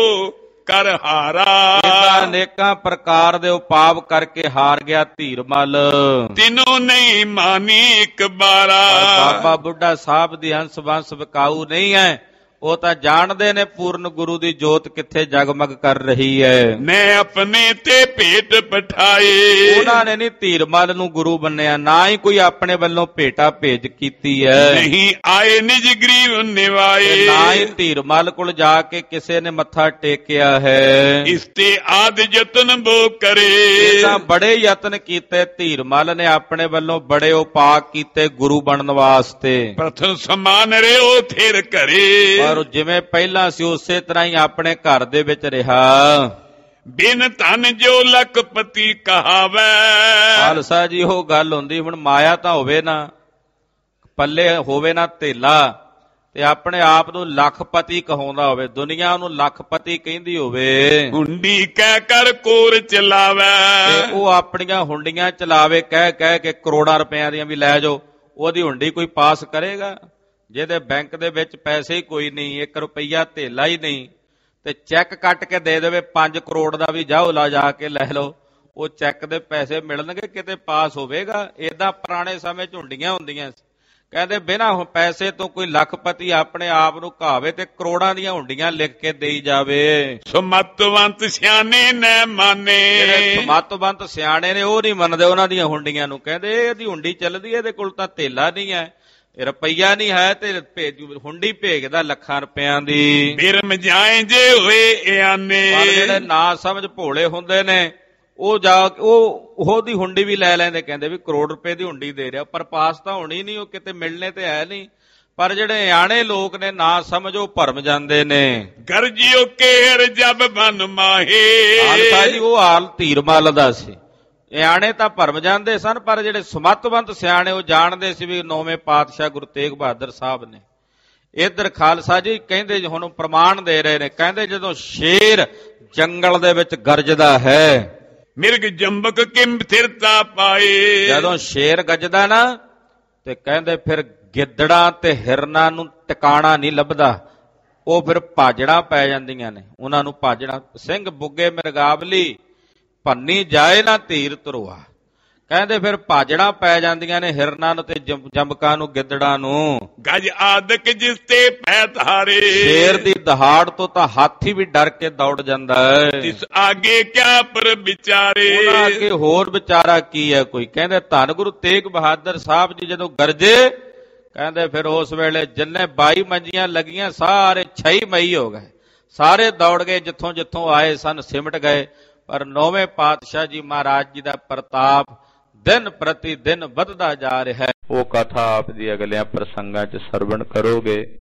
ਕਰ ਹਾਰਾ, ਇਦਾਂ ਅਨੇਕਾਂ ਪ੍ਰਕਾਰ ਦੇ ਉਪਾਵ ਕਰਕੇ ਹਾਰ ਗਿਆ ਧੀਰਮਲ। ਤਿਨੋ ਨਹੀਂ ਮਾਨੀ ਇੱਕ ਬਾਰਾ, ਬਾਬਾ ਬੁੱਢਾ ਸਾਹਿਬ ਦੀ ਹੰਸ ਬੰਸ ਵਿਕਾਊ ਨਹੀਂ ਹੈ, ਉਹ ਤਾਂ ਜਾਣਦੇ ਨੇ ਪੂਰਨ ਗੁਰੂ ਦੀ ਜੋਤ ਕਿੱਥੇ ਜਗਮਗ ਕਰ ਰਹੀ ਹੈ। ਮੈਂ ਆਪਣੇ ਤੇ ਭੇਟ ਪਠਾਏ, ਉਹਨਾਂ ਨੇ ਨਹੀਂ ਧੀਰਮਲ ਨੂੰ ਗੁਰੂ ਬੰਨਿਆ, ਨਾ ਹੀ ਕੋਈ ਆਪਣੇ ਵੱਲੋਂ ਭੇਟਾ ਭੇਜ ਕੀਤੀ ਹੈ। ਨਹੀਂ ਆਏ ਨਿਜ ਗਰੀਬ ਨਿਵਾਏ, ਨਾ ਹੀ ਧੀਰਮਲ ਕੋਲ ਜਾ ਕੇ ਕਿਸੇ ਨੇ ਮੱਥਾ ਟੇਕਿਆ ਹੈ। ਇਸ ਤੇ ਆਦ ਯਤਨ ਬੋ ਕਰੇ, ਇਹਨਾਂ ਬੜੇ ਯਤਨ ਕੀਤੇ ਧੀਰਮਲ ਨੇ, ਆਪਣੇ ਵੱਲੋਂ ਬੜੇ ਉਪਾਅ ਕੀਤੇ ਗੁਰੂ ਬਣਨ ਵਾਸਤੇ। ਪ੍ਰਥਮ ਸਮਾਨ ਰਿਓ ਥਿਰ ਘਰੇ, ਪਰ ਜਿਵੇਂ ਪਹਿਲਾਂ ਸੀ ਉਸੇ ਤਰ੍ਹਾਂ ਹੀ ਆਪਣੇ ਘਰ ਦੇ ਵਿੱਚ ਰਿਹਾ। ਬਿਨ ਧਨ ਜੋ ਲਖਪਤੀ ਕਹਾਵੈ, ਖਾਲਸਾ ਜੀ ਉਹ ਗੱਲ ਹੁੰਦੀ, ਹੁਣ ਮਾਇਆ ਤਾਂ ਹੋਵੇ ਨਾ, ਪੱਲੇ ਹੋਵੇ ਨਾ ਧੇਲਾ, ਤੇ ਆਪਣੇ ਆਪ ਨੂੰ ਲੱਖਪਤੀ ਕਹਾਉਂਦਾ ਹੋਵੇ, ਦੁਨੀਆ ਉਹਨੂੰ ਲੱਖਪਤੀ ਕਹਿੰਦੀ ਹੋਵੇ। ਹੁੰਡੀ ਕਹਿ ਕਰ ਕੋਰ ਚਲਾਵੈ, ਤੇ ਉਹ ਆਪਣੀਆਂ ਹੁੰਡੀਆਂ ਚਲਾਵੇ ਕਹਿ ਕੇ ਕਰੋੜਾਂ ਰੁਪਈਆਂ ਦੀਆਂ ਵੀ ਲੈ ਜਾਓ, ਉਹਦੀ ਹੁੰਡੀ ਕੋਈ ਪਾਸ ਕਰੇਗਾ? ਜਿਹਦੇ ਬੈਂਕ ਦੇ ਵਿੱਚ ਪੈਸੇ ਹੀ ਕੋਈ ਨਹੀਂ, 1 ਰੁਪਈਆ ਧੇਲਾ ਹੀ ਨਹੀਂ, ਤੇ ਚੈੱਕ ਕੱਟ ਕੇ ਦੇ ਦੇਵੇ 5 ਕਰੋੜ ਦਾ ਵੀ ਜਾਓ ਲਾ ਜਾ ਕੇ ਲੈ ਲਓ, ਉਹ ਚੈੱਕ ਦੇ ਪੈਸੇ ਮਿਲਣਗੇ, ਕਿਤੇ ਪਾਸ ਹੋਵੇਗਾ? ਏਦਾਂ ਪੁਰਾਣੇ ਸਮੇਂ ਚ ਹੁੰਡੀਆਂ ਹੁੰਦੀਆਂ ਸੀ, ਕਹਿੰਦੇ ਬਿਨਾਂ ਪੈਸੇ ਤੋਂ ਕੋਈ ਲੱਖਪਤੀ ਆਪਣੇ ਆਪ ਨੂੰ ਕਹਾਵੇ ਤੇ ਕਰੋੜਾਂ ਦੀਆਂ ਹੁੰਡੀਆਂ ਲਿਖ ਕੇ ਦੇਈ ਜਾਵੇ। ਸੁਮਤਵੰਤ ਸਿਆਣੇ ਨੈ ਮਾਨੇ, ਜਿਹੜੇ ਸੁਮਤਵੰਤ ਸਿਆਣੇ ਨੇ ਉਹ ਨਹੀਂ ਮੰਨਦੇ ਉਹਨਾਂ ਦੀਆਂ ਹੁੰਡੀਆਂ ਨੂੰ, ਕਹਿੰਦੇ ਇਹਦੀ ਹੁੰਡੀ ਚੱਲਦੀ, ਇਹਦੇ ਕੋਲ ਤਾਂ ਧੇਲਾ ਨਹੀਂ ਹੈ, ਰੁਪਈਆ ਨਹੀਂ ਹੈ, ਤੇ ਹੁੰਡੀ ਭੇਜਦਾ ਲੱਖਾਂ ਰੁਪਇਆਂ ਦੀ। ਬਿਰਮ ਜਾਏ ਜੇ ਹੋਏ ਇਆਨੇ, ਪਰ ਜਿਹੜੇ ਨਾ ਸਮਝ ਭੋਲੇ ਹੁੰਦੇ ਨੇ ਉਹ ਜਾ ਉਹਦੀ ਹੁੰਡੀ ਵੀ ਲੈ ਲੈਂਦੇ, ਕਹਿੰਦੇ ਵੀ ਕਰੋੜ ਰੁਪਏ ਦੀ ਹੁੰਡੀ ਦੇ ਰਿਹਾ, ਪਰ ਪਾਸ ਤਾਂ ਹੋਣੀ ਨਹੀਂ, ਉਹ ਕਿਤੇ ਮਿਲਣੇ ਤੇ ਹੈ ਨਹੀਂ। ਪਰ ਜਿਹੜੇ ਇਆਣੇ ਲੋਕ ਨੇ ਨਾ ਸਮਝੋ ਭਰਮ ਜਾਂਦੇ ਨੇ। ਗਰਜਿਓ ਕੇਰ ਜਬ ਬਨ ਮਾਹੇ, ਖਾਲਸਾ ਜੀ ਉਹ ਹਾਲ ਧੀਰਮਲ ਦਾ ਸੀ। ਇਆਣੇ ਤਾਂ ਭਰਮ ਜਾਂਦੇ ਸਨ, ਪਰ ਜਿਹੜੇ ਸੁਮਤਵੰਤ ਸਿਆਣੇ ਉਹ ਜਾਣਦੇ ਸੀ ਵੀ 9ਵੇਂ ਪਾਤਸ਼ਾਹ ਗੁਰੂ ਤੇਗ ਬਹਾਦਰ ਸਾਹਿਬ ਨੇ। ਇੱਧਰ ਖਾਲਸਾ ਜੀ ਕਹਿੰਦੇ ਹੁਣ ਪ੍ਰਮਾਣ ਦੇ ਰਹੇ ਨੇ, ਕਹਿੰਦੇ ਜਦੋਂ ਸ਼ੇਰ ਜੰਗਲ ਦੇ ਵਿੱਚ ਗਰਜਦਾ ਹੈ, ਮਿਰਗ ਜੰਬਕ ਕਿਮ ਥਿਰਤਾ ਪਾਏ, ਜਦੋਂ ਸ਼ੇਰ ਗੱਜਦਾ ਨਾ ਤੇ ਕਹਿੰਦੇ ਫਿਰ ਗਿੱਦੜਾਂ ਤੇ ਹਿਰਨਾਂ ਨੂੰ ਟਿਕਾਣਾ ਨਹੀਂ ਲੱਭਦਾ, ਉਹ ਫਿਰ ਭਾਜੜਾਂ ਪੈ ਜਾਂਦੀਆਂ ਨੇ ਉਹਨਾਂ ਨੂੰ। ਭਾਜੜਾਂ ਸਿੰਘ ਬੁੱਗੇ ਮਿਰਗਾਵਲੀ ਭੰਨੀ ਜਾਏ ਨਾ ਧੀਰ ਧਰੋਆ, ਕਹਿੰਦੇ ਫਿਰ ਭਾਜੜਾਂ ਪੈ ਜਾਂਦੀਆਂ ਨੇ ਹਿਰਨਾਂ ਨੂੰ ਤੇ ਜੰਬਕਾਂ ਨੂੰ, ਗਿੱਦੜਾਂ ਨੂੰ। ਗਜ ਆਦਿਕ ਜਿਸ ਤੇ ਪੈ ਧਾਰੇ, ਸ਼ੇਰ ਦੀ ਦਹਾੜ ਤੋਂ ਤਾਂ ਹਾਥੀ ਵੀ ਡਰ ਕੇ ਦੌੜ ਜਾਂਦਾ ਹੈ। ਇਸ ਆਗੇ ਕਿਆ ਪਰ ਵਿਚਾਰੇ, ਉਹਨਾਂ ਅੱਗੇ ਹੋਰ ਵਿਚਾਰਾ ਕੀ ਹੈ ਕੋਈ? ਕਹਿੰਦੇ ਧੰਨ ਗੁਰੂ ਤੇਗ ਬਹਾਦਰ ਸਾਹਿਬ ਜੀ ਜਦੋਂ ਗਰਜੇ, ਕਹਿੰਦੇ ਫਿਰ ਉਸ ਵੇਲੇ ਜਿੰਨੇ 22 ਮੰਜੀਆਂ ਲੱਗੀਆਂ ਸਾਰੇ 6 ਮਈ ਹੋ ਗਏ, ਸਾਰੇ ਦੌੜ ਗਏ, ਜਿੱਥੋਂ ਜਿੱਥੋਂ ਆਏ ਸਨ ਸਿਮਟ ਗਏ। ਪਰ 9ਵੇਂ ਪਾਤਸ਼ਾਹ ਜੀ ਮਹਾਰਾਜ ਜੀ ਦਾ ਪ੍ਰਤਾਪ ਦਿਨ ਪ੍ਰਤੀ ਦਿਨ ਵੱਧਦਾ ਜਾ ਰਿਹਾ ਹੈ। ਉਹ ਕਥਾ ਆਪ ਦੀ ਅਗਲਿਆਂ ਪ੍ਰਸੰਗਾਂ 'ਚ ਸਰਵਣ ਕਰੋਗੇ।